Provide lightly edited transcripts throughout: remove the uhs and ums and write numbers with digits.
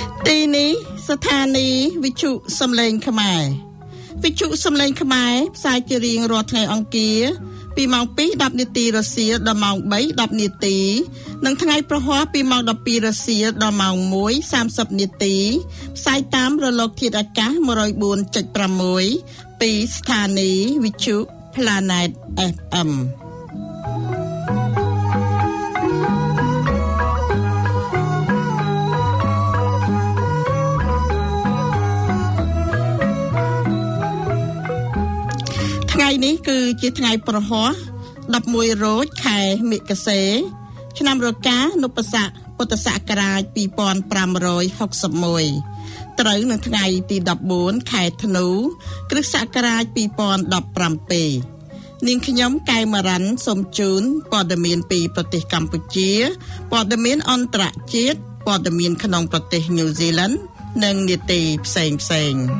ទីនេះស្ថានីយ៍វិទ្យុសំឡេងខ្មែរវិទ្យុសំឡេងខ្មែរផ្សាយជារៀងរាល់ថ្ងៃអង្គារពីម៉ោង 2:10 នាទីរសៀលដល់ម៉ោង 3:10 នាទីនិងថ្ងៃប្រហ័សពីម៉ោង 12 រសៀលដល់ម៉ោង 1:30 នាទីផ្សាយតាមរលកធាតុអាកាស 104.6 ពីស្ថានីយ៍វិទ្យុ Planet FMថ្ងៃនេះគឺជាថ្ងៃប្រហ័ស11រោចខែមិគសេឆ្នាំរកានុបស័កពុទ្ធសករាជ2561ត្រូវនៅថ្ងៃទី14ខែធ្នូគ្រិស្តសករាជ2017នាងខ្ញុំកែមរ៉ាន់សូមជូនព័ត៌មានពីប្រទេសកម្ពុជាព័ត៌មានអន្តរជាតិព័ត៌មានក្នុងប្រទេសញូហ្សេឡង់និងនីតិផ្សេងៗ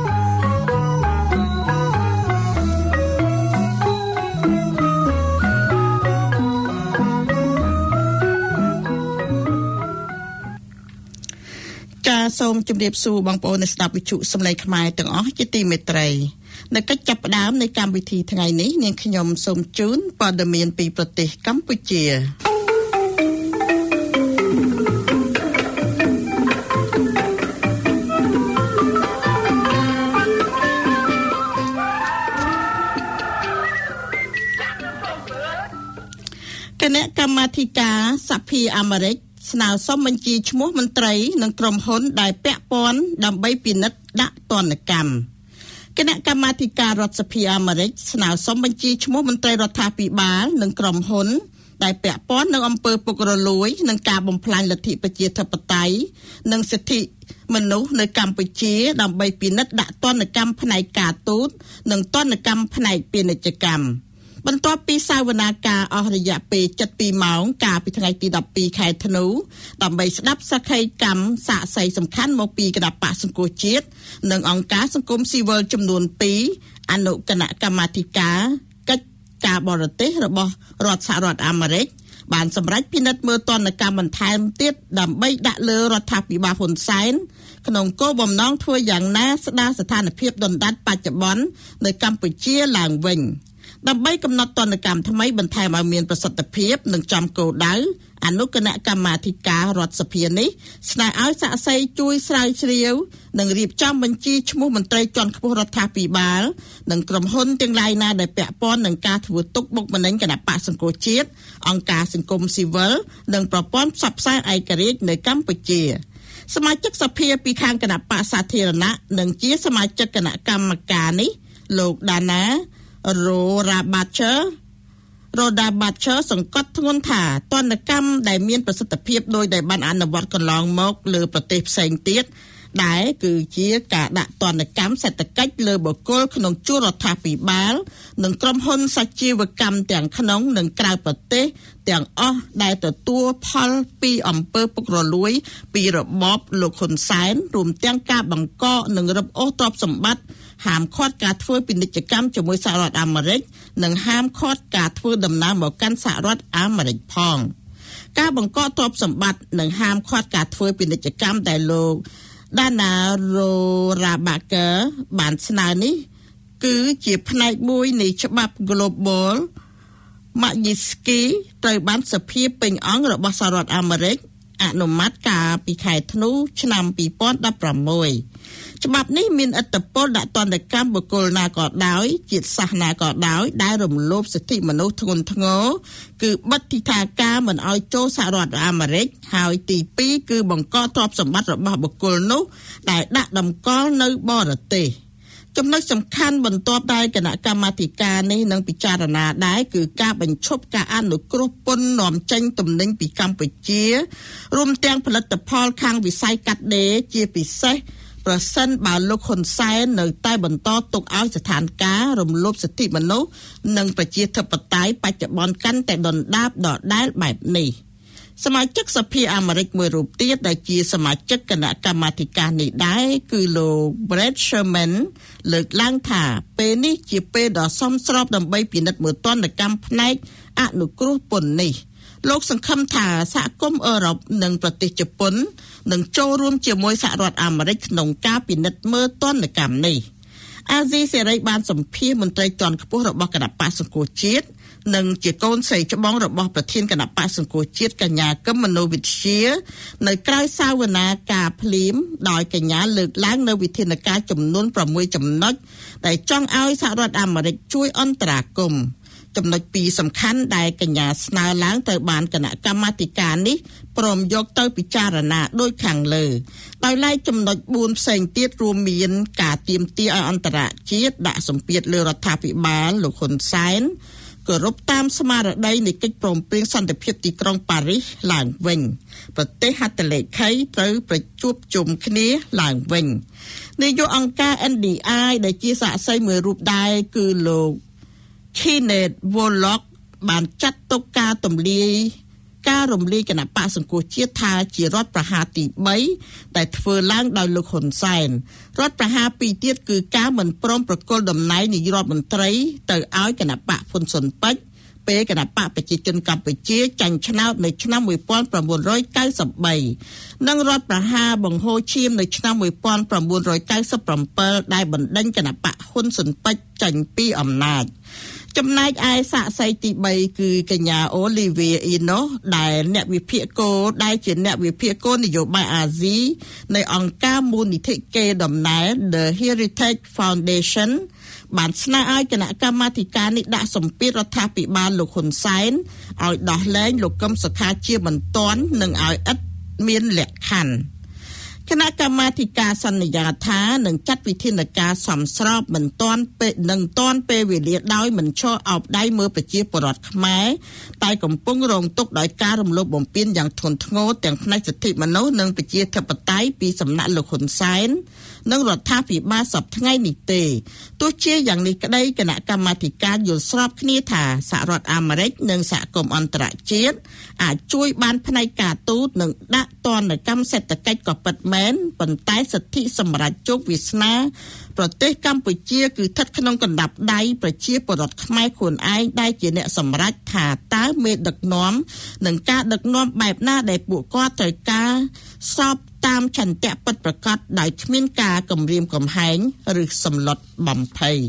សូមជម្រាបសួរបងប្អូនអ្នកស្ដាប់វិទ្យុសំឡេងខ្មែរទាំងអស់ជាទីមេត្រីនៅកិច្ចចាប់ផ្ដើមនៃកម្មវិធីថ្ងៃនេះនាងខ្ញុំសូមជូនព័ត៌មានពីប្រទេសកម្ពុជាគណៈកម្មាធិការសភាអាមេរិកស្នើសុំបញ្ជីឈ្មោះមន្ត្រីនិងក្រុមហ៊ុនដែលពាក់ព័ន្ធដើម្បីពិនិត្យដាក់ទណ្ឌកម្មគណៈកម្មាធិការរដ្ឋសភាអាមេរិកស្នើសុំបញ្ជីឈ្មោះមន្ត្រីរដ្ឋាភិបាលនិងក្រុមហ៊ុនដែលពាក់ព័ន្ធនឹងអំពើពុករលួយនិងការបំផ្លាញលទ្ធិប្រជាធិបតេយ្យនិងសិទ្ធិមនុស្សនៅកម្ពុជាដើម្បីពិនិត្យដាក់ទណ្ឌកម្មផ្នែកការទូតនិងទណ្ឌកម្មផ្នែកពាណិជ្ជកម្មបន្ទាប់ពីសាវនាការអស់រយៈពេល72ម៉ោងកាលពីថ្ងៃទី12ខែធ្នូដើម្បីស្ដាប់សក្ខីកម្មសាក្សីសំខាន់មកពីគណៈបក្សសង្គ្រោះជាតិនិងអង្គការសង្គមស៊ីវិលចំនួន2អនុគណៈកម្មាធិការកិច្ចការបរទេសរបស់រដ្ឋសហរដ្ឋអាមេរិកបានសម្រេចពិនិត្យមើលទណ្ឌកម្មបន្ថែមទៀតដើម្បីដាក់លើរដ្ឋាភិបាលហ៊ុនសែនក្នុងគោលបំណងធ្វើយ៉ាងណាស្ដារស្ថានភាពដុនដាបបច្ចុប្បន្ននៅកម្ពុជាឡើងវិញដើម្បីកំណត់ទណ្ឌកម្មថ្មីបន្ថែមឲ្យមានប្រសិទ្ធភាពនិងចំគោលដៅអនុគណៈកម្មាធិការរដ្ឋសភានេះស្នើឲ្យសាក្សីជួយស្រាវជ្រាវនិងរៀបចំបញ្ជីឈ្មោះមន្ត្រីជាន់ខ្ពស់រដ្ឋាភិបាលនិងក្រុមហ៊ុនទាំងឡាយណាដែលពាក់ព័ន្ធនឹងការធ្វើទុកបុកម្នេញគណៈបក្សសង្គ្រោះជាតិអង្គការសង្គមស៊ីវិលនិងប្រព័ន្ធផ្សព្វផ្សាយឯករាជ្យនៅកម្ពុជាសមាជិកសភាពីខាងគណៈបក្សសាធារណៈនិងជាសមាជិកគណៈកម្មការនេះលោកដាណារ៉ូរ៉ាបាតឈើសង្កត់ធ្ងន់ថាទណ្ឌកម្មដែលមានប្រសិទ្ធភាពដោយដែលបានអនុវត្តកន្លងមកលើប្រទេសផ្សេងទៀតដែលគឺជាការដាក់ទណ្ឌកម្មសេដ្ឋកិច្ចលើបុគ្គលក្នុងជួររដ្ឋាភិបាលនិងក្រុមហ៊ុនសជីវកម្មទាំងក្នុងនិងក្រៅប្រទេសទាំងអស់ដែលទទួលផលពីអំពើពុករលួយពីរបបលោកហ៊ុនសែនរួមទាំងការបង្កកនិងរឹបអូសទ្រព្យសម្បត្តិហាមឃាត់ការធ្វើពាណិជ្ជកម្មជាមួយសហរដ្ឋអាមេរិកនិងហាមឃាត់ការធ្វើដំណើរមកកាន់សហរដ្ឋអាមេរិកផងការបង្កកទ្រព្យសម្បត្តិនិងហាមឃាត់ការធ្វើពាណិជ្ជកម្មដែលលោកដាណារ៉ូរ៉ាបាកឺបានស្នើនេះគឺជាផ្នែកមួយនៃច្បាប់ Global Magnitsky ត្រូវបានសភាពេញអង្គរបស់សហរដ្ឋអាមេរិកអនុម័តកាលពីខែធ្នូឆ្នាំ2016ច្បាប់នេះមានឥទ្ធិពលដាក់ទណ្ឌកម្មបុគ្គលណាក៏ដោយជាតិសាសន៍ណាក៏ដោយដែលរំលោភសិទ្ធិមនុស្សធ្ងន់ធ្ងរគឺបិទទិដ្ឋាការមិនឲ្យចូលសហរដ្ឋអាមេរិកហើយទី2គឺបង្កទ្រព្យសម្បត្តិរបស់បុគ្គលនោះដែលដាក់តម្កល់នៅបរទេសចំណុចសំខាន់បន្ទាប់ដែលគណៈកម្មាធិការនេះនឹងពិចារណាដែរគឺការបញ្ឈប់ការអនុគ្រោះពន្ធនាំចេញទំនិញពីកម្ពុជារួមទាំងផលិតផលខាងវិស័យកាត់ដេរជាពិសេសប្រសិនបើលោកហ៊ុនសែននៅតែបន្តទុកឲ្យស្ថានភាពរំលោភសិទ្ធិមនុស្សនិងប្រជាធិបតេយ្យបច្ចុប្បន្នកាន់តែដុនដាបដដែលបែបនេះសមាជិកសភាអាមេរិកមួយរូបទៀតដែលជាសមាជិកគណៈកម្មាធិការនេះដែរគឺលោក Brett Sherman លើកឡើងថាពេលនេះជាពេលដ៏សមស្របដើម្បីពិនិត្យមើលទណ្ឌកម្មផ្នែកអនុគ្រោះពន្ធនេះលោកសង្ឃឹមថាសហគមន៍អឺរ៉ុបនិងប្រទេសជប៉ុននឹងចូលរួមជាមួយសហរដ្ឋអាមេរិកក្នុងការពិនិត្យមើលទណ្ឌកម្មនេះអាស៊ីសេរីបានសម្ភាសន៍មន្ត្រីជាន់ខ្ពស់របស់គណៈបក្សសង្គ្រោះជាតិនិងជាកូនស្រីច្បងរបស់ប្រធានគណៈបក្សសង្គ្រោះជាតិកញ្ញាកឹមមនោវិជ្ជានៅក្រៅសាវនាការភ្លាមដោយកញ្ញាលើកឡើងនៅវិធានការចំនួន6ចំណុចដែលចង់ឲ្យសហរដ្ឋអាមេរិកជួយអន្តរាគមន៍ចំណុច2សំខាន់ដែលកញ្ញាស្នើឡើងទៅបានគណៈកម្មាធិការនេះព្រមយកទៅពិចារណាដោយខាងលើដោយឡែកចំណុច4ផ្សេងទៀតរួមមានការទាមទារឲ្យអន្តរជាតិដាក់សម្ពាធលើរដ្ឋាភិបាលលោកហ៊ុនសែនគោរពតាមស្មារតីនៃកិច្ចព្រមព្រៀងសន្តិភាពទីក្រុងប៉ារីសឡើងវិញប្រទេសហត្ថលេខីត្រូវប្រជុំជុំគ្នាឡើងវិញនាយកអង្គការ NDI ដែលជាសាក្សីមួយរូបដែរគឺលោក Kenneth Wollock បានចាត់ទុកការរំលាយគណៈបក្សសង្គ្រោះជាតិថាជារដ្ឋប្រហារទី3ដែលធ្វើឡើងដោយលោកហ៊ុនសែនរដ្ឋប្រហារ2ទៀតគឺការមិនព្រមប្រគល់តំណែងនាយករដ្ឋមន្ត្រីទៅឲ្យគណៈបក្សហ៊ុនស៊ុនប៉ិចពេលគណៈបកប្រជាជនកម្ពុជាចាញ់ឆ្នោតនៅឆ្នាំ1993និងរដ្ឋប្រហារបង្ហូរឈាមនៅឆ្នាំ1997ដែលបណ្ដេញគណៈបកហ៊ុនស៊ុនប៉ិចចេញពីអំណាចចំណែកឯសាក្សីទី3គឺកញ្ញាអូលីវីអ៊ីណូដែលជាអ្នកវិភាគគោលនយោបាយអាស៊ីនៃអង្គការមូលនិធិកេរដំណែល The Heritage Foundation បានស្នើឲ្យគណៈកម្មាធិការនេះដាក់សម្ពាធរដ្ឋាភិបាលលោកហ៊ុនសែនឲ្យដោះលែងលោកកឹមសុខាជាបន្ទាន់និងឲ្យឥតមានលក្ខខណ្ឌគណៈកម្មាធិការសន្យាថានឹងចាត់វិធានការសមស្របមិនទាន់ពេលវេលាដោយមិនឈរអោបដៃមើលប្រជាពលរដ្ឋខ្មែរតែកំពុងរងទុក្ខដោយការរំលោភបំពានយ៉ាងធ្ងន់ធ្ងរទាំងផ្នែកសិទ្ធិមនុស្សនិងប្រជាធិបតេយ្យពីសំណាក់លោកហ៊ុនសែននិងរដ្ឋាភិបាលសពថ្ងៃនេះទេទោះជាយ៉ាងនេះក្តីគណៈកម្មាធិការយល់ស្របគ្នាថាសហរដ្ឋអាមេរិកនិងសហគមន៍អន្តរជាតិអាចជួយបានផ្នែកការទូតនិងដាក់ទណ្ឌកម្មសេដ្ឋកិច្ចក៏ពិតមែនប៉ុន្តែសិទ្ធិសម្រាប់ជោគវាសនាប្រទេសកម្ពុជាគឺស្ថិតក្នុងកណ្ដាប់ដៃប្រជាពលរដ្ឋខ្មែរខ្លួនឯងដែលជាអ្នកសម្រេចថាតើមេដឹកនាំនិងការដឹកនាំបែបណាដែលពួកគាត់ត្រូវការសពតាមឆន្ទៈពិតប្រាកដដោយគ្មានការគំរាមកំហែងឬសម្លុតបំភ័យ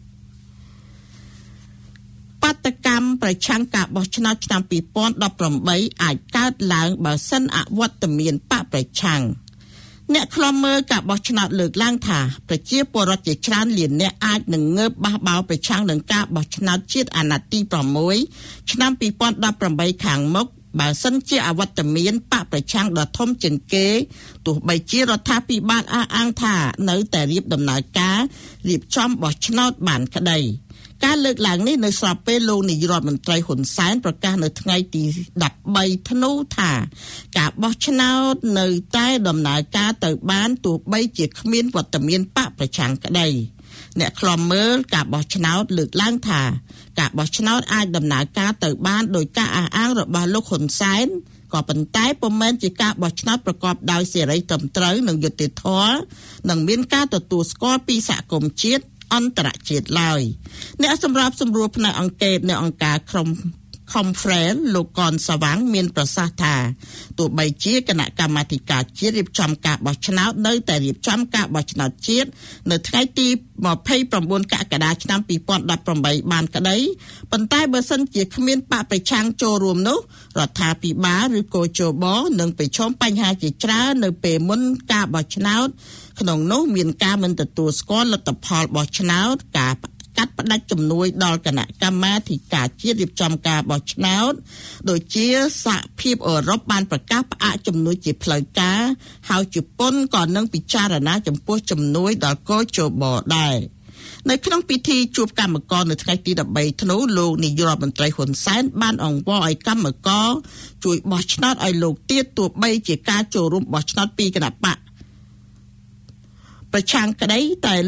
បាតកម្មប្រឆាំងការបោះឆ្នោតឆ្នាំ2018អាចកើតឡើងបើសិនអវត្តមានបកប្រឆាំងអ្នកខ្លំមើលការបោះឆ្នោតលើកឡើងថាប្រជាពលរដ្ឋជាច្រើនលានអ្នកអាចនឹងងើបបះបោរប្រឆាំងនឹងការបោះឆ្នោតជាតិអាណត្តិទី6ឆ្នាំ2018ខាងមុខបើសិនជាអវត្តមានបកប្រឆាំងដ៏ធំជាងគេទោះបីជារដ្ឋាភិបាលអះអាងថានៅតែរៀបដំណើរការរៀបចំបោះឆ្នោតបានក្តីការលើកឡើងនេះនៅស្របពេលលោកនាយរដ្ឋមន្ត្រីហ៊ុនសែនប្រកាសនៅថ្ងៃទី13ធ្នូថាការបោះឆ្នោតនៅតែដំណើរការទៅបានទោះបីជាគ្មានវត្តមានបកប្រឆាំងក្តីអ្នកខ្លំមើលការបោះឆ្នោតលើកឡើងថាការបោះឆ្នោតអាចដំណើរការទៅបានដោយការអះអាងរបស់លោកហ៊ុនសែនក៏ប៉ុន្តែពុំមែនជាការបោះឆ្នោតប្រកបដោយសេរីត្រឹមត្រូវនិងយុត្តិធម៌និងមានការទទួលស្គាល់ពីសហគមន៍ជាតិអន្តរជាតិឡើយអ្នកសម្របសម្រួលផ្នែកអង្កេតនៅអង្គការConference លោកកនសវាងមានប្រសាសន៍ថាទោះបីជាគណៈកម្មាធិការជាតិរៀបចំការបោះឆ្នោតនៅតែរៀបចំការបោះឆ្នោតជាតិនៅថ្ងៃទី29កក្កដាឆ្នាំ2018បានក្តីប៉ុន្តែបើសិនជាគ្មានបកប្រឆាំងចូលរួមនោះរដ្ឋាភិបាលឬក៏ជបនឹងប្រឈមបញ្ហាជាច្រើននៅពេលមុនការបោះឆ្នោតក្នុងនោះមានការមិនទទួលស្គាល់លទ្ធផលបោះឆ្នោតការកាត់ផ្តាច់ជំនួយដល់គណៈកម្មាធិការជាតិរៀបចំការបោះឆ្នោតដូចជាសហភាពអឺរ៉ុបបានប្រកាសផ្អាកជំនួយជាផ្លូវការហើយជប៉ុនក៏នឹងពិចារណាចំពោះជំនួយដល់កោជបដែរនៅក្នុងពិធីជួបកម្មករនៅថ្ងៃទី13ធ្នូលោកនាយករដ្ឋមន្ត្រីហ៊ុនសែនបានអង្វរឲ្យកម្មករជួយបោះឆ្នោតឲ្យលោកទៀតទោះបីជាការចូលរួមបោះឆ្នោតពីគណៈបកប្រឆាំងក្តីតែលោក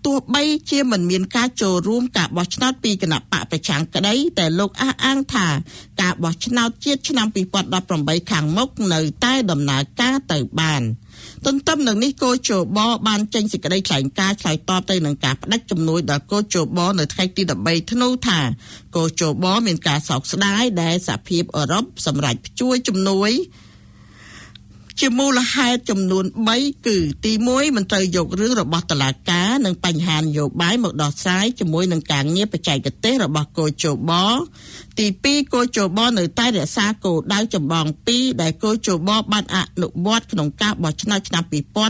ទោះបីជាមិនមានការចូលរួមការបោះឆ្នោតពីគណៈបកប្រឆាំងក្តីតែលោកអះអាងថាការបោះឆ្នោតជាតិឆ្នាំ2018ខាងមុខនៅតែដំណើរការទៅបានទន្ទឹមនឹងនេះគោជបបានចេញសេចក្តីថ្លែងការណ៍ឆ្លើយតបទៅនឹងការផ្តាច់ជំនួយដល់គោជបនៅថ្ងៃទី13ធ្នូថាគោជបមានការសោកស្ដាយដែលសហភាពអឺរ៉ុបសម្រាប់ព្យួរជំនួយជាមូលហេតុចំនួន3គឺទី1មិនត្រូវយករឿងរបស់តុលាការនិងបញ្ហានយោបាយមកដោះស្រាយជាមួយនឹងការងារបច្ចេកទេសរបស់គោជបទី2គោជបនៅតែរក្សាគោលដៅចម្បង2ដែលគោជបបានអនុវត្តក្នុងការបោះឆ្នោតឆ្នាំ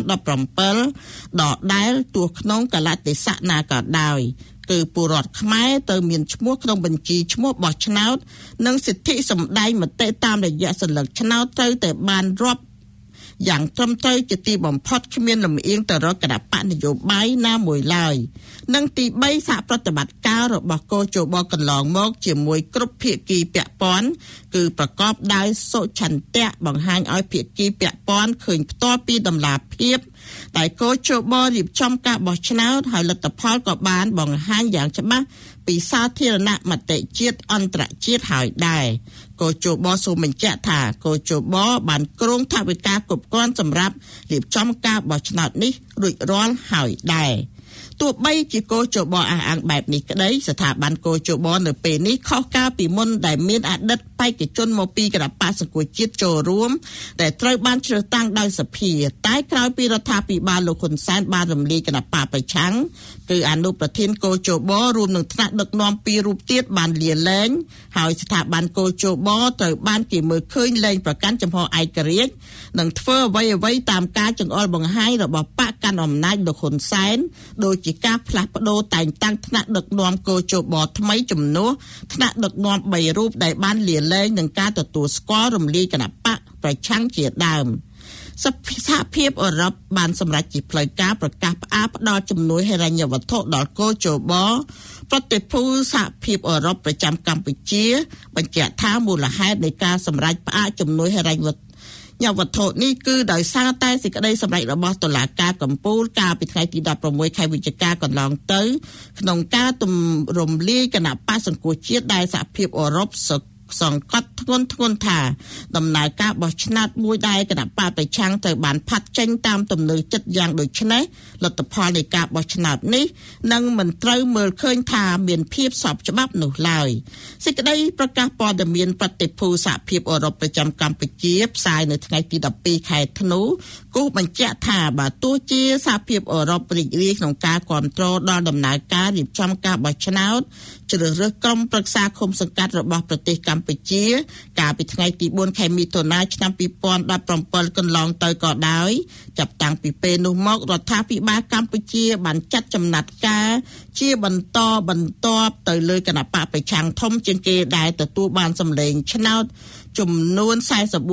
2017ដដែលទោះក្នុងកលៈទេសៈណាក៏ដោយគឺពលរដ្ឋខ្មែរទៅមានឈ្មោះក្នុងបញ្ជីឈ្មោះបោះឆ្នោតនិងសិទ្ធិសម្ដែងមតិតាមរយៈសន្លឹកឆ្នោតត្រូវតែបានរាប់យ៉ាងត្រឹមត្រូវជាទីបំផុតគ្មានលំអៀងទៅរកគណៈបកនយោបាយណាមួយឡើយនិងទី3សហប្រតិបត្តិការរបស់គោជបកន្លងមកជាមួយគ្រប់ភាគីពាក់ព័ន្ធគឺប្រកបដោយសុឆន្ទៈបង្ហាញឲ្យភាគីពាក់ព័ន្ធឃើញផ្ទាល់ពីតម្លាភាពតែគោជបរៀបចំការបោះឆ្នោតហើយលទ្ធផលក៏បានបង្ហាញយ៉ាងច្បាស់ពីសាធារណមតិជាតិអន្តរជាតិហើយដែរគោជបសូមបញ្ជាក់ថាគោជបបានគ្រោងថវិកាគ្រប់គ្រាន់សម្រាប់រៀបចំការបោះឆ្នោតនេះរួចរាល់ហើយដែរទោះបីជាគោជបអះអាងបែបនេះក្តីស្ថាប័នគោជបនៅពេលនេះខុសកាលពីមុនដែលមានអតីតបេក្ខជនមកពីគណៈបក្សសង្គ្រោះជាតិចូលរួមដែលត្រូវបានជ្រើសតាំងដោយសភាតែក្រោយពីរដ្ឋាភិបាលលោកហ៊ុនសែនបានរំលាយគណៈបកប្រឆាំងគឺអនុប្រធានគោជបរួមនឹងថ្នាក់ដឹកនាំពីររូបទៀតបានលាលែងហើយស្ថាប័នគោជបត្រូវបានគេមើលឃើញលែងប្រកាន់ចំហឯករាជ្យនិងធ្វើអ្វីៗតាមការចង្អុលបង្ហាញរបស់បកកាន់អំណាចលោកហ៊ុនសែនដោយជាការផ្លាស់ប្ដូរតែងតាំងថ្នាក់ដឹកនាំគោជបថ្មីជំនួសថ្នាក់ដឹកនាំ3រូបដែលបានលាលែងនឹងការទទួលស្គាល់រំលាយគណៈបកប្រឆាំងជាដើមសហភាពអឺរ៉ុបបានសម្រេចជាផ្លូវការប្រកាសផ្អាកផ្ដល់ជំនួយហិរញ្ញវត្ថុដល់គោជបប្រតិភូសហភាពអឺរ៉ុបប្រចាំកម្ពុជាបញ្ជាក់ថាមូលហេតុនៃការសម្រេចផ្អាកជំនួយហិរញ្ញវត្ថុនេះគឺដោយសារតែសេចក្តីសម្រេចរបស់តុលាការកំពូលកាលពីថ្ងៃទី16ខែវិច្ឆិកាកន្លងទៅក្នុងការរំលាយគណៈបក្សសង្គ្រោះជាតិដែលសហភាពអឺរ៉ុបសង្កត់ធ្ងន់ថាដំណើរការបោះឆ្នោតមួយដែលគណៈបកប្រឆាំងត្រូវបានផាត់ចេញតាមទំនើចិត្តយ៉ាងដូចនេះលទ្ធផលនៃការបោះឆ្នោតនេះនឹងមិនត្រូវមើលឃើញថាមានភាពស្របច្បាប់នោះឡើយសេចក្តីប្រកាសព័ត៌មានប្រតិភូសហភាពអឺរ៉ុបប្រចាំកម្ពុជាផ្សាយនៅថ្ងៃទី12ខែធ្នូគូសបញ្ជាក់ថាបើទោះជាសហភាពអឺរ៉ុបរីករាយក្នុងការគ្រប់គ្រងដល់ដំណើរការរៀបចំការបោះឆ្នោតជ្រើសរើសក្រុមប្រឹក្សាឃុំសង្កាត់របស់ប្រទេសកម្ពុជាកាលពីថ្ងៃទី4ខែមិថុនាឆ្នាំ2017កន្លងទៅក៏ដោយចាប់តាំងពីពេលនោះមករដ្ឋាភិបាលកម្ពុជាបានចាត់ចំណាត់ការជាបន្តបន្ទាប់ទៅលើគណៈបកប្រឆាំងធំជាងគេដែលទទួលបានសម្លេងឆ្នោតចំនួន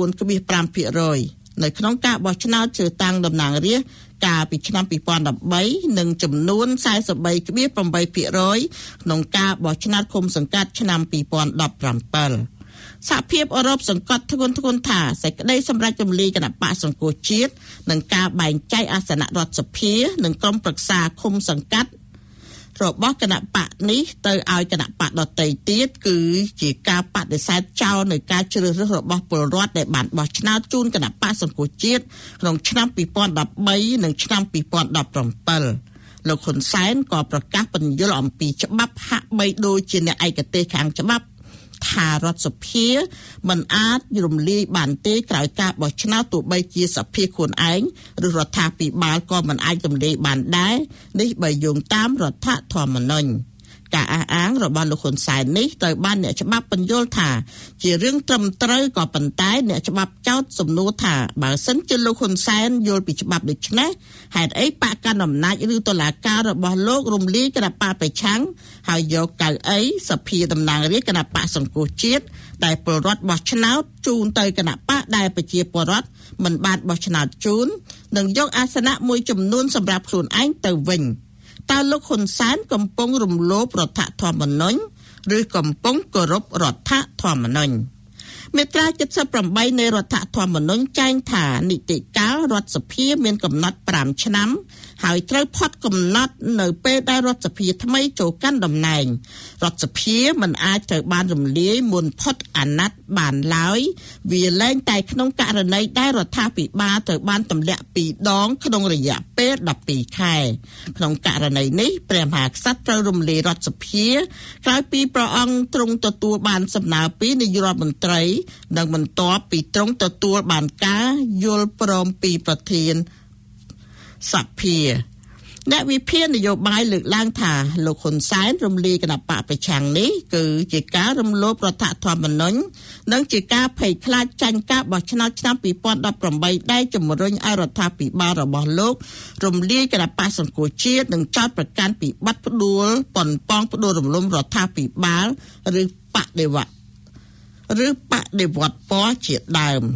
44.5% នៅក្នុងការបោះឆ្នោតជ្រើសតាំងតំណាងរាស្ត្រកាលពីឆ្នាំ2013និងចំនួន 43.8% ក្នុងការបោះឆ្នោតឃុំសង្កាត់ឆ្នាំ2017សហភាពអឺរ៉ុបសង្កត់ធ្ងន់ថាសេចក្តីសម្រេចរំលាយគណៈបក្សសង្គ្រោះជាតិនិងការបែងចែកអាសនៈរដ្ឋសភានិងក្រុមប្រឹក្សាឃុំសង្កាត់របស់គណៈបកនេះទៅឲ្យគណៈបកដទៃទៀតគឺជាការបដិសេធចោលនៅការជ្រើសរើសរបស់ពលរដ្ឋដែលបានបោះឆ្នោតជូនគណៈបកសង្គ្រោះជាតិក្នុងឆ្នាំ2013និងឆ្នាំ2017លោកហ៊ុនសែនក៏ប្រកាសពន្យល់អំពីច្បាប់ហាក់បីដូចជាអ្នកឯកទេសខាងច្បាប់ថារដ្ឋសភាមិនអាចរំលាយបានទេក្រោយការបោះឆ្នោតទោះបីជាសភាខ្លួនឯងឬរដ្ឋាភិបាលក៏មិនអាចរំលាយបានដែរនេះបើយោងតាមរដ្ឋធម្មនុញ្ញការអះអាងរបស់លោកហ៊ុនសែននេះត្រូវបានអ្នកច្បាប់បញ្យល់ថាជារឿងត្រឹមត្រូវក៏ប៉ុន្តែអ្នកច្បាប់ចោទសំណួរថាបើសិនជាលោកហ៊ុនសែនយល់ពីច្បាប់ដូច្នេះហេតុអីបកកណ្ដាលអំណាចឬតុលាការរបស់លោករំលាយគណៈបកប្រឆាំងហើយយកកៅអីសភាតំណាងរាស្ត្រគណៈបកសង្គ្រោះជាតិដែលពលរដ្ឋបោះឆ្នោតជូនទៅគណៈបកដែលប្រជាពលរដ្ឋមិនបានបោះឆ្នោតជូននិងយកអាសនៈមួយចំនួនសម្រាប់ខ្លួនឯងទៅវិញតើលោកហ៊ុនសែនកំពុងរំលោភរដ្ឋធម្មនុញ្ញឬកំពុងគោរពរដ្ឋធម្មនុញ្ញមាត្រា78នៃរដ្ឋធម្មនុញ្ញចែងថានីតិកាលរដ្ឋសភាមានកំណត់5ឆ្នាំហើយត្រូវផុតកំណត់នៅពេលដែលរដ្ឋសភាថ្មីចូលកាន់តំណែងរដ្ឋសភាមិនអាចត្រូវបានរំលាយមុនផុតអាណត្តិបានឡើយវាលែងតែក្នុងករណីដែលរដ្ឋាភិបាលត្រូវបានទម្លាក់2ដងក្នុងរយៈពេល12ខែក្នុងករណីនេះព្រះមហាក្សត្រត្រូវរំលាយរដ្ឋសភាក្រោយពីព្រះអង្គទ្រង់ទទួលបានសំណើពីនាយករដ្ឋមន្ត្រីនិងបន្ទាប់ពីទ្រង់ទទួលបានការយល់ព្រមពីប្រធានសភាអ្នកវិភាគនយោបាយលើកឡើងថាលោកហ៊ុនសែនរំលាយគណបកប្រឆាំងនេះគឺជាការរំលោភរដ្ឋធម្មនុញ្ញនិងជាការភ័យខ្លាចចាញ់ការបោះឆ្នោតឆ្នាំ2018ដែលជំរុញឲ្យរដ្ឋាភិបាលរបស់លោករំលាយគណបកសង្គមជាតិនិងចោទប្រកាន់ពីបទផ្ដួលប៉ុនប៉ងផ្ដួលរំលំរដ្ឋាភិបាលឬបដិវត្តពណ៌ជាដើម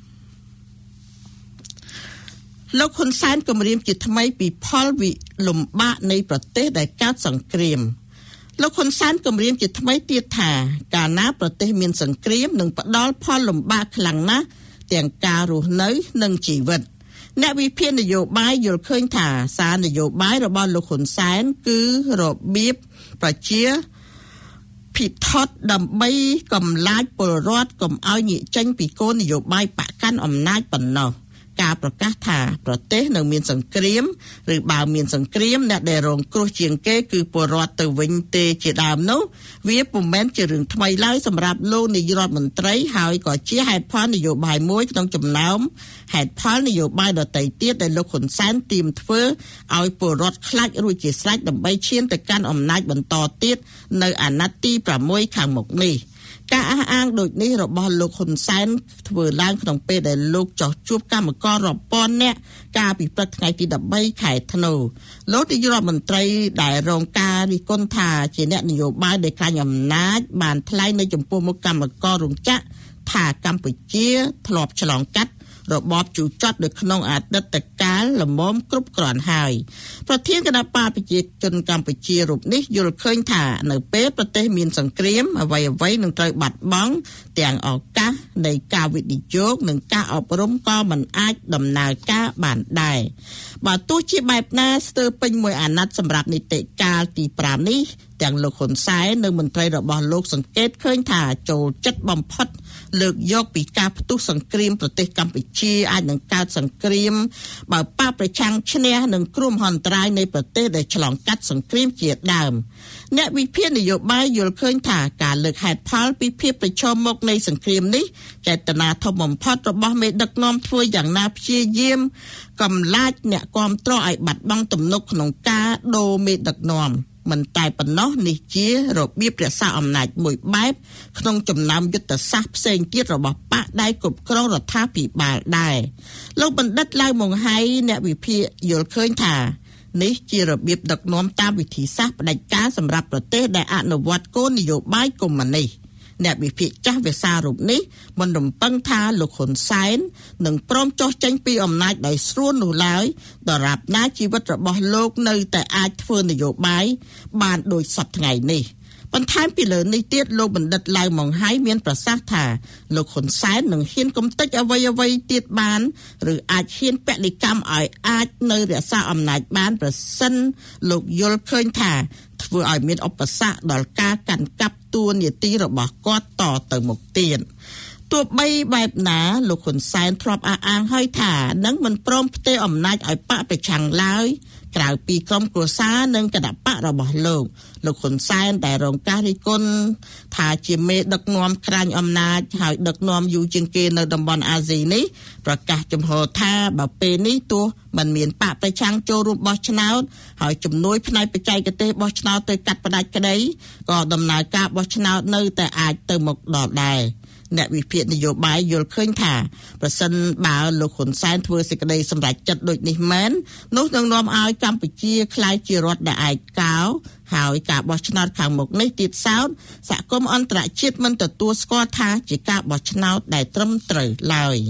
លោកហ៊ុនសែនគម្រាមជាថ្មីពីផលវិលំបាកនៃប្រទេសដែលកើតសង្គ្រាមលោកហ៊ុនសែនគម្រាមជាថ្មីទៀតថាកាលណាប្រទេសមានសង្គ្រាមនឹងផ្ដល់ផលលំបាកខ្លាំងណាស់ទាំងការរស់នៅនិងជីវិតអ្នកវិភាគនយោបាយយល់ឃើញថាសារនយោបាយរបស់លោកហ៊ុនសែនគឺរបៀបប្រជាភិថុតដើម្បីកម្លាចពលរដ្ឋកុំឲ្យងាកចេញពីគោលនយោបាយបកកាន់អំណាចប៉ុណ្ណោះការប្រកាសថាប្រទេសនៅមានសង្គ្រាមឬបើមានសង្គ្រាមអ្នកដែលរងគ្រោះជាងគេគឺពលរដ្ឋទៅវិញទេជាដើមនោះវាពុំមែនជារឿងថ្មីឡើយសម្រាប់លោកនាយករដ្ឋមន្ត្រីហើយក៏ជាហេតុផលនយោបាយមួយក្នុងចំណោមហេតុផលនយោបាយដទៃទៀតដែលលោកហ៊ុនសែនទាមធ្វើឲ្យពលរដ្ឋខ្លាចរួចជាស្រេចដើម្បីឈានទៅកាន់អំណាចបន្តទៀតនៅអាណត្តិទី6ខាងមុខនេះការអះអាងដូចនេះរបស់លោកហ៊ុនសែនធ្វើឡើងក្នុងពេលដែលលោកចោះជួបកម្មកររាប់ពាន់នាក់កាលពីព្រឹកថ្ងៃទី13ខែធ្នូលោកនាយករដ្ឋមន្ត្រីដែលរងការរិះគន់ថាជាអ្នកនយោបាយដែលក្រាញអំណាចបានថ្លែងនៅចំពោះមុខកម្មកររោងចក្រថាកម្ពុជាធ្លាប់ឆ្លងកាត់របបជូរចត់នៅក្នុងអតីតកាលល្មមគ្រប់គ្រាន់ហើយប្រធានគណៈបកប្រជាជនកម្ពុជារូបនេះយល់ឃើញថានៅពេលប្រទេសមានសង្គ្រាមអ្វីៗនឹងត្រូវបាត់បង់ទាំងឱកាសនៃការវិនិយោគនិងការអប់រំក៏មិនអាចដំណើរការបានដែរបើទោះជាបែបណាស្ទើរពេញមួយអាណត្តិសម្រាប់នីតិកាលទី5នេះទាំងលោកហ៊ុនសែននិងមន្ត្រីរបស់លោកសង្កេតឃើញថាចូលចិត្តបំផុតលើកយកពីការផ្ទុះសង្គ្រាមប្រទេសកម្ពុជាអាចនឹងកើតសង្គ្រាមបើបកប្រឆាំងឈ្នះនឹងគ្រោះមហន្តរាយនៃប្រទេសដែលឆ្លងកាត់សង្គ្រាមជាដើមអ្នកវិភាគនយោបាយយល់ឃើញថាការលើកហេតុផលពីភាពប្រឈមមុខនៃសង្គ្រាមនេះចេតនាធំបំផុតរបស់មេដឹកនាំធ្វើយ៉ាងណាព្យាយាមកំឡាចអ្នកគាំទ្រឲ្យបាត់បង់ទំនុកក្នុងការដូរមេដឹកនាំមិនតែប៉ុណ្ណោះនេះជារបៀបរក្សាអំណាចមួយបែបក្នុងចំណោមយុទ្ធសាស្ត្រផ្សេងទៀតរបស់បកដែលគ្រប់គ្រងរដ្ឋាភិបាលដែរលោកបណ្ឌិតឡៅម៉ុងហៃអ្នកវិភាគយល់ឃើញថានេះជារបៀបដឹកនាំតាមវិធីសាស្ត្រផ្ដាច់ការសម្រាប់ប្រទេសដែលអនុវត្តគោលនយោបាយកុម្មុយនីសអ្នកវិភាគចាស់ភាសារូបនេះមិនរំពឹងថាលោកហ៊ុនសែននឹងព្រមចុះចេញពីអំណាចដោយស្រួលនោះឡើយដរាបណាជីវិតរបស់លោកនៅតែអាចធ្វើនយោបាយបានដូចសពថ្ងៃនេះបន្ថែមពីលើនេះទៀតលោកបណ្ឌិតឡៅម៉ុងហៃមានប្រសាសន៍ថាលោកហ៊ុនសែននឹងហ៊ានកំទេចអ្វីទៀតបានឬអាចហ៊ានពលិកម្មឲ្យអាចនៅរក្សាអំណាចបានប្រសិនលោកយល់ឃើញថាធ្វើឲ្យមានឧបសគ្គដល់ការកាន់កាប់តួនាទីរបស់គាត់តទៅមុខទៀតទោះបីបែបណាលោកហ៊ុនសែនធ្លាប់អះអាងហើយថានឹងមិនព្រមផ្ទេរអំណាចឲ្យបកប្រឆាំងឡើយក្រៅពីក្រុមគ្រួសារនិងគណបករបស់លោកហ៊ុនសែនដែលរងការរិះគន់ថាជាមេដឹកនាំក្រាញអំណាចហើយដឹកនាំយូរជាងគេនៅតំបន់អាស៊ីនេះប្រកាសចំហថាបើពេលនេះទោះមិនមានបកប្រឆាំងចូលរួមបោះឆ្នោតហើយជំនួយផ្នែកបច្ចេកទេសបោះឆ្នោតទៅកាត់ផ្តាច់ក្តីក៏ដំណើរការបោះឆ្នោតនៅតែអាចទៅមុខដល់ដែរអ្នកវិភាគនយោបាយយល់ឃើញថាប្រសិនបើលោកហ៊ុនសែនធ្វើសេចក្តីសម្រេចចិត្តដូចនេះមែននោះនឹងនាំឲ្យកម្ពុជាក្លាយជារដ្ឋដែលឯកោហើយការបោះឆ្នោតខាងមុខនេះទៀតសោតសហគមន៍អន្តរជាតិមិនទទួលស្គាល់ថាជាការបោះឆ្នោតដែលត្រឹមត្រូវឡើយ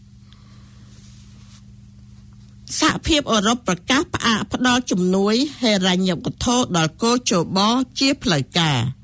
សហភាពអឺរ៉ុបប្រកាសផ្អាកផ្ដល់ជំនួយហិរញ្ញវត្ថុដល់កូជបជាផ្លូវការ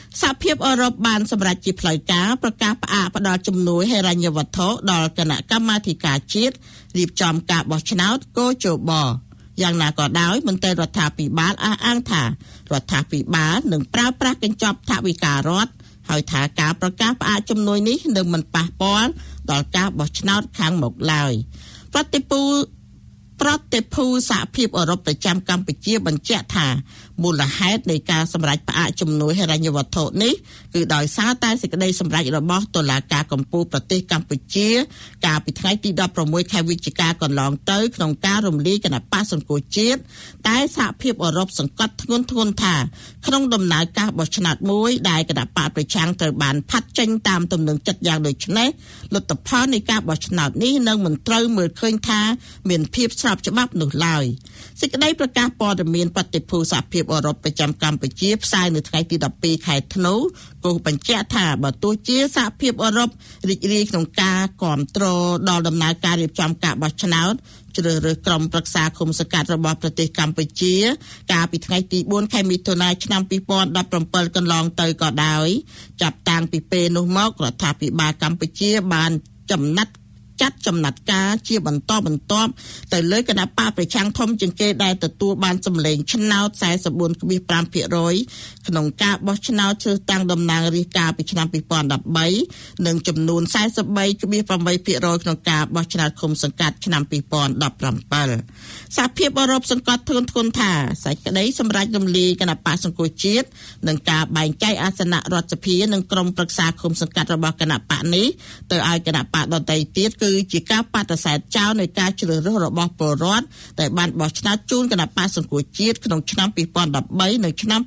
សហភាពអឺរ៉ុបបានសម្រេចជាផ្លូវការប្រកាសផ្អាកផ្តល់ជំនួយហិរញ្ញវត្ថុដល់គណៈកម្មាធិការជាតិរៀបចំការបោះឆ្នោតកោជបយ៉ាងណាក៏ដោយមន្ត្រីរដ្ឋាភិបាលអះអាងថារដ្ឋាភិបាលនឹងប្រើប្រាស់កញ្ចប់ថវិការដ្ឋហើយថាការប្រកាសផ្អាកជំនួយនេះនឹងមិនប៉ះពាល់ដល់ការបោះឆ្នោតខាងមុខឡើយប្រតិភូសហភាពអឺរ៉ុបប្រចាំកម្ពុជាបញ្ជាក់ថាមូលហេតុនៃការសម្រេចផ្អាកជំនួយហិរញ្ញវត្ថុនេះគឺដោយសារតែសេចក្តីសម្រេចរបស់តុលាការកំពូលប្រទេសកម្ពុជាកាលពីថ្ងៃទី16ខែវិច្ឆិកាកន្លងទៅក្នុងការរំលាយគណបក្សសង្គមជាតិតែសហភាពអឺរ៉ុបសង្កត់ធ្ងន់ថាក្នុងដំណើរការបោះឆ្នោតមួយដែលគណបក្សប្រឆាំងត្រូវបានផាត់ចេញតាមទំនឹងចិត្តយ៉ាងដូចនេះលទ្ធផលនៃការបោះឆ្នោតនេះនឹងមិនត្រូវមើលឃើញថាមានភាពស្របច្បាប់នោះឡើយសេចក្តីប្រកាសព័ត៌មានប្រតិភូសហភាពអឺរ៉ុបប្រចាំកម្ពុជាផ្សាយនៅថ្ងៃទី12ខែធ្នូគូបញ្ជាក់ថាបើទោះជាសហភាពអឺរ៉ុបរីករាយក្នុងការគ្រប់គ្រងដល់ដំណើរការរៀបចំការបោះឆ្នោតជ្រើសរើសក្រុមប្រឹក្សាឃុំសង្កាត់របស់ប្រទេសកម្ពុជាកាលពីថ្ងៃទី4ខែមិថុនាឆ្នាំ2017កន្លងទៅក៏ដោយចាប់តាំងពីពេលនោះមករដ្ឋាភិបាលកម្ពុជាបានចាត់ចំណាត់ការជាបន្តបន្ទាប់ទៅលើគណៈបកប្រឆាំងធំជាងគេដែលទទួលបានសម្លេងឆ្នោត 44.5% ក្នុងការបោះឆ្នោតជ្រើសតាំងតំណាងរាស្ត្រកាលពីឆ្នាំ2013និងចំនួន 43.8% ក្នុងការបោះឆ្នោតឃុំសង្កាត់ឆ្នាំ2017សហភាពអឺរ៉ុបសង្កត់ធ្ងន់ថាសេចក្តីសម្រេចរំលាយគណៈបកសង្គមជាតិនិងការបែងចែកអាសនៈរដ្ឋសភានិងក្រុមប្រឹក្សាឃុំសង្កាត់របស់គណៈបកនេះទៅឲ្យគណៈបកដទៃទៀតគឺជាការបដិសេធចោលនៃការជ្រើសរើសរបស់ពលរដ្ឋដែលបានបោះឆ្នោតជូនគណៈបកសង្គមជាតិក្នុងឆ្នាំ2013និងឆ្នាំ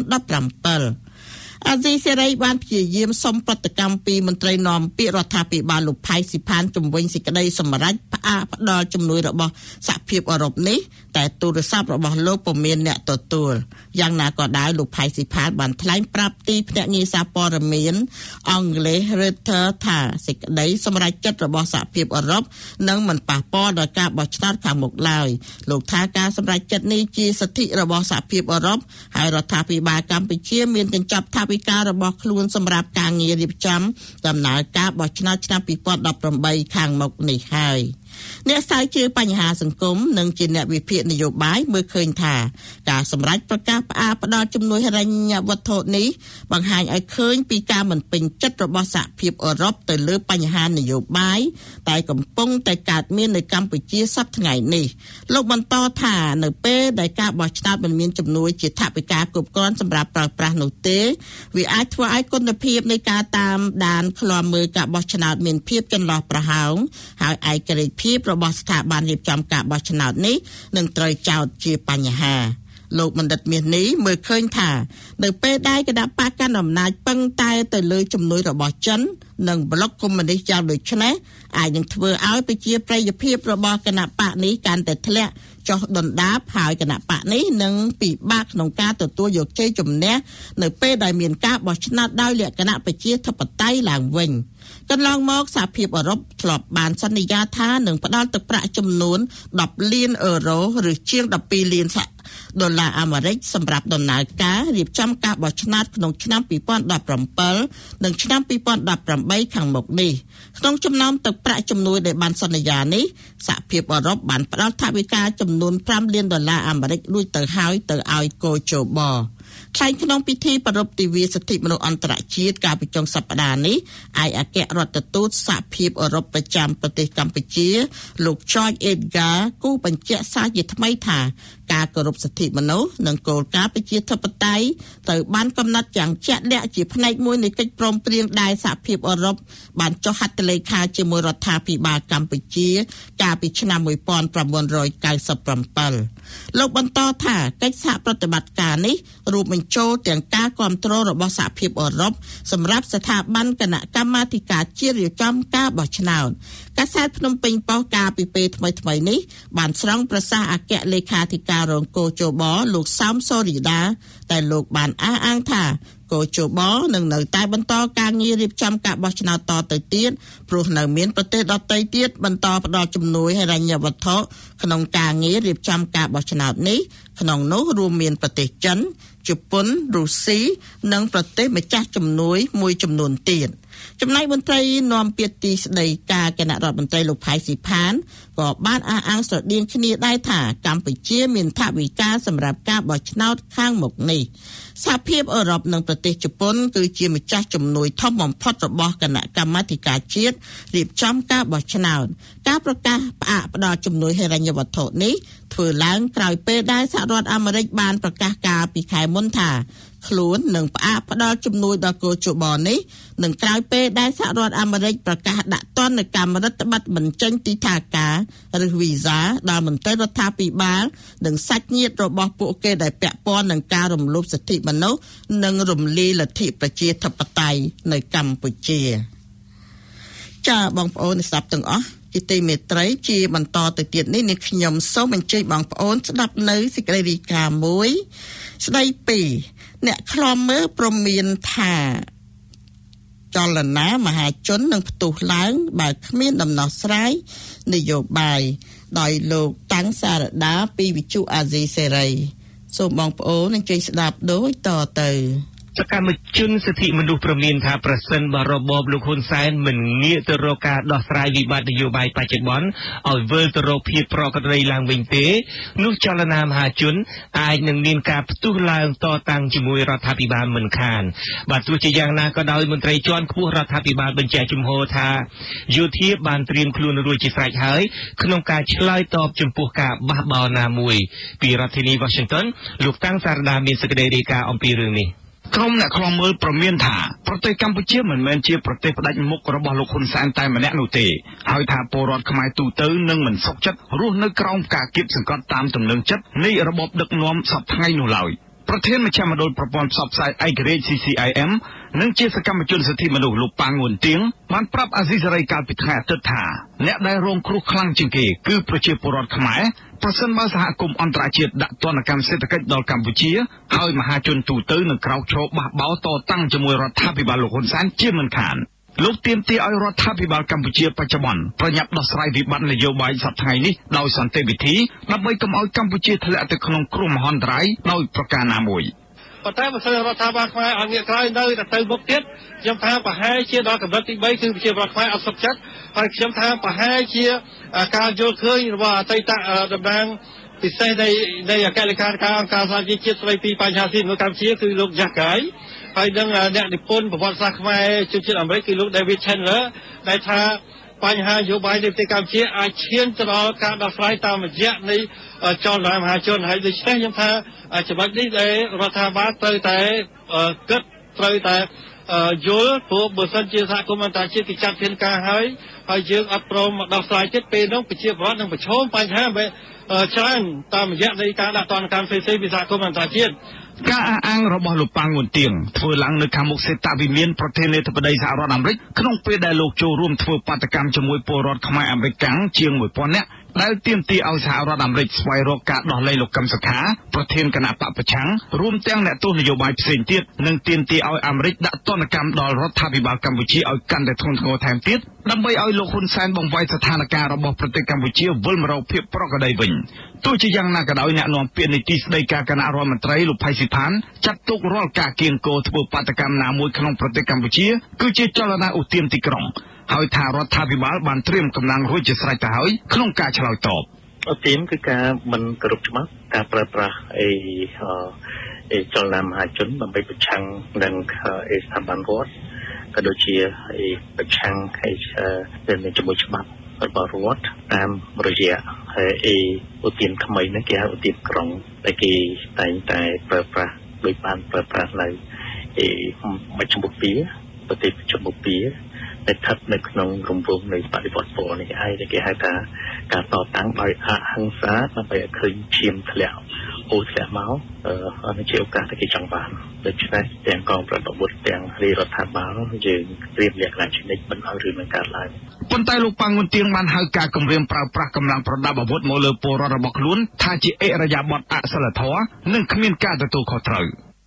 2017អាស៊ីសេរីបានព្យាយាមសុំប្រតិកម្មពីមន្ត្រីនាំពាក្យរដ្ឋាភិបាលលោកផៃស៊ីផានជំវិញសេចក្តីសម្រេចផ្អាកផ្ដល់ជំនួយរបស់សហភាពអឺរ៉ុបនេះតែទូរស័ព្ទរបស់លោកពុំមានអ្នកទទួលយ៉ាងណាក៏ដោយលោកផៃស៊ីផានបានថ្លែងប្រាប់ទីភ្នាក់ងារសារព័ត៌មានអង់គ្លេស Reuters ថាសេចក្តីសម្រេចចិត្តរបស់សហភាពអឺរ៉ុបនឹងមិនប៉ះពាល់ដល់ការបោះឆ្នោតខាងមុខឡើយលោកថាការសម្រេចចិត្តនេះជាសិទ្ធិរបស់សហភាពអឺរ៉ុបហើយរដ្ឋាភិបាលកម្ពុជាមានកញ្ចប់ថវិការបស់ខ្លួនសម្រាប់ការងាររៀបចំដំណើរការបោះឆ្នោតឆ្នាំ2018ខាងមុខនេះហើយអ្នកស្រាវជ្រាវបញ្ហាសង្គមនិងជាអ្នកវិភាគនយោបាយមើលឃើញថាការសម្រេចប្រកាសផ្អាកផ្ដល់ជំនួយហិរញ្ញវត្ថុនេះបង្ហាញឲ្យឃើញពីការមិនពេញចិត្តរបស់សហភាពអឺរ៉ុបទៅលើបញ្ហានយោបាយតែកំពុងតែកើតមាននៅកម្ពុជាសប្តាហ៍ថ្ងៃនេះលោកបន្តថានៅពេលដែលការបោះឆ្នោតមិនមានជំនួយជាថវិកាគ្រប់គ្រាន់សម្រាប់ប្រើប្រាស់នោះទេវាអាចធ្វើឲ្យគុណភាពនៃការតាមដានឃ្លាំមើលការបោះឆ្នោតមានភាពចន្លោះប្រហោងហើយឯករាជ្យភាពរបស់ស្ថាប័នរៀបចំការបោះឆ្នោតនេះនឹងត្រូវចោទជាបញ្ហាលោកបណ្ឌិតមាសនេះមើលឃើញថានៅពេលដែលគណៈបកកណ្ដាលអំណាចពឹងតែទៅលើជំនួយរបស់ចិននិងប្លុកកុម្មុយនីសយ៉ាងដូចនេះអាចនឹងធ្វើឲ្យប្រជាប្រិយភាពរបស់គណៈបកនេះកាន់តែធ្លាក់ចុះដុនដាបហើយគណៈបកនេះនឹងពិបាកក្នុងការទទួលយកជ័យជំនះនៅពេលដែលមានការបោះឆ្នោតដោយលក្ខណៈប្រជាធិបតេយ្យឡើងវិញកន្លងមកសហភាពអឺរ៉ុបធ្លាប់បានសន្យាថានឹងផ្ដល់ទឹកប្រាក់ចំនួន10លានអឺរ៉ូឬជាង12លានដុល្លារអាមេរិកសម្រាប់ដំណើរការរៀបចំការបោះឆ្នោតក្នុងឆ្នាំ2017និងឆ្នាំ2018ខាងមុខនេះក្នុងចំណោមទឹកប្រាក់ជំនួយដែលបានសន្យានេះសហភាពអឺរ៉ុបបានផ្ដល់ថវិកាចំនួន5លានដុល្លារអាមេរិករួចទៅហើយទៅឲ្យកោជបថ្លែងក្នុងពិធីប្រារព្ធទិវាសិទ្ធិមនុស្សអន្តរជាតិកាលពីចុងសប្តាហ៍នេះឯកអគ្គរដ្ឋទូតសហភាពអឺរ៉ុបប្រចាំប្រទេសកម្ពុជាលោក George Edgar គូបញ្ជាក់សារជាថ្មីថាការគោរពសិទ្ធិមនុស្សនិងគោលការណ៍ប្រជាធិបតេយ្យត្រូវបានកំណត់យ៉ាងជាក់លាក់ជាផ្នែកមួយនៃកិច្ចព្រមព្រៀងដែលសហភាពអឺរ៉ុបបានចុះហត្ថលេខាជាមួយរដ្ឋាភិបាលកម្ពុជាកាលពីឆ្នាំ1997លោកបន្តថាកិច្ចសហប្រតិបត្តិការនេះរួមបញ្ចូលទាំងការគ្រប់គ្រងរបស់សហភាពអឺរ៉ុបសម្រាប់ស្ថាប័នគណៈកម្មាធិការជាតិរៀបចំការបោះឆ្នោតកាសែតភ្នំពេញប៉ុស្តិ៍កាលពីពេលថ្មីៗនេះបានស្រង់ប្រសាសន៍អគ្គលេខាធិការរងកោជបលោកសោមសូរីដាតែលោកបានអះអាងថាកោជបនឹងនៅតែបន្តការងាររៀបចំការបោះឆ្នោតតទៅទៀតព្រោះនៅមានប្រទេសដទៃទៀតបន្តផ្ដល់ជំនួយហិរញ្ញវត្ថុក្នុងការងាររៀបចំការបោះឆ្នោតនេះក្នុងនោះរួមមានប្រទេសចិនជប៉ុនរុស្ស៊ីនិងប្រទេសម្ចាស់ជំនួយមួយចំនួនទៀតចំណែកមន្ត្រីនាំពាក្យទីស្តីការគណៈរដ្ឋមន្ត្រីលោកផៃស៊ីផានក៏បានអះអាងស្រដៀងគ្នាដែរថាកម្ពុជាមានថវិកាសម្រាប់ការបោះឆ្នោតខាងមុខនេះសហភាពអឺរ៉ុបនិងប្រទេសជប៉ុនគឺជាម្ចាស់ជំនួយធំបំផុតរបស់គណៈកម្មាធិការជាតិរៀបចំការបោះឆ្នោតការប្រកាសផ្អាកផ្ដល់ជំនួយហិរញ្ញវត្ថុនេះធ្វើឡើងក្រោយពេលដែលសហរដ្ឋអាមេរិកបានប្រកាសកាលពីខែមុនថាខ្លួននឹងផ្អាកផ្ដល់ជំនួយដល់កោជបនេះនឹងក្រោយពេលដែលសហរដ្ឋអាមេរិកប្រកាសដាក់ទណ្ឌកម្មរដ្ឋបတ်បញ្ចេញទីថាការឬវីសាដល់មន្ត្រីរដ្ឋាភិបាលនិងសាច់ញាតិរបស់ពួកគេដែលពាក់ព័ន្ធនឹងការរំលោភសិទ្ធិមនុស្សនិងរំលាយលទ្ធិប្រជាធិបតេយ្យនៅកម្ពុជាចា៎បងប្អូនស្ដាប់ទាំងអស់ជាទីមេត្រីជាបន្តទៅទៀតនេះនាងខ្ញុំសូមអញ្ជើញបងប្អូនស្ដាប់នៅសេចក្តីរាយការណ៍មួយស្ដីពីអ្នកខ្លំមើលព្រមានថាចលនាមហាជននឹងផ្ទុះឡើងបើគ្មានដំណោះស្រាយនយោបាយដោយលោកតាំងសារដាពីវិទ្យុអាស៊ីសេរីសូមបងប្អូនអញ្ជើញស្ដាប់ដូចតទៅសកម្មជនសិទ្ធិមនុស្សព្រមានថាប្រសិនបើរបបលោកហ៊ុនសែនមិនងាកទៅរកការដោះស្រាយវិបត្តិនយោបាយបច្ចុប្បន្នឲ្យវិលទៅរកភាពប្រក្រតីឡើងវិញទេនោះចលនាមហាជនអាចនឹងមានការផ្ទុះឡើងតតាំងជាមួយរដ្ឋាភិបាលមិនខានបាទទោះជាយ៉ាងណាក៏ដោយមន្ត្រីជាន់ខ្ពស់រដ្ឋាភិបាលបញ្ជាក់ជំហរថាយោធាបានត្រៀមខ្លួនរួចជាស្រេចហើយក្នុងការឆ្លើយតបចំពោះការបះបោរណាមួយពីរដ្ឋធានី Washington លោកតាំងសារដាមានសេចក្តីរាយការណ៍អំពីរឿងនេះក្រុមអ្នកខ្លំមើលប្រមានថាប្រទេសកម្ពុជាមិនមែនជាប្រទេសផ្ដាច់មុខរបស់លោកហ៊ុនសែនតែម្នាក់នោះទេហើយថាពលរដ្ឋខ្មែរទូទៅនឹងមិនសុខចិត្តរស់នៅក្រោមការគៀបសង្កត់តាមទំនឹងចិត្តនៃរបបដឹកនាំសពថ្ងៃនោះឡើយប្រធានមជ្ឈមណ្ឌលប្រព័ន្ធផ្សព្វផ្សាយឯករាជ្យ CCIM និងជាសកម្មជនសិទ្ធិមនុស្សលោកប៉ាងងួនទៀងបានប្រាប់អាស៊ីសេរីកាលពីថ្ងៃអាទិត្យថាអ្នកដែលរងគ្រោះខ្លាំងជាងគេគឺប្រជាពលរដ្ឋខ្មែរប្រសិនបើសហគមន៍អន្តរជាតិដាក់ទណ្ឌកម្មសេដ្ឋកិច្ចដល់កម្ពុជាហើយមហាជនទូទៅនឹងក្រោកឈរបះបោរតតាំងជាមួយរដ្ឋាភិបាលលោកហ៊ុនសែនជាមិនខានលោកទាមទារឲ្យរដ្ឋាភិបាលកម្ពុជាបច្ចុប្បន្នប្រញាប់ដោះស្រាយវិបត្តិនយោបាយសប្តាហ៍នេះដោយសន្តិវិធីដើម្បីកុំឲ្យកម្ពុជាធ្លាក់ទៅក្នុងគ្រោះមហន្តរាយដោយប្រការណាមួយប៉ុន្តែបើសិនរដ្ឋាភិបាលខ្មែរឲ្យងាកក្រោយនៅទៅមុខទៀតខ្ញុំថាប្រហែលជាដល់កម្រិតទី3គឺប្រជាពលរដ្ឋខ្មែរអត់សុខចិត្តហើយខ្ញុំថាប្រហែលជាការយល់ឃើញរបស់អតីតតំណាងពិសេសនៃអគ្គលេខាធិការអង្គការសហប្រជាជាតិស្ដីពីបញ្ហាសិទ្ធិមនុស្សកម្ពុជាគឺលោកយ៉ាស់កាយហើយនឹងអ្នកនិពន្ធប្រវត្តិសាស្ត្រខ្មែរជនជាតិអាមេរិកគឺលោក David Chandler ដែលថាបញ្ហានយោបាយនៅប្រទេសកម្ពុជាអាចឈានទៅដល់ការដោះស្រាយតាមរយៈនៃចលនាមហាជនហើយដូច្នេះខ្ញុំថាចំណុចនេះដែលរដ្ឋាភិបាលត្រូវតែគិតត្រូវតែយល់ព្រោះបើសិនជាសហគមន៍អន្តរជាតិគេចាត់ធានការហើយយើងអត់ព្រមមកដោះស្រាយទៀតពេលនោះប្រជាពលរដ្ឋនឹងប្រឈមបញ្ហាច្រើនតាមរយៈនៃការដាក់ទណ្ឌកម្មផ្សេងៗពីសហគមន៍អន្តរជាតិការអះអាងរបស់លោកប៉ាងងួនទៀងធ្វើឡើងនៅខាងមុខសេតវិមានប្រធានាធិបតីសហរដ្ឋអាមេរិកក្នុងពេលដែលលោកចូលរួមធ្វើបាតកម្មជាមួយពលរដ្ឋខ្មែរអាមេរិកកាំងជាង 1000 នាក់ដែលទាមទារឲ្យសហរដ្ឋអាមេរិកស្វែងរកការដោះលែងលោកកឹមសុខាប្រធានគណៈបកប្រឆាំងរួមទាំងអ្នកទស្សនយោបាយផ្សេងទៀតនិងទាមទារឲ្យអាមេរិកដាក់ទណ្ឌកម្មដល់រដ្ឋាភិបាលកម្ពុជាឲ្យកាន់តែធ្ងន់ធ្ងរថែមទៀតដើម្បីឲ្យលោកហ៊ុនសែនបង្វែរស្ថានភាពរបស់ប្រទេសកម្ពុជាវិលមករកភាពប្រក្រតីវិញទោះជាយ៉ាងណាក៏ដោយអ្នកនាំពាក្យនៃទីស្តីការគណៈរដ្ឋមន្ត្រីលោកផៃស៊ីផានចាត់ទុករាល់ការគៀងគរធ្វើបាតកម្មណាមួយក្នុងប្រទេសកម្ពុជាគឺជាចលនាឧទាមទីក្រុងហើយថារដ្ឋាភិបាលបានត្រៀមកម្លាំងរួចជាស្រេចទៅហើយក្នុងការឆ្លើយតបឧទាមគឺការមិនគោរពច្បាប់ការប្រើប្រាស់ចលនាមហាជនដើម្បីប្រឆាំងនឹងស្ថាប័នរដ្ឋក៏ដូចជាប្រឆាំងជាមួយច្បាប់របស់រដ្ឋតាមរយៈឧទាមថ្មីនេះគេហៅឧទាមក្រុងដែលគេតែងតែប្រើប្រាស់ដោយបានប្រើប្រាស់នៅមជ្ឈមណ្ឌលប្រទេសមជ្ឈមណ្ឌលដែលស្ថិតនៅក្នុងរង្វង់នៃបដិវត្តពណ៌នេះឯងដែលគេហៅថាការតតាំងដោយអហិង្សាដើម្បីឲ្យឃើញឈាមធ្លាក់អូធ្លាក់មកនេះជាឱកាសដែលគេចង់បានដូច្នេះទាំងកងប្រតិបត្តិទាំងរាជរដ្ឋាភិបាលយើងត្រៀមលក្ខណៈជានិច្ចមិនឲ្យរឿងនឹងកើតឡើងប៉ុន្តែលោកប៉ាងងួនទៀងបានហៅការគម្រាមប្រើប្រាស់កម្លាំងប្រដាប់អាវុធមកលើពលរដ្ឋរបស់ខ្លួនថាជាអិរិយាបថអសិលធម៌និងគ្មានការទទួលខុសត្រូវ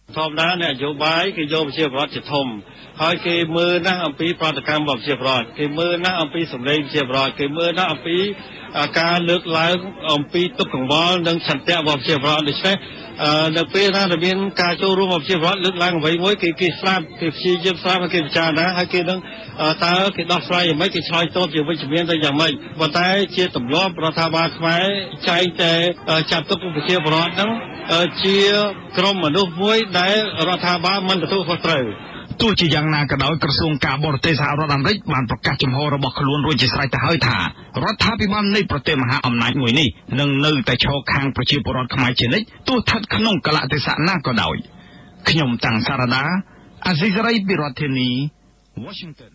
ធម្មតាអ្នកនយោបាយគេយកប្រជាពលរដ្ឋជាធំហើយគេមើលណាស់អំពីប្រតិកម្មរបស់ប្រជាពលរដ្ឋគេមើលណាស់អំពីសម្លេងប្រជាពលរដ្ឋគេមើលណាស់អំពីការលើកឡើងអំពីទុក្ខកង្វល់និងឆន្ទៈរបស់ប្រជាពលរដ្ឋដូច្នេះនៅពេលណាដែលមានការចូលរួមរបស់ប្រជាពលរដ្ឋលើកឡើងអ្វីមួយគេស្ដាប់គេព្យាយាមស្ដាប់ហើយគេពិចារណាហើយគេនឹងតើគេដោះស្រាយយ៉ាងម៉េចគេឆ្លើយតបជាវិជ្ជមានទៅយ៉ាងម៉េចប៉ុន្តែជាទម្លាប់រដ្ឋាភិបាលខ្មែរចែងតែចាត់ទុកប្រជាពលរដ្ឋហ្នឹងជាក្រុមមនុស្សមួយដែលរដ្ឋាភិបាលមិនទទួលខុសត្រូវទោះជាយ៉ាងណាក៏ដោយក្រសួងការបរទេសសហរដ្ឋអាមេរិកបានប្រកាសចំហរបស់ខ្លួនរួចជាស្រេចទៅហើយថារដ្ឋាភិបាលនៃប្រទេសមហាអំណាចមួយនេះនឹងនៅតែឈរខាងប្រជាពលរដ្ឋខ្មែរជានិច្ចទោះស្ថិតក្នុងកលៈទេសៈណាក៏ដោយខ្ញុំតាំងសារ៉ាអាស៊ីសេរីពីរដ្ឋធានី Washington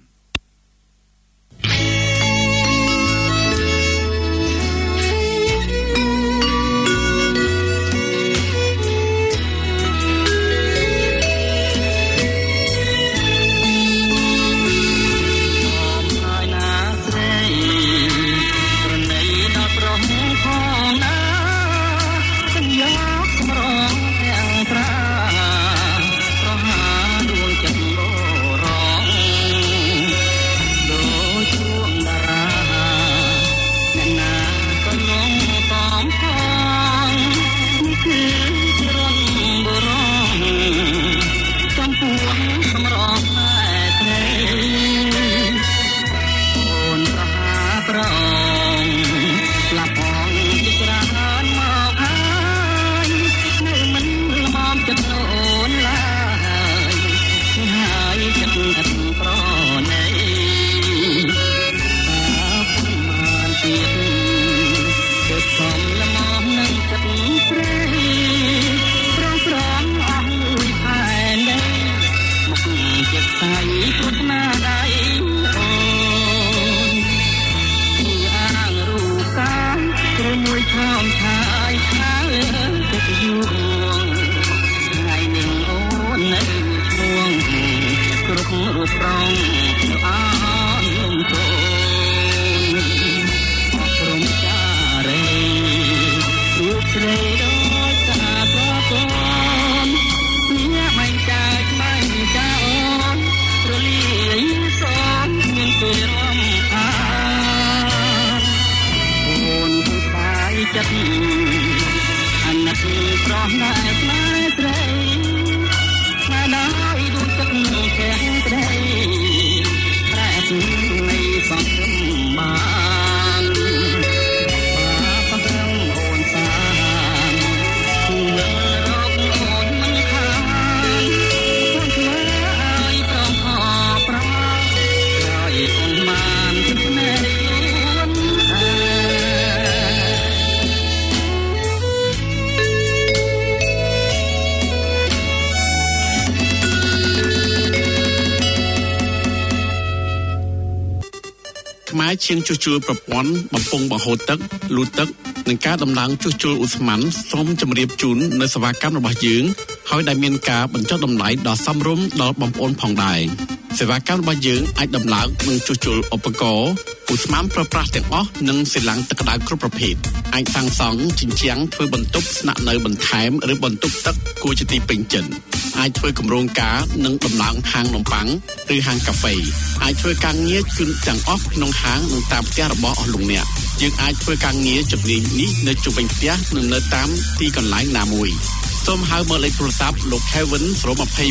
ជាងជួសជុលប្រព័ន្ធបំពង់បង្ហូរទឹកលូទឹកនិងការដំឡើងជួសជុលឧស្ម័នសូមជម្រាបជូននៅសេវាកម្មរបស់យើងហើយដែលមានការបញ្ចុះតម្លៃដ៏សមរម្យដល់បងប្អូនផងដែរសេវាកម្មរបស់យើងអាចដំឡើងនិងជួសជុលឧបករណ៍ឧស្ម័នប្រើប្រាស់ទាំងអស់និងស៊ីឡាំងទឹកក្តៅគ្រប់ប្រភេទអាចសាងសង់ជញ្ជាំងធ្វើបន្ទប់ស្នាក់នៅបន្ថែមឬបន្ទប់ទឹកគួរជាទីពេញចិត្តអាចធ្វើគម្រោងការនិងដំឡើងហាងនំប៉័ងឬហាងកាហ្វេអាចធ្វើការងារជូនទាំងអស់ក្នុងហាងនិងតាមផ្ទះរបស់អស់លោកអ្នកយើងអាចធ្វើការងារជំនាញនេះនៅជុំវិញផ្ទះនិងនៅតាមទីកន្លែងណាមួយសូមហៅមើលលេខទូរស័ព្ទលោក Kevin 021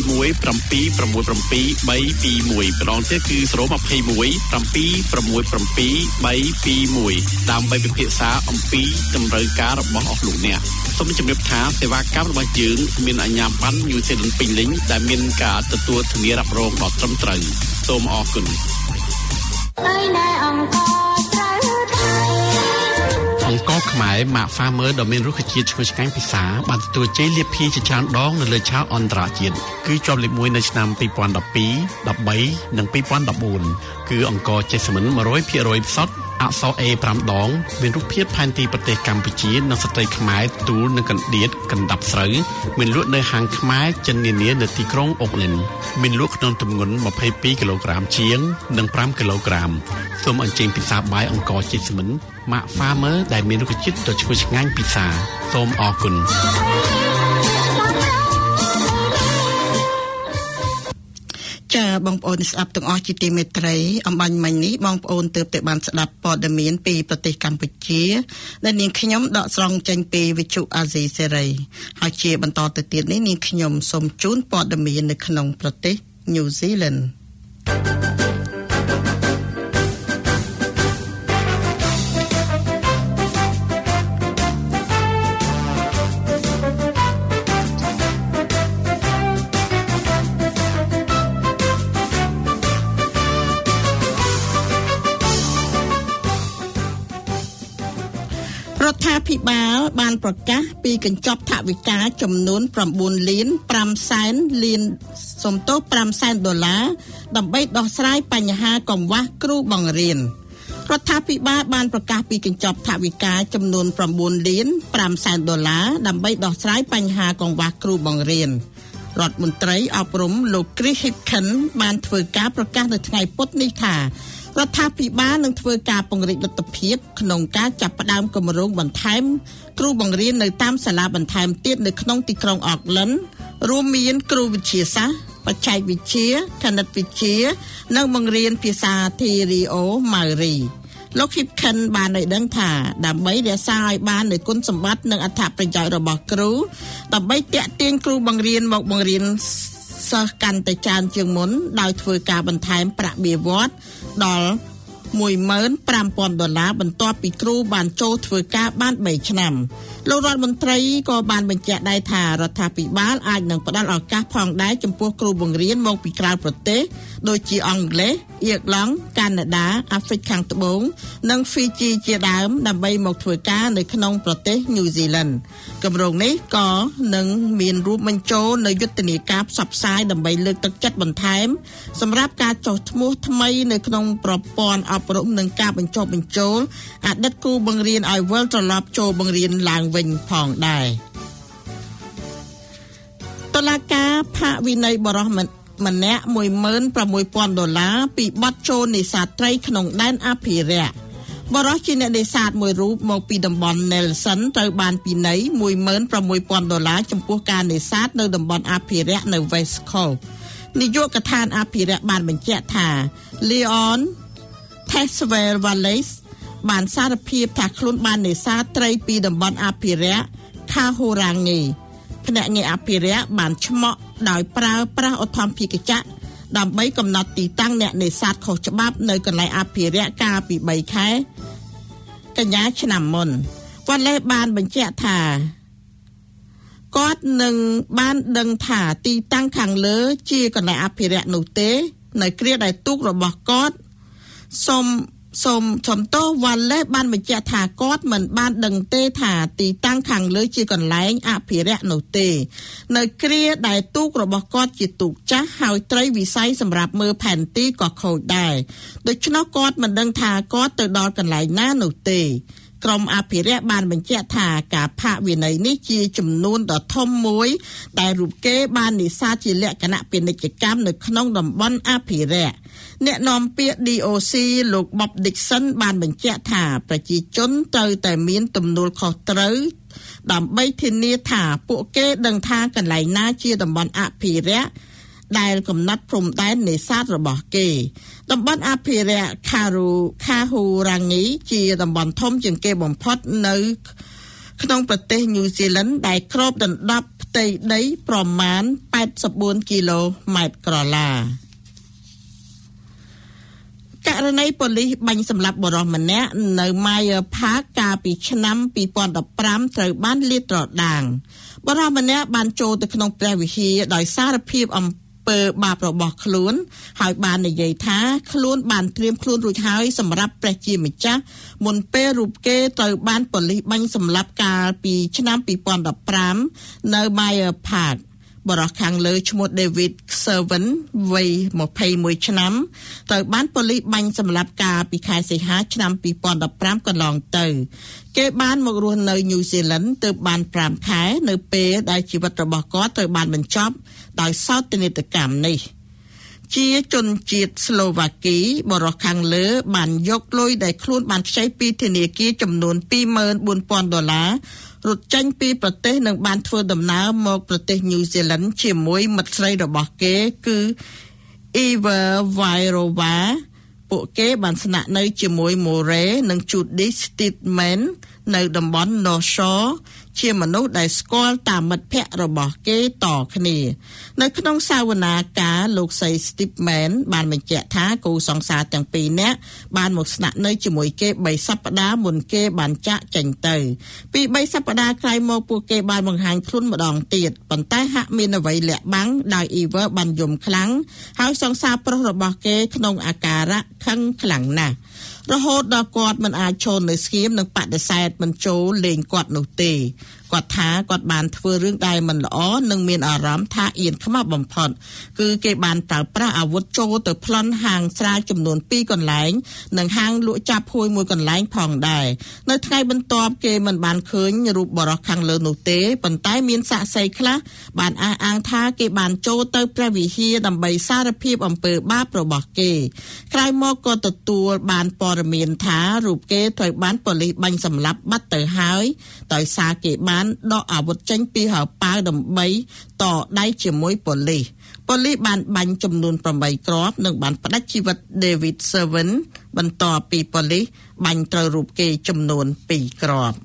767 321 ម្ដងទៀតគឺ021 767 321ដើម្បីពិភាក្សាអំពីតម្រូវការរបស់អស់លោកអ្នកសូមជម្រាបថាសេវាកម្មរបស់យើងមានអាជ្ញាប័ណ្ណ New Zealand ពេញលេញដែលមានការទទួលធានារ៉ាប់រងដ៏ត្រឹមត្រូវសូមអរគុណអង្គរខ្មែរម៉ាក Farmer ដ៏មានរុក្ខជាតិឈ្ងុយឆ្ងាញ់ពិសាបានទទួលជ័យលាភីជាច្រើនដងនៅលើឆាកអន្តរជាតិគឺជាប់លេខ1នៅឆ្នាំ2012 13និង2014គឺអង្គរចេស្មិន 100% ផ្សត់អក្សរ A 5 ដងមានរូបភាពផែនទីប្រទេសកម្ពុជានិងស្ត្រីខ្មែរទូលនិងកណ្ដៀតកណ្ដាប់ស្រូវមានលក់នៅហាងខ្មែរចិននានានៅទីក្រុងអូកឡែនមានលក់ក្នុងទម្ងន់22គីឡូក្រាមជាងនិង5គីឡូក្រាមសូមអញ្ជើញពិសាបាយអង្គរចេស្មិនម៉ាក Farmer ដែលមានរុក្ខជាតិដ៏ឈ្ងុយឆ្ងាញ់ពិសាសូមអរគុណចាបងប្អូនស្ដាប់ទាំងអស់ជាទីមេត្រីអំបញ្ញមិញនេះបងប្អូនទើបតែបានស្ដាប់ព័ត៌មានពីប្រទេសកម្ពុជាដែលនាងខ្ញុំដកស្រង់ចេញពីវិទ្យុអាស៊ីសេរីហើយជាបន្តទៅទៀតនេះនាងខ្ញុំសូមជូនព័ត៌មាននៅក្នុងប្រទេសញូហ្សេឡង់រដ្ឋាភិបាលបានប្រកាសពីកញ្ចប់ថវិកាចំនួន9លាន5សែនលានសំទោស5សែនដុល្លារដើម្បីដោះស្រាយបញ្ហាកង្វះគ្រូបង្រៀនរដ្ឋាភិបាលបានប្រកាសពីកញ្ចប់ថវិកាចំនួន9លាន5សែនដុល្លារដើម្បីដោះស្រាយបញ្ហាកង្វះគ្រូបង្រៀនរដ្ឋមន្ត្រីអប់រំលោក Chris Hipkins បានធ្វើការប្រកាសនៅថ្ងៃពុធនេះថារដ្ឋាភិបាលនឹងធ្វើការពង្រីកលទ្ធភាពក្នុងការចាប់ផ្ដើមគម្រោងបន្ថែមគ្រូបង្រៀននៅតាមសាលាបន្ថែមទៀតនៅក្នុងទីក្រុងអូកឡែនរួមមានគ្រូវិទ្យាសាស្ត្របច្ចេកវិទ្យាគណិតវិទ្យានិងបង្រៀនភាសាធីរីអូម៉ៅរីលោក Hipkins បានឲ្យដឹងថាដើម្បីរក្សាឲ្យបាននូវគុណសម្បត្តិនិងអត្ថប្រយោជន៍របស់គ្រូដើម្បីទាក់ទាញគ្រូបង្រៀនមកបង្រៀនសិស្សកាន់តែច្រើនជាងមុនដោយធ្វើការបន្ថែមប្រាក់បៀវត្សដល់$15,000បន្ទាប់ពីគ្រូបានចូលធ្វើការបាន3ឆ្នាំលោករដ្ឋមន្ត្រីក៏បានបញ្ជាក់ដែរថារដ្ឋាភិបាលអាចនឹងផ្តល់ឱកាសផងដែរចំពោះគ្រូបង្រៀនមកពីក្រៅប្រទេសដូចជាអង់គ្លេសអៀរឡង់កាណាដាអាហ្វ្រិកខាងត្បូងនិងហ្វីជីជាដើមដើម្បីមកធ្វើការនៅក្នុងប្រទេសញូហ្សេឡង់គម្រោងនេះក៏នឹងមានរួមបញ្ចូលនៅយុទ្ធនាការផ្សព្វផ្សាយដើម្បីលើកទឹកចិត្តបន្ថែមសម្រាប់ការចុះឈ្មោះថ្មីនៅក្នុងប្រព័ន្ធអប់រំនិងការបញ្ចុះបញ្ចូលអតីតគ្រូបង្រៀនឲ្យវិលត្រឡប់ចូលបង្រៀនឡើងវិញផងដែរតុលាការផាកវិន័យបរិសុទ្ធម្នាក់$16,000ពីបទចូលនេសាទត្រីក្នុងដែនអភិរក្សបរិសុទ្ធជាអ្នកនេសាទមួយរូបមកពីតំបន់ Nelson ត្រូវបានពិន័យ$16,000ចំពោះការនេសាទនៅតំបន់អភិរក្សនៅ West Coast នាយកដ្ឋានអភិរក្សបានបញ្ជាក់ថា Leon Teswell Wallace បានសារភាពថាខ្លួនបាននេសាទត្រីពីតំបន់អភិរក្ស Kahurangi ភ្នាក់ងារអភិរក្សបានឆ្មក់ដោយប្រើប្រាស់ឧទ្ធម្ភាគចក្រដើម្បីកំណត់ទីតាំងអ្នកនេសាទខុសច្បាប់នៅកន្លែងអភិរក្សកាលពី3ខែកញ្ញាឆ្នាំមុនវ៉ាឡេបានបញ្ជាក់ថាគាត់នឹងបានដឹងថាទីតាំងខាងលើជាកន្លែងអភិរក្សនោះទេនៅគ្រាដែលទូករបស់គាត់សូមតោវ៉ាឡេបានបញ្ជាក់ថាគាត់មិនបានដឹងទេថាទីតាំងខាងលើជាកន្លែងអភិរក្សនោះទេនៅគ្រាដែលទូករបស់គាត់ជាទូកចាស់ហើយត្រីវិស័យសម្រាប់មើលផែនទីក៏ខូចដែរដូច្នោះគាត់មិនដឹងថាគាត់ទៅដល់កន្លែងណានោះទេក្រុមអភិរក្សបានបញ្ជាក់ថាការផាកវិន័យនេះជាចំនួនដ៏ធំមួយដែលរូបគេបាននេសាទជាលក្ខណៈពាណិជ្ជកម្មនៅក្នុងតំបន់អភិរក្សអ្នកនាំពាក្យ DOC លោក Bob Dixon បានបញ្ជាក់ថាប្រជាជនត្រូវតែមានទំនួលខុសត្រូវដើម្បីធានាថាពួកគេដឹងថាកន្លែងណាជាតំបន់អភិរក្សដែលកំណត់ព្រំដែននេសាទរបស់គេតំបន់អភិរក្ស Kahurangi ជាតំបន់ធំជាងគេបំផុតនៅក្នុងប្រទេសញូហ្សេឡង់ដែលគ្របដណ្ដប់ផ្ទៃដីប្រមាណ84គីឡូម៉ែត្រក្រឡាករណីប៉ូលីសបាញ់សម្លាប់បុរសម្នាក់នៅ Meyer Park កាលពីឆ្នាំ2015ត្រូវបានលាតត្រដាងបុរសម្នាក់បានចូលទៅក្នុងព្រះវិហារដោយសារភាពអំពើបាបរបស់ខ្លួនហើយបាននិយាយថាខ្លួនបានត្រៀមខ្លួនរួចហើយសម្រាប់ព្រះជាម្ចាស់មុនពេលរូបគេត្រូវបានប៉ូលីសបាញ់សម្លាប់កាលពីឆ្នាំ2015នៅ Meyer Park បរិសុទ្ធខាងលើឈ្មោះ David Servan វ័យ21ឆ្នាំត្រូវបានប៉ូលីសបាញ់សម្លាប់កាលពីខែសីហាឆ្នាំ2015កន្លងទៅគេបានមករស់នៅញូហ្សេឡង់ទើបបាន5ខែនៅពេលដែលជីវិតរបស់គាត់ត្រូវបានបញ្ចប់ដោយសោកនាដកម្មនេះជាជនជាតិស្លូវ៉ាគីបរិសុទ្ធខាងលើបានយកលុយដែលខ្លួនបានខ្ចីពីធនាគារចំនួន$24,000រត់ចេញពីប្រទេសនិងបានធ្វើដំណើរមកប្រទេសញូហ្សេឡង់ជាមួយមិត្តស្រីរបស់គេគឺ Eva Vairova ពួកគេបានស្នាក់នៅជាមួយ More និង Judy Stedman នៅតំបន់ North Shore ជាមនុស្សដែលស្គាល់តាមមិត្តភ័ក្តិរបស់គេតគ្នានៅក្នុងសាវនាការលោកស្រី Stedman បានបញ្ជាក់ថាគូសង្សារទាំងពីរនាក់បានមកស្នាក់នៅជាមួយគេ3សប្តាហ៍មុនគេបានចាក់ចេញទៅពី3សប្តាហ៍ក្រោយមកពួកគេបានបង្ហាញខ្លួនម្ដងទៀតប៉ុន្តែហាក់មានអ្វីលាក់បាំងដោយ Eva បានយំខ្លាំងហើយសង្សារប្រុសរបស់គេក្នុងអាការៈខឹងខ្លាំងណាស់រហូតដល់គាត់មិនអាចឈរនៅស្ងៀមនិងបដិសេធមិនចូលលេងគាត់នោះទេគាត់ថាគាត់បានធ្វើរឿងដែលមិនល្អនិងមានអារម្មណ៍ថាអៀនខ្មាស់បំផុតគឺគេបានប្រើប្រាស់អាវុធចូលទៅប្លន់ហាងស្រាចំនួន2កន្លែងនិងហាងលក់ចាប់ហួយមួយកន្លែងផងដែរនៅថ្ងៃបន្ទាប់គេមិនបានឃើញរូបបរិសុទ្ធខាងលើនោះទេប៉ុន្តែមានសាក្សីខ្លះបានអះអាងថាគេបានចូលទៅព្រះវិហារដើម្បីសារភាពអំពើបាបរបស់គេក្រោយមកក៏ទទួលបានព័ត៌មានថារូបគេត្រូវបានប៉ូលីសបាញ់សម្លាប់បាត់ទៅហើយដោយសារគេបានដកអាវុធចេញពីហៅប៉ាវដើម្បីតដៃជាមួយប៉ូលីសបានបាញ់ចំនួន8គ្រាប់និងបានផ្តាច់ជីវិត David Seven បន្ទាប់ពីប៉ូលីសបាញ់ត្រូវរូបគេចំនួន2គ្រាប់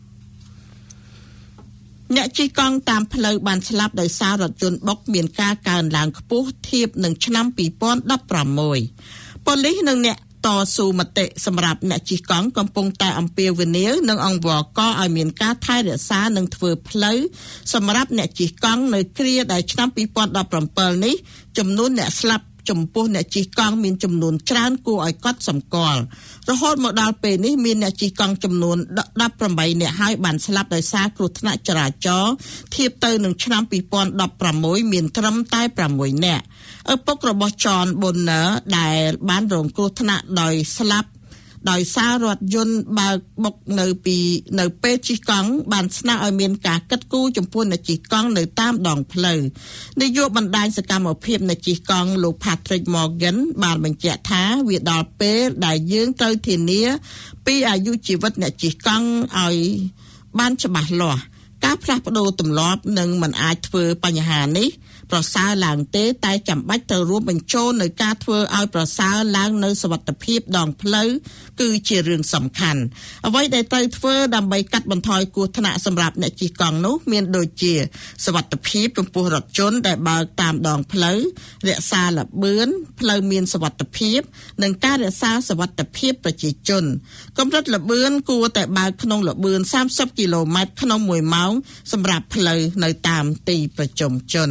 អ្នកជិះកង់តាមផ្លូវបានស្លាប់ដោយសាររថយន្តបុកមានការកើនឡើងខ្ពស់ធៀបនឹងឆ្នាំ2016ប៉ូលីសនិងអ្នកតស៊ូមតិសម្រាប់អ្នកជិះកង់កំពុងតែអំពាវនាវនិងអង្វរករឲ្យមានការថែរក្សានិងធ្វើផ្លូវសម្រាប់អ្នកជិះកង់នៅគ្រាដែលឆ្នាំ2017នេះចំនួនអ្នកស្លាប់ចំពោះអ្នកជិះកង់មានចំនួនច្រើនគួរឲ្យកត់សម្គាល់រហូតមកដល់ពេលនេះមានអ្នកជិះកង់ចំនួន18នាក់ហើយបានស្លាប់ដោយសារគ្រោះថ្នាក់ចរាចរណ៍ធៀបទៅនឹងឆ្នាំ2016មានត្រឹមតែ6នាក់ឪពុករបស់ John Bonner ដែលបានរងគ្រោះថ្នាក់ដោយស្លាប់ដោយសាររថយន្តបើកបុកនៅពេលជិះកង់បានស្នើឲ្យមានការកាត់គូចំពោះអ្នកជិះកង់នៅតាមដងផ្លូវនាយកបណ្ដាញសកម្មភាពអ្នកជិះកង់លោក Patrick Morgan បានបញ្ជាក់ថាវាដល់ពេលដែលយើងត្រូវធានាពីអាយុជីវិតអ្នកជិះកង់ឲ្យបានច្បាស់លាស់ការផ្លាស់ប្ដូរទម្លាប់នឹងមិនអាចធ្វើបញ្ហានេះប្រសើរឡើងទេតែចាំបាច់ត្រូវរួមបញ្ចូលនៅការធ្វើឲ្យប្រសើរឡើងនៅសុវត្ថិភាពដងផ្លូវគឺជារឿងសំខាន់អ្វីដែលត្រូវធ្វើដើម្បីកាត់បន្ថយគ្រោះថ្នាក់សម្រាប់អ្នកជិះកង់នោះមានដូចជាសុវត្ថិភាពចំពោះរថយន្តដែលបើកតាមដងផ្លូវរក្សាល្បឿនផ្លូវមានសុវត្ថិភាពនិងការរក្សាសុវត្ថិភាពប្រជាជនកម្រិតល្បឿនគួរតែបើកក្នុងល្បឿន30គីឡូម៉ែត្រក្នុង1ម៉ោងសម្រាប់ផ្លូវនៅតាមទីប្រជុំជន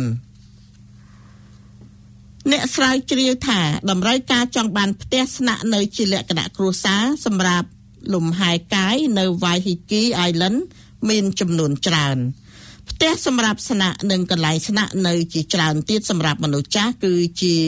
អ្នកស្រាវជ្រាវថាតម្រូវការចង់បានផ្ទះស្នាក់នៅជាលក្ខណៈគ្រួសារសម្រាប់លំហែកាយនៅ Waiheke Island មានចំនួនច្រើនផ្ទះសម្រាប់ស្នាក់និងកន្លែងស្នាក់នៅជាច្រើនទៀតសម្រាប់មនុស្សចាស់គឺជា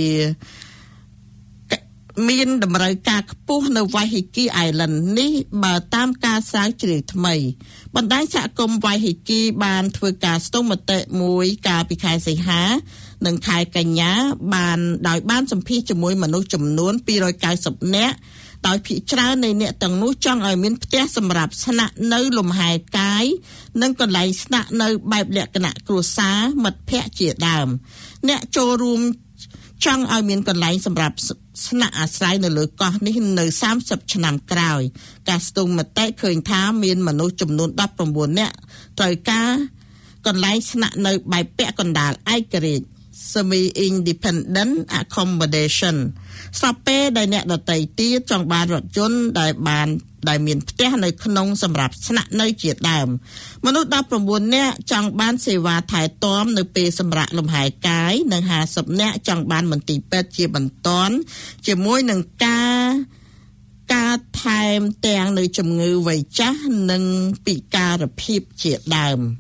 មានតម្រូវការខ្ពស់នៅ Waiheke Island នេះបើតាមការស្រាវជ្រាវថ្មីបណ្ដាញសហគមន៍ Waiheke បានធ្វើការស្ទង់មតិមួយកាលពីខែសីហានិងខែកញ្ញាបានសម្ភាសជាមួយមនុស្សចំនួន290នាក់ដោយភាគច្រើននៃអ្នកទាំងនោះចង់ឲ្យមានផ្ទះសម្រាប់ស្នាក់នៅលំហែកាយនិងកន្លែងស្នាក់នៅបែបលក្ខណៈគ្រួសារមិត្តភ័ក្តិជាដើមអ្នកចូលរួមចង់ឲ្យមានកន្លែងសម្រាប់ស្នាក់អាស្រ័យនៅលើកោះនេះនៅ30ឆ្នាំក្រោយការស្ទង់មតិឃើញថាមានមនុស្សចំនួន19នាក់ត្រូវការកន្លែងស្នាក់នៅបែបពាក់កណ្ដាលឯករាជ្យsemi-independent accommodation ស្របពេលដែលអ្នកដទៃទៀតចង់បានរថយន្តដែលមានផ្ទះនៅក្នុងសម្រាប់ស្នាក់នៅជាដើមមនុស្ស19នាក់ចង់បានសេវាថែទាំនៅពេលសម្រាកលំហែកាយនិង50នាក់ចង់បានមន្ទីរពេទ្យជាបន្ទាន់ជាមួយនឹងការថែមទាំងនៅជំងឺវ័យចាស់និងពិការភាពជាដើម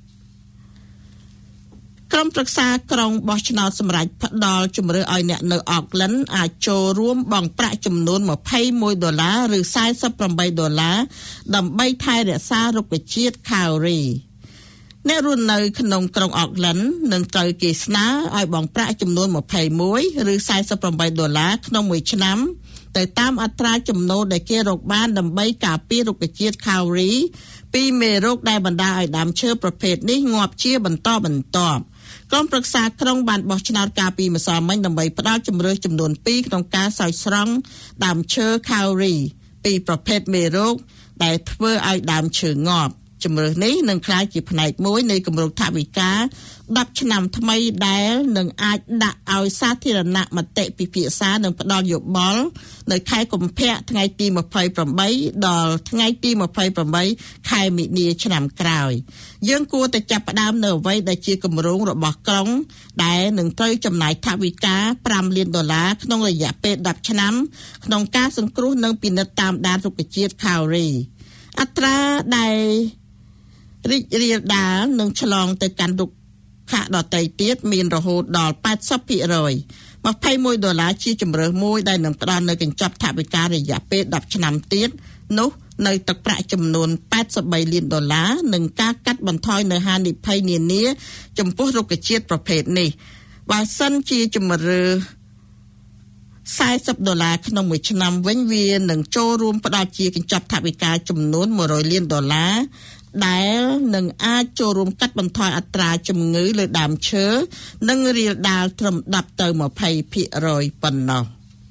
ក្រុមប្រឹក្សាក្រុងបោះឆ្នោតសម្រាប់ផ្ដល់ជំរឿឲ្យអ្នកនៅអូកឡែនអាចចូលរួមបង់ប្រាក់ចំនួន$21ឬ$48ដើម្បីថែរក្សារុក្ខជាតិខាវរីអ្នករស់នៅក្នុងក្រុងអូកឡែននឹងត្រូវគេស្នើឲ្យបង់ប្រាក់ចំនួន$21ឬ$48ក្នុងមួយឆ្នាំទៅតាមអត្រាចំណូលដែលគេរកបានដើម្បីការពាររុក្ខជាតិខាវរីពីមេរោគដែលបណ្ដាលឲ្យដើមឈើប្រភេទនេះងាប់ជាបន្តបន្ទាប់ក្រុមប្រឹក្សាក្រុងបានបោះឆ្នោតការពីម្សិលមិញដើម្បីផ្ដល់ជំរឿសចំនួន2ក្នុងការស្រោចស្រង់ដើមឈើ Kauri ពីប្រភេទមេរោគដែលធ្វើឲ្យដើមឈើងាប់ជំរឿសនេះនឹងក្លាយជាផ្នែកមួយនៃគម្រោងថវិកា10ឆ្នាំថ្មីដែលនឹងអាចដាក់ឲ្យសាធារណមតិពិភាក្សានិងផ្ដល់យោបល់នៅខែកុម្ភៈថ្ងៃទី28ដល់ថ្ងៃទី28ខែមិនិនាឆ្នាំក្រោយយើងគួរតែចាប់ផ្ដើមនៅអ្វីដែលជាគម្រោងរបស់ក្រុងដែលនឹងត្រូវចំណាយថវិកា$5 លានក្នុងរយៈពេល10ឆ្នាំក្នុងការសង្គ្រោះនិងពិនិត្យតាមដានរុក្ខជាតិ Kauri អត្រាដែលរីករាលដាលនឹងឆ្លងទៅកាន់រុក្ខដទៃទៀតមានរហូតដល់ 80% $21ជាជំរើសមួយដែលនឹងផ្ដល់នៅកញ្ចប់ថវិការយៈពេល10ឆ្នាំទៀតនោះនៅទឹកប្រាក់ចំនួន$83 លាននិងការកាត់បន្ថយនៅហានិភ័យនានាចំពោះរុក្ខជាតិប្រភេទនេះបើសិនជាជំរើស$40ក្នុងមួយឆ្នាំវិញវានឹងចូលរួមផ្ដល់ជាកញ្ចប់ថវិកាចំនួន$100 លានដែលនឹងអាចចូលរួមកាត់បន្ថយអត្រាជំងឺលើដើមឈើនិងរាលដាលត្រឹម10ទៅ20% ប៉ុណ្ណោះ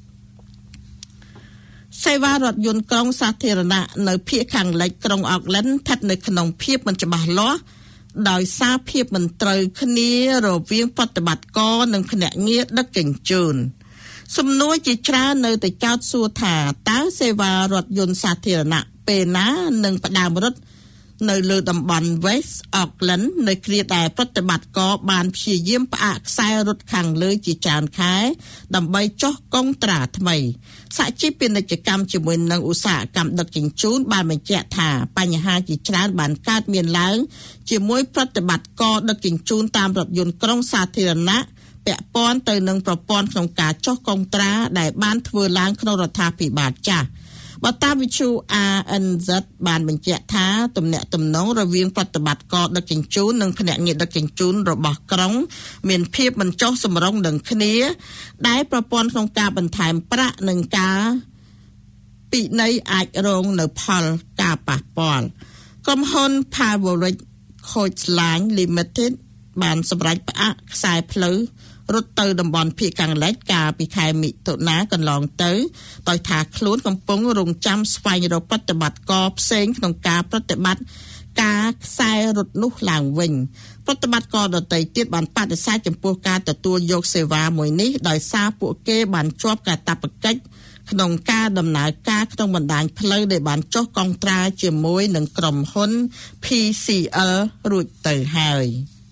សេវារថយន្តក្រុងសាធារណៈនៅភាគខាងលិចក្រុង Auckland ស្ថិតនៅក្នុងភាពមិនច្បាស់លាស់ដោយសារភាពមិនត្រូវគ្នារវាងប្រតិបត្តិការនិងភ្នាក់ងារដឹកជញ្ជូនសំណួរជាច្រើននៅតែចោទសួរថាតើសេវារថយន្តសាធារណៈពេលណានឹងផ្ដើមរត់នៅលើតំបន់ West Auckland នៅគ្រាដែលប្រតិបត្តិការបានព្យាយាមផ្អាកខ្សែរត់ខាងលើជាច្រើនខែដើម្បីចុះកុងត្រាថ្មីសហជីពពាណិជ្ជកម្មជាមួយនឹងឧស្សាហកម្មដឹកជញ្ជូនបានបញ្ជាក់ថាបញ្ហាជាច្រើនបានកើតមានឡើងជាមួយប្រតិបត្តិការដឹកជញ្ជូនតាមរថយន្តក្រុងសាធារណៈពាក់ព័ន្ធទៅនឹងប្រព័ន្ធក្នុងការចុះកុងត្រាដែលបានធ្វើឡើងក្នុងរដ្ឋាភិបាលចាស់បើតាមវិទ្យុ RNZ បានបញ្ជាក់ថាទំនាក់ទំនងរវាងប្រតិបត្តិការដឹកជញ្ជូននិងភ្នាក់ងារដឹកជញ្ជូនរបស់ក្រុងមានភាពមិនចុះសម្រុងនឹងគ្នាដែលប្រព័ន្ធក្នុងការបន្ថែមប្រាក់និងការពិន័យអាចរងនៅផលការប៉ះពាល់ក្រុមហ៊ុន Pavlovich Coachline Limited បានសម្រេចផ្អាកខ្សែផ្លូវរត់ទៅតំបន់ភាគខាងលិចកាលពីខែមិថុនាកន្លងទៅដោយថាខ្លួនកំពុងរងចាំស្វែងរកប្រតិបត្តិការផ្សេងក្នុងការប្រតិបត្តិការខ្សែរត់នោះឡើងវិញប្រតិបត្តិការដទៃទៀតបានបដិសេធចំពោះការទទួលយកសេវាមួយនេះដោយសារពួកគេបានជាប់កាតព្វកិច្ចក្នុងការដំណើរការក្នុងបណ្ដាញផ្លូវដែលបានចុះកុងត្រាជាមួយនឹងក្រុមហ៊ុន PCL រួចទៅហើយ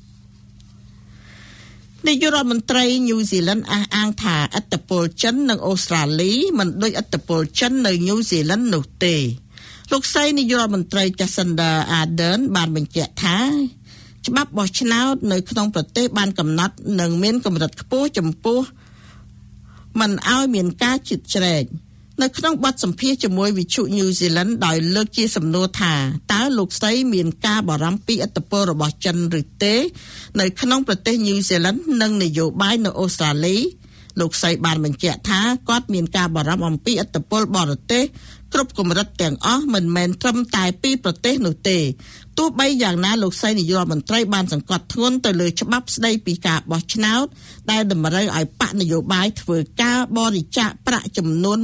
នាយករដ្ឋមន្ត្រីញូហ្សេឡង់អះអាងថាឥទ្ធិពលចិននិងអូស្ត្រាលីមិនដូចឥទ្ធិពលចិននៅញូហ្សេឡង់នោះទេលោកស្រីនាយករដ្ឋមន្ត្រី Jacinda Ardern បានបញ្ជាក់ថាច្បាប់បោះឆ្នោតនៅក្នុងប្រទេសបានកំណត់និងមានកម្រិតខ្ពស់ចំពោះមិនឲ្យមានការជិតជ្រែកនៅក្នុងបទសម្ភាសន៍ជាមួយវិទ្យុញូហ្សេឡង់ដោយលើកជាសំណួរថាតើលោកស្រីមានការបារម្ភពីឥទ្ធិពលរបស់ចិនឬទេនៅក្នុងប្រទេសញូហ្សេឡង់និងនយោបាយនៅអូស្ត្រាលីលោកស្រីបានបញ្ជាក់ថាគាត់មានការបារម្ភអំពីឥទ្ធិពលបរទេសគ្រប់កម្រិតទាំងអស់មិនមែនត្រឹមតែពីប្រទេសនោះទេទោះបីយ៉ាងណាលោកស្រីនាយករដ្ឋមន្ត្រីបានសង្កត់ធ្ងន់ទៅលើច្បាប់ស្តីពីការបោះឆ្នោតដែលតម្រូវឲ្យបកនយោបាយធ្វើការបរិច្ចាគប្រាក់ចំនួន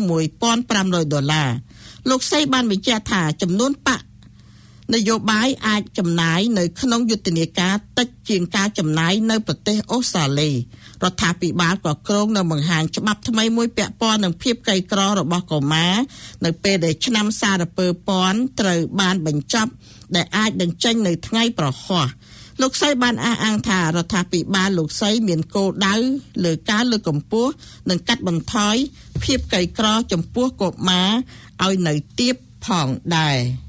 $1,500លោកស្រីបានបញ្ជាក់ថាចំនួនបកនយោបាយអាចចំណាយនៅក្នុងយុទ្ធនាការតិចជាងការចំណាយនៅប្រទេសអូស្ត្រាលីរដ្ឋាភិបាលក៏គ្រោងនឹងបង្ហាញច្បាប់ថ្មីមួយពាក់ព័ន្ធនឹងភាពក្រីក្ររបស់កុមារនៅពេលដែលឆ្នាំសារពើព័ន្ធត្រូវបានបញ្ចប់ដែលអាចនឹងចេញនៅថ្ងៃប្រហ័សលោកស្រីបានអះអាងថារដ្ឋាភិបាលលោកស្រីមានគោលដៅលើការលើកកម្ពស់និងកាត់បន្ថយភាពក្រីក្រចំពោះកុមារឲ្យនៅទាបផងដែរ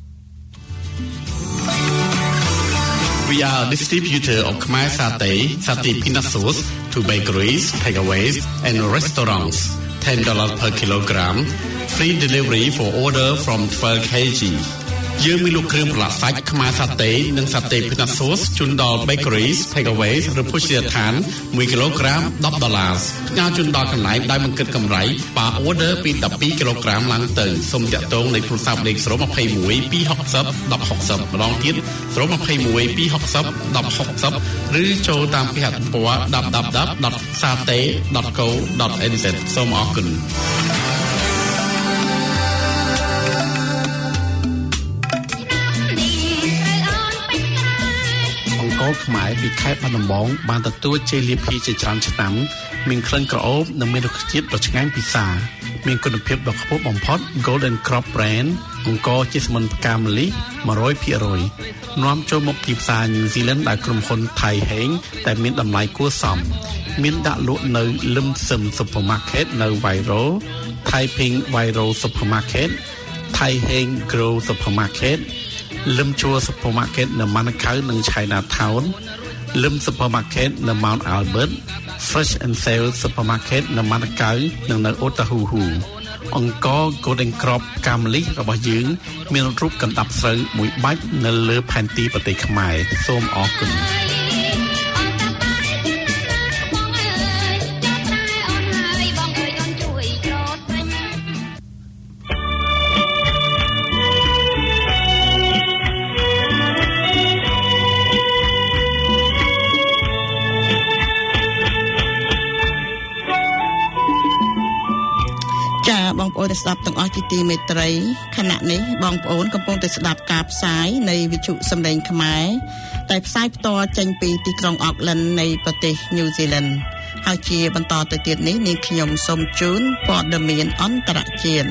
We are a distributor of Khmer Satay, Satay Peanut Sauce to bakeries, takeaways, and restaurants. $10 per kilogram. Free delivery for order from 12 kg. យើងមានលក់គ្រឿងប្រឡាក់សាច់ខ្មែរសាតេនិងសាតេពីណាសូសជូនដល់ Bakeries Takeaway ឬភោជនីយដ្ឋាន1គីឡូក្រាម$10ផ្ញើជូនដល់កន្លែងដែលមិនគិតកម្រៃបើ order ពី12គីឡូក្រាមឡើងទៅសូមតាក់ទងលេខទូរស័ព្ទលេខ021 260 1060ម្ដងទៀត021 260 1060ឬចូលតាមគេហទំព័រ www.sate.co.nz សូមអរគុណខ្មែរពីខេត្តបាត់ដំបងបានទទួលជ័យលាភីជាច្រើនឆ្នាំមានក្លិនក្រអូបនិងមានរសជាតិដ៏ឆ្ងាញ់ពិសាមានគុណភាពដ៏ខ្ពស់បំផុត Golden Crop Brand អង្គរជាសមុនផ្កាម្លិះ 100% នាំចូលមកទីផ្សារ New Zealand ដោយក្រុមហ៊ុន Thai Heng ដែលមានតម្លៃគួរសមមានដាក់លក់នៅ Lim Sim Supermarket នៅ Wairo Thai Ping Wairo Supermarket Thai Heng Grow Supermarket Lim Chua Supermarket នៅ Manukau និង Chinatown Lim Supermarket នៅ Mount Albert Fresh and Sale Supermarket នៅ Manukau និងនៅ Otahuhu អង្គរ Golden Crop កាម្លិះរបស់យើងមានរូបកណ្ដាប់ស្រូវមួយបាច់នៅលើផែនទីប្រទេសខ្មែរសូមអរគុណបងប្អូនស្ដាប់ទាំងអស់ជាទីមេត្រីខណៈនេះបងប្អូនកំពុងតែស្ដាប់ការផ្សាយនៃវិទ្យុសំឡេងខ្មែរដែលផ្សាយផ្ទាល់ចេញពីទីក្រុងអូកឡែននៃប្រទេស New Zealand ហើយជាបន្តទៅទៀតនេះនាងខ្ញុំសូមជូនព័ត៌មានអន្តរជាតិ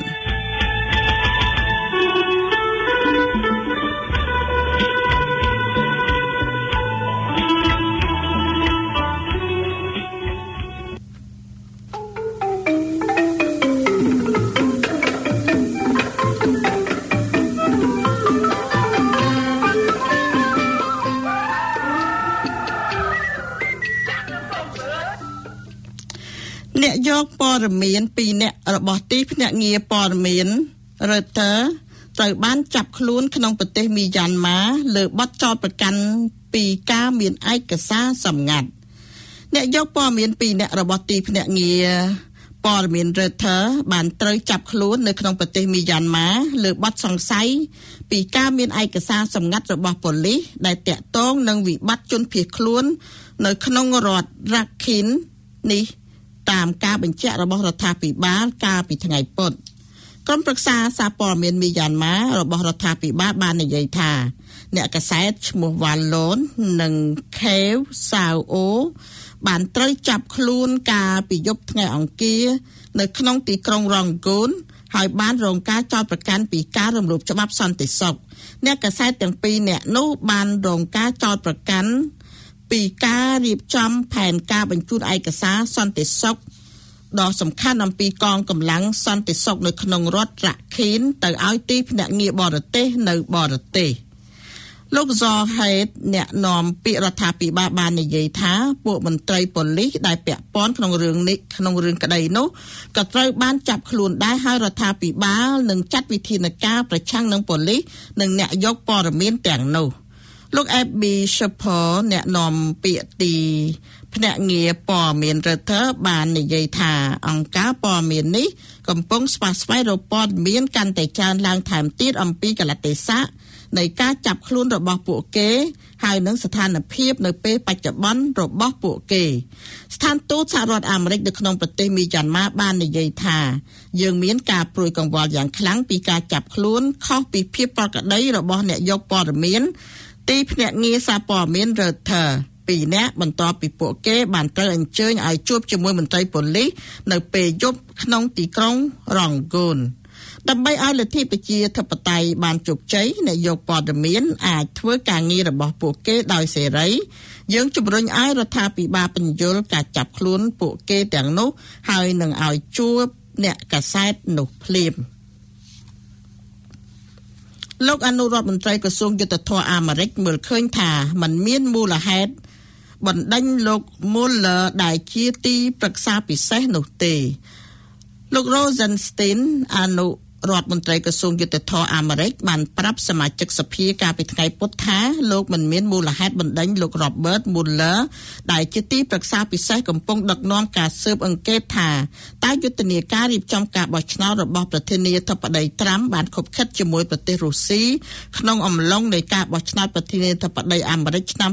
យកព័ត៌មានពីអ្នករបស់ទីភ្នាក់ងារព័ត៌មាន Reuters ត្រូវបានចាប់ខ្លួនក្នុងប្រទេសមីយ៉ាន់ម៉ាលើបទចោទប្រកាន់ពីការមានឯកសារសម្ងាត់អ្នកយកព័ត៌មានពីអ្នករបស់ទីភ្នាក់ងារព័ត៌មាន Reuters បានត្រូវចាប់ខ្លួននៅក្នុងប្រទេសមីយ៉ាន់ម៉ាលើបទសង្ស័យពីការមានឯកសារសម្ងាត់របស់ប៉ូលីសដែលតាក់ទងនឹងវិបត្តិជនភៀសខ្លួននៅក្នុងរដ្ឋ Rakhine នេះតាមការបញ្ជាក់របស់រដ្ឋាភិបាលកាលពីថ្ងៃពុធក្រុមប្រឹក្សាសារព័ត៌មានមីយ៉ាន់ម៉ារបស់រដ្ឋាភិបាលបាននិយាយថាអ្នកកាសែតឈ្មោះវ៉ាល់ឡូននិងខេវសាវអូបានត្រូវចាប់ខ្លួនកាលពីយប់ថ្ងៃអង្គារនៅក្នុងទីក្រុងរ៉ង់ហ្គូនហើយបានរងការចោទប្រកាន់ពីការរំលោភច្បាប់សន្តិសុខអ្នកកាសែតទាំងពីរនាក់នោះបានរងការចោទប្រកាន់ពីការរៀបចំផែនការបញ្ជូនឯកសារសន្តិសុខដ៏សំខាន់អំពីកងកម្លាំងសន្តិសុខនៅក្នុងរដ្ឋ Rakhine ទៅឲ្យទីភ្នាក់ងារបរទេសនៅបរទេសលោក Zohid អ្នកនាំពាក្យរដ្ឋាភិបាលបាននិយាយថាពួកមន្ត្រីប៉ូលីសដែលពាក់ព័ន្ធក្នុងរឿងនេះក្នុងរឿងក្តីនោះក៏ត្រូវបានចាប់ខ្លួនដែរហើយរដ្ឋាភិបាលនឹងចាត់វិធានការប្រឆាំងនឹងប៉ូលីសនិងអ្នកយកព័ត៌មានទាំងនោះលោក Abby Shepard អ្នកនាំពាក្យទីភ្នាក់ងារព័ត៌មាន Reuters បាននិយាយថាអង្គការព័ត៌មាននេះកំពុងស្វែងរកព័ត៌មានកាន់តែច្រើនឡើងថែមទៀតអំពីកលៈទេសៈនៃការចាប់ខ្លួនរបស់ពួកគេហើយនឹងស្ថានភាពនៅពេលបច្ចុប្បន្នរបស់ពួកគេស្ថានទូតសហរដ្ឋអាមេរិកនៅក្នុងប្រទេសមីយ៉ាន់ម៉ាបាននិយាយថាយើងមានការព្រួយកង្វល់យ៉ាងខ្លាំងពីការចាប់ខ្លួនខុសពីភាពប្រក្រតីរបស់អ្នកយកព័ត៌មានទីភ្នាក់ងារសារព័ត៌មាន Reuters ពីរនាក់បន្ទាប់ពីពួកគេបានត្រូវអញ្ជើញឲ្យជួបជាមួយមន្ត្រីប៉ូលីសនៅពេលយប់ក្នុងទីក្រុងរ៉ង់ហ្គូនដើម្បីឲ្យលទ្ធិប្រជាធិបតេយ្យបានជោគជ័យអ្នកយកព័ត៌មានអាចធ្វើការងាររបស់ពួកគេដោយសេរីយើងជំរុញឲ្យរដ្ឋាភិបាលបញ្យល់ការចាប់ខ្លួនពួកគេទាំងនោះហើយនឹងឲ្យជួបអ្នកកាសែតនោះភ្លាមលោកអនុរដ្ឋមន្ត្រីក្រសួងយុទ្ធភ័ពអាមេរិកមើលឃើញថាมันមានមូលហេតុបណ្ដេញលោក Mueller ដែលជាទីប្រឹក្សាពិសេសនោះទេលោក Rosenstein អនុរដ្ឋមន្ត្រីក្រសួងយុទ្ធភ័ពអាមេរិកបានប្រាប់សមាជិកសភាកាលពីថ្ងៃពុធថាលោកមិនមានមូលហេតុបណ្ដេញលោក Robert Mueller ដែលជាទីប្រឹក្សាពិសេសកំពុងដឹកនាំការស៊ើបអង្កេតថាតើយុទ្ធនាការរៀបចំការបោះឆ្នោតរបស់ប្រធានាធិបតីត្រាំបានខុបខិតជាមួយប្រទេសរុស្ស៊ីក្នុងអំឡុងនៃការបោះឆ្នោតប្រធានាធិបតីអាមេរិកឆ្នាំ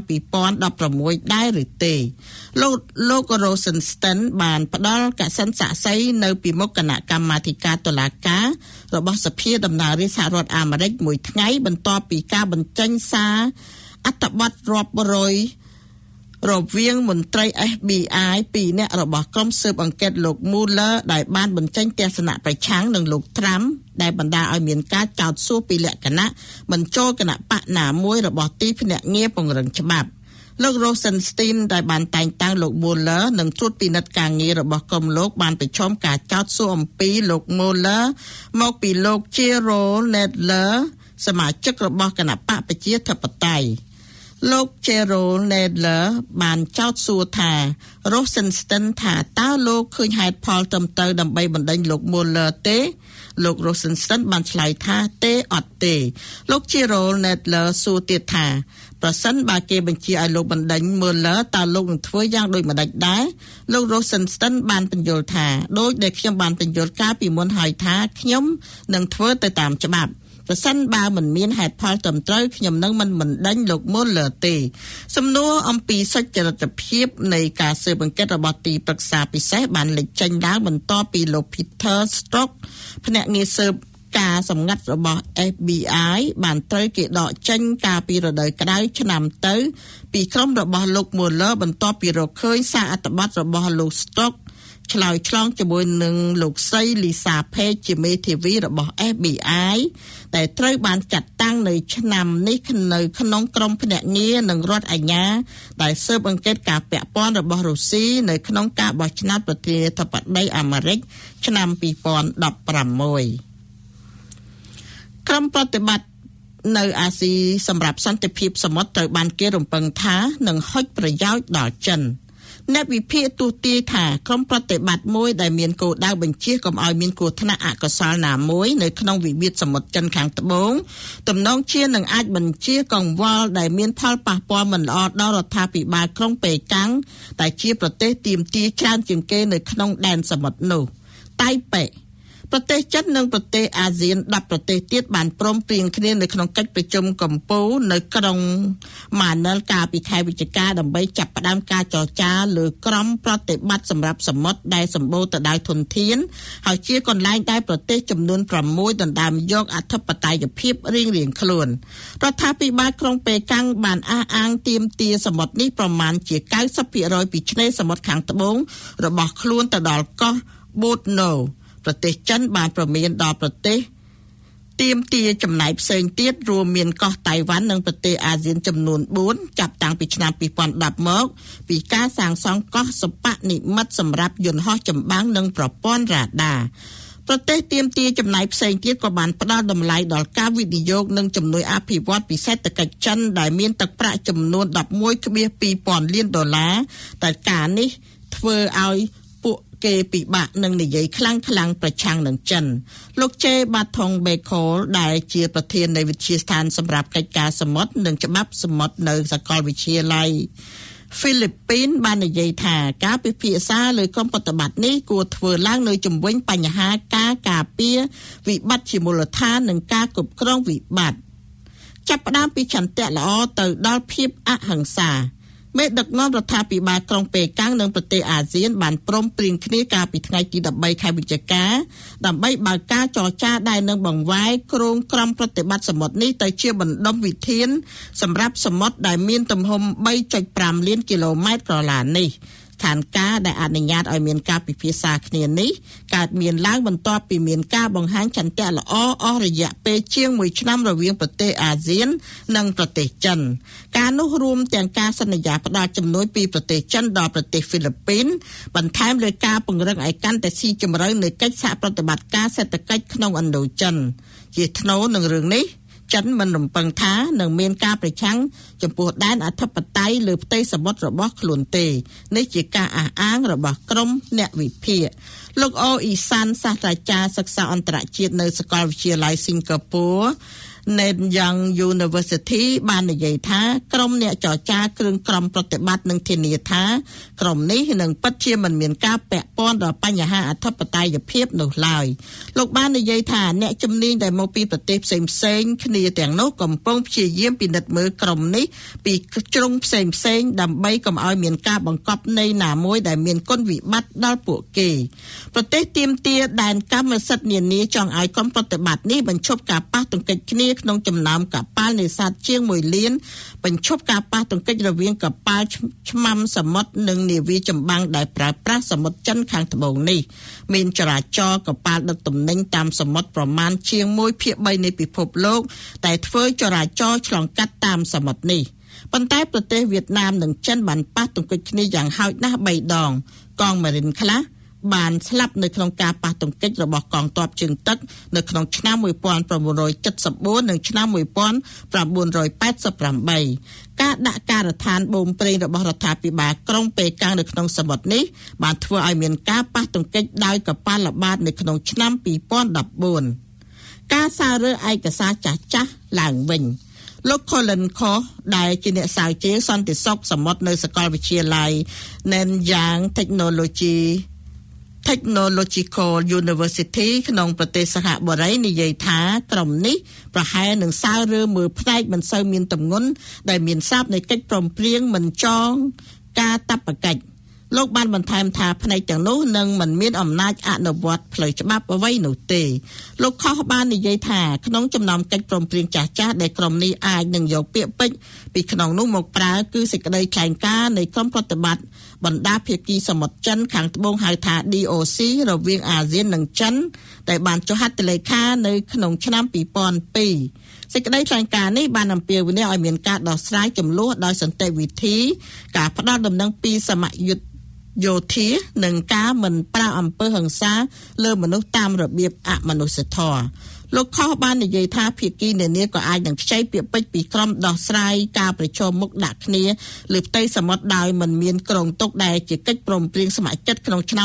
2016ដែរឬទេលោក Rosenstein បានផ្ដល់កសិនសាក់សីនៅពីមុខគណៈកម្មាធិការតុលាការរបស់សភាតំណាងរាស្ត្រសហរដ្ឋអាមេរិកមួយថ្ងៃបន្ទាប់ពីការបញ្ចេញសារអត្ថបទរាប់រយរវាងមន្ត្រី FBI 2នាក់របស់ក្រុមស៊ើបអង្កេតលោក Mueller ដែលបានបញ្ចេញទស្សនៈប្រឆាំងនឹងលោក Trump ដែលបណ្ដាឲ្យមានការចោទសួរពីលក្ខណៈមិនចូលគណៈបកណាមួយរបស់ទីភ្នាក់ងារពង្រឹងច្បាប់លោក Rosenstein ដែលបានតែងតាំងលោក Mueller និងត្រួតពិនិត្យការងាររបស់ក្រុមលោកបានប្រឈមការចោទសួរអំពីលោក Mueller មកពីលោក Jerrold Nadler សមាជិករបស់គណៈបកប្រជាធិបតេយ្យលោក Jerrold Nadler បានចោទសួរថា Rosenstein ថាតើលោកឃើញហេតុផលត្រឹមត្រូវដើម្បីបណ្ដេញលោក Mueller ទេលោក Rosenstein បានឆ្លើយថាទេអត់ទេលោក Jerrold Nadler សួរទៀតថាប្រសិនបើគេបញ្ជាឲ្យលោកបណ្ដេញ Mueller តើលោកនឹងធ្វើយ៉ាងដូចម្ដេចដែរលោក Rosenstein បានបញ្យល់ថាដោយដែលខ្ញុំបានបញ្យល់កាលពីមុនហើយថាខ្ញុំនឹងធ្វើទៅតាមច្បាប់ប្រសិនបើមិនមានហេតុផលត្រឹមត្រូវខ្ញុំនឹងមិនបណ្ដេញលោក Mueller ទេសំណួរអំពីសុចរិតភាពនៃការស៊ើបអង្កេតរបស់ទីប្រឹក្សាពិសេសបានលេចចេញឡើងបន្ទាប់ពីលោក Peter Strzok ភ្នាក់ងារស៊ើបការសម្ងាត់របស់ FBI បានត្រូវគេដកចេញកាលពីរដូវក្តៅឆ្នាំទៅពីក្រុមរបស់លោក Mueller បន្ទាប់ពីរកឃើញសារអត្ថបទរបស់លោក Strzok ឆ្លើយឆ្លងជាមួយនឹងលោកស្រី Lisa Page ជាមេធាវីរបស់ FBI ដែលត្រូវបានចាត់តាំងនៅឆ្នាំនេះនៅក្នុងក្រុមភ្នាក់ងារនិងរដ្ឋអាជ្ញាដែលស៊ើបអង្កេតការពាក់ព័ន្ធរបស់រុស្ស៊ីនៅក្នុងការបោះឆ្នោតប្រធានាធិបតីអាមេរិកឆ្នាំ2016ក្រុមប្រតិបត្តិនៅអាស៊ីសម្រាប់សន្តិភាពសមុទ្រត្រូវបានគេរំពឹងថានឹងហុចប្រយោជន៍ដល់ចិនអ្នកវិភាគទស្សន៍ទាយថាក្រុមប្រតិបត្តិមួយដែលមានគោលដៅបញ្ជាកុំឲ្យមានគ្រោះថ្នាក់អកុសលណាមួយនៅក្នុងវិវាទសមុទ្រចិនខាងត្បូងទំនងជានឹងអាចបញ្ជាកង្វល់ដែលមានផលប៉ះពាល់មិនល្អដល់រដ្ឋាភិបាលក្រុងប៉េកាំងដែលជាប្រទេសទាមទារច្រើនជាងគេនៅក្នុងដែនសមុទ្រនោះតៃប៉េប្រទេសចិននិងប្រទេសអាស៊ាន10ប្រទេសទៀតបានព្រមព្រៀងគ្នានៅក្នុងកិច្ចប្រជុំកំពូលនៅក្រុងម៉ានីលកាលពីខែវិច្ឆិកាដើម្បីចាប់ផ្ដើមការចរចាលើក្រុមប្រតិបត្តិសម្រាប់សមុទ្រដែលសម្បូរទៅដោយធនធានហើយជាកន្លែងដែលប្រទេសចំនួន6ដណ្ដើមយកអធិបតេយ្យភាពរៀងៗខ្លួនរដ្ឋាភិបាលក្រុងប៉េកាំងបានអះអាងទាមទារសមុទ្រនេះប្រមាណជា 90% ពីឆ្នេរសមុទ្រខាងត្បូងរបស់ខ្លួនទៅដល់កោះបូតណូប្រទេសចិនបានប្រមានដល់ប្រទេសទាមទារចំណែកផ្សេងទៀតរួមមានកោះតៃវ៉ាន់និងប្រទេសអាស៊ានចំនួន4ចាប់តាំងពីឆ្នាំ2010មកពីការសាងសង់កោះសពនិមិត្តសម្រាប់យន្តហោះចម្បាំងនិងប្រព័ន្ធរ៉ាដាប្រទេសទាមទារចំណែកផ្សេងទៀតក៏បានផ្ដល់តម្លៃដល់ការវិនិយោគនិងជំនួយអភិវឌ្ឍពីសេដ្ឋកិច្ចចិនដែលមានទឹកប្រាក់ចំនួន 11.2 លានដុល្លារតែការនេះធ្វើឲ្យពួកគេពិបាកនឹងនិយាយខ្លាំងប្រឆាំងនឹងចិនលោកជេបាថុងបេខូលដែលជាប្រធាននៃវិទ្យាស្ថានសម្រាប់កិច្ចការសមុទ្រនិងច្បាប់សមុទ្រនៅសាកលវិទ្យាល័យហ្វីលីពីនបាននិយាយថាការពិភាក្សាលើក្រុមប្រតិបត្តិនេះគួរធ្វើឡើងនៅជំវិញបញ្ហាការការពារវិបត្តិជាមូលដ្ឋាននិងការគ្រប់គ្រងវិបត្តិចាប់ផ្ដើមពីឆន្ទៈល្អទៅដល់ភាពអហិង្សាមេដឹកនាំរដ្ឋាភិបាលក្រុងប៉េកាំងនិងប្រទេសអាស៊ានបានព្រមព្រៀងគ្នាកាលពីថ្ងៃទី13ខែវិច្ឆិកាដើម្បីបើកការចរចាដែលនឹងបង្វែរគ្រោងក្រុមប្រតិបត្តិសមុទ្រនេះទៅជាបណ្ដុំវិធានសម្រាប់សមុទ្រដែលមានទំហំ 3.5 លានគីឡូម៉ែត្រក្រឡានេះឋានការដែលអនុញ្ញាតឲ្យមានការពិភាក្សាគ្នានេះកើតមានឡើងបន្ទាប់ពីមានការបង្ហាញឆន្ទៈល្អអស់រយៈពេលជាង1ឆ្នាំរវាងប្រទេសអាស៊ាននិងប្រទេសចិនការនោះរួមទាំងការសន្យាផ្តល់ជំនួយពីប្រទេសចិនដល់ប្រទេសហ្វីលីពីនបន្ថែមលើការពង្រឹងឲ្យកាន់តែស៊ីជម្រៅនៃកិច្ចសហប្រតិបត្តិការសេដ្ឋកិច្ចក្នុងឥណ្ឌូចិនជាថ្នូរនឹងរឿងនេះចិនមិនរំពឹងថានឹងមានការប្រឆាំងចំពោះដែនអធិបតេយ្យលើផ្ទៃសមុទ្ររបស់ខ្លួនទេនេះជាការអះអាងរបស់ក្រុមអ្នកវិភាគលោកអូអ៊ីសានសាស្ត្រាចារ្យសិក្សាអន្តរជាតិនៅសាកលវិទ្យាល័យសិង្ហបុរីNanyang University បាននិយាយថាក្រុមអ្នកចរចាគ្រឿងក្រមប្រតិបត្តិនឹងធានាថាក្រុមនេះនឹងពិតជាមិនមានការពាក់ព័ន្ធដល់បញ្ហាអធិបតេយ្យភាពនោះឡើយលោកបាននិយាយថាអ្នកជំនាញដែលមកពីប្រទេសផ្សេងៗគ្នាទាំងនោះកំពុងព្យាយាមពិនិត្យមើលក្រុមនេះពីជ្រុងផ្សេងៗដើម្បីកុំឲ្យមានការបង្កប់នៃណាមួយដែលមានគុណវិបត្តិដល់ពួកគេប្រទេសទាមទារដែនកម្មសិទ្ធិនានាចង់ឲ្យក្រុមប្រតិបត្តិនេះបញ្ឈប់ការប៉ះទង្គិចគ្នាក្នុងចំណោមកប៉ាល់នេសាទជាង1លានបញ្ឈប់ការប៉ះទង្គិចរវាងកប៉ាល់ឆ្មាំសមុទ្រនិងនាវាចម្បាំងដែលប្រើប្រាស់សមុទ្រចិនខាងត្បូងនេះមានចរាចរណ៍កប៉ាល់ដឹកទំនិញតាមសមុទ្រប្រមាណជាង 1/3 នៃពិភពលោកតែធ្វើចរាចរណ៍ឆ្លងកាត់តាមសមុទ្រនេះប៉ុន្តែប្រទេសវៀតណាមនិងចិនបានប៉ះទង្គិចគ្នាយ៉ាងហោចណាស់3ដងកងម៉ារីនខ្លះបានស្លាប់នៅក្នុងការប៉ះទង្គិចរបស់កងទ័ពជើងទឹកនៅក្នុងឆ្នាំ1974និងឆ្នាំ1988ការដាក់ការដ្ឋានបូមប្រេងរបស់រដ្ឋាភិបាលក្រុងប៉េកាំងនៅក្នុងសមុទ្រនេះបានធ្វើឲ្យមានការប៉ះទង្គិចដោយកប៉ាល់ល្បាតនៅក្នុងឆ្នាំ2014ការសាររើឯកសារចាស់ៗឡើងវិញលោក Colin Koch ដែលជាអ្នកស្រាវជ្រាវសន្តិសុខសមុទ្រនៅសាកលវិទ្យាល័យ Nanyang Technological University ក្នុងប្រទេសសហបុរីនិយាយថាក្រុមនេះប្រហែលនឹងសាវរើមើលផ្នែកមិនសូវមានទម្ងន់ដែលមានស្រាប់នៃកិច្ចព្រមព្រៀងមិនចងការតបកិច្ចលោកបានបន្ថែមថាផ្នែកទាំងនោះនឹងមិនមានអំណាចអនុវត្តផ្លូវច្បាប់អ្វីនោះទេលោកខុសបាននិយាយថាក្នុងចំណោមកិច្ចព្រមព្រៀងចាស់ៗដែលក្រុមនេះអាចនឹងយកពាក្យពេចន៍ពីក្នុងនោះមកប្រើគឺសេចក្តីថ្លែងការណ៍នៃក្រុមប្រតិបត្តិបណ្ដាភាគីសមុទ្រចិនខាងត្បូងហៅថា DOC រវាងអាស៊ាននិងចិនដែលបានចុះហត្ថលេខានៅក្នុងឆ្នាំ2002សេចក្តីថ្លែងការណ៍នេះបានអំពាវនាវឲ្យមានការដោះស្រាយជម្លោះដោយសន្តិវិធីការផ្ដល់ដំណឹងពីសមយុទ្ធយោធានិងការមិនប្រើអំពើហិង្សាលើមនុស្សតាមរបៀបអមនុស្សធម៌លោកខុសបាននិយាយថាភាគីនានាក៏អាចនឹងខ្ចីពាក្យពេចន៍ពីក្រុមដោះស្រាយការប្រជុំមុខដាក់គ្នាលើផ្ទៃសមុទ្រដោយមិនមានក្រងទុកដែលជាកិច្ចព្រមព្រៀងស្ម័គ្រចិត្តក្នុងឆ្នាំ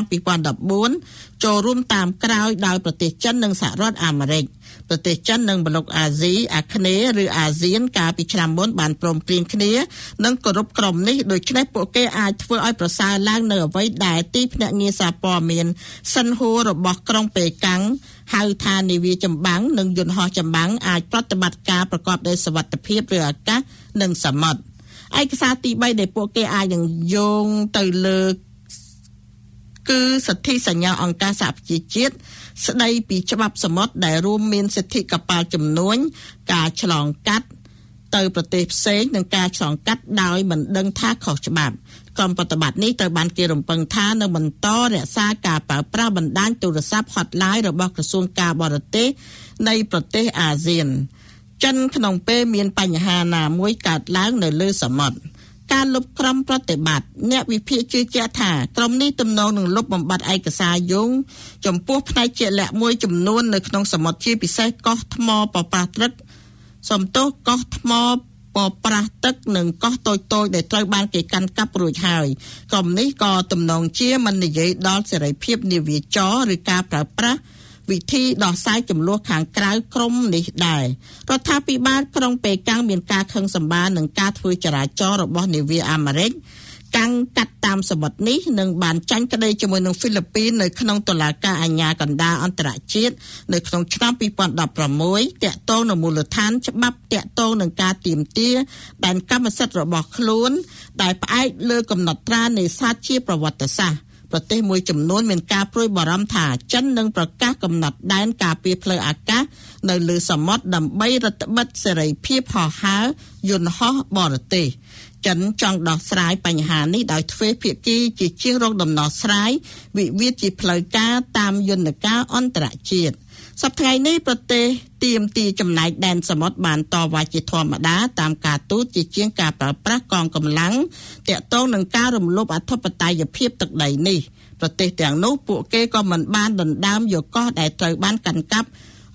2014ចូលរួមតាមក្រោយដោយប្រទេសចិននិងសហរដ្ឋអាមេរិកប្រទេសចិននិងប្លុកអាស៊ីអាគ្នេយ៍ឬអាស៊ានកាលពីឆ្នាំមុនបានព្រមព្រៀងគ្នានិងគោរពក្រុមនេះដូច្នេះពួកគេអាចធ្វើឲ្យប្រសើរឡើងនៅអ្វីដែលទីភ្នាក់ងារសារព័ត៌មានសិនហួររបស់ក្រុងប៉េកាំងហៅថានាវាចម្បាំងនិងយន្តហោះចម្បាំងអាចប្រតិបត្តិការប្រកបដោយសុវត្ថិភាពលើអាកាសនិងសមុទ្រឯកសារទី3ដែលពួកគេអាចនឹងយោងទៅលើគឺសន្ធិសញ្ញាអង្គការសហប្រជាជាតិស្ដីពីច្បាប់សមុទ្រដែលរួមមានសិទ្ធិកប៉ាល់ជំនួញការឆ្លងកាត់ទៅប្រទេសផ្សេងនិងការឆ្លងកាត់ដោយមិនដឹងថាខុសច្បាប់ក្រុមប្រតិបត្តិនេះត្រូវបានគេរំពឹងថានឹងបន្តរក្សាការប្រើប្រាស់បណ្ដាញទូរស័ព្ទ Hotline របស់ក្រសួងការបរទេសនៃប្រទេសអាស៊ានចិនក្នុងពេលមានបញ្ហាណាមួយកើតឡើងនៅលើសមុទ្រការលុបក្រុមប្រតិបត្តិអ្នកវិភាគជឿជាក់ថាក្រុមនេះទំនងនឹងលុបបំបាត់ឯកសារយោងចំពោះផ្នែកជាក់លាក់មួយចំនួននៅក្នុងសមុទ្រជាពិសេសកោះថ្មប្រប្រាស់ទឹកសំទោសកោះថ្មប្រប្រាស់ទឹកនិងកោះតូចៗដែលត្រូវបានគេកាន់កាប់រួចហើយក្រុមនេះក៏ទំនងជាមិននិយាយដល់សេរីភាពនាវាចរឬការប្រើប្រាស់វិធីដោះស្រាយចំនួនខាងក្រៅក្រុមនេះដែររដ្ឋាភិបាលក្រុងប៉េកាំងមានការខឹងសម្បារនឹងការធ្វើចរាចរណ៍របស់នាវាអាមេរិកកាំងកាត់តាមសមុទ្រនេះនឹងបានចាញ់ក្តីជាមួយនឹងហ្វីលីពីននៅក្នុងតុលាការអាជ្ញាកណ្ដាលអន្តរជាតិនៅក្នុងឆ្នាំ2016តាក់ទងនឹងមូលដ្ឋានច្បាប់តាក់ទងនឹងការទាមទារដែនកម្មសិទ្ធិរបស់ខ្លួនដែលផ្អែកលើកំណត់ត្រានេសាទជាប្រវត្តិសាស្ត្រប្រទេសមួយចំនួនមានការព្រួយបារម្ភថាចិននឹងប្រកាសកំណត់ដែនការពារផ្លូវអាកាសនៅលើសមុទ្រដើម្បីរឹតបន្តឹងសេរីភាពហោះហើរយន្តហោះបរទេសចិនចង់ដោះស្រាយបញ្ហានេះដោយទ្វេភាគីជាជាងរកដំណោះស្រាយវិវាទជាផ្លូវការតាមយន្តការអន្តរជាតិសប្តាហ៍នេះប្រទេសទាមទារចំណែកដែនសមុទ្របានតវ៉ាជាធម្មតាតាមការទូតជាជាងការប្រើប្រាស់កងកម្លាំងតាក់ទងនឹងការរំលោភអធិបតេយ្យភាពទឹកដីនេះប្រទេសទាំងនោះពួកគេក៏មិនបានដណ្ដើមយកកោះដែលត្រូវបានកាន់កាប់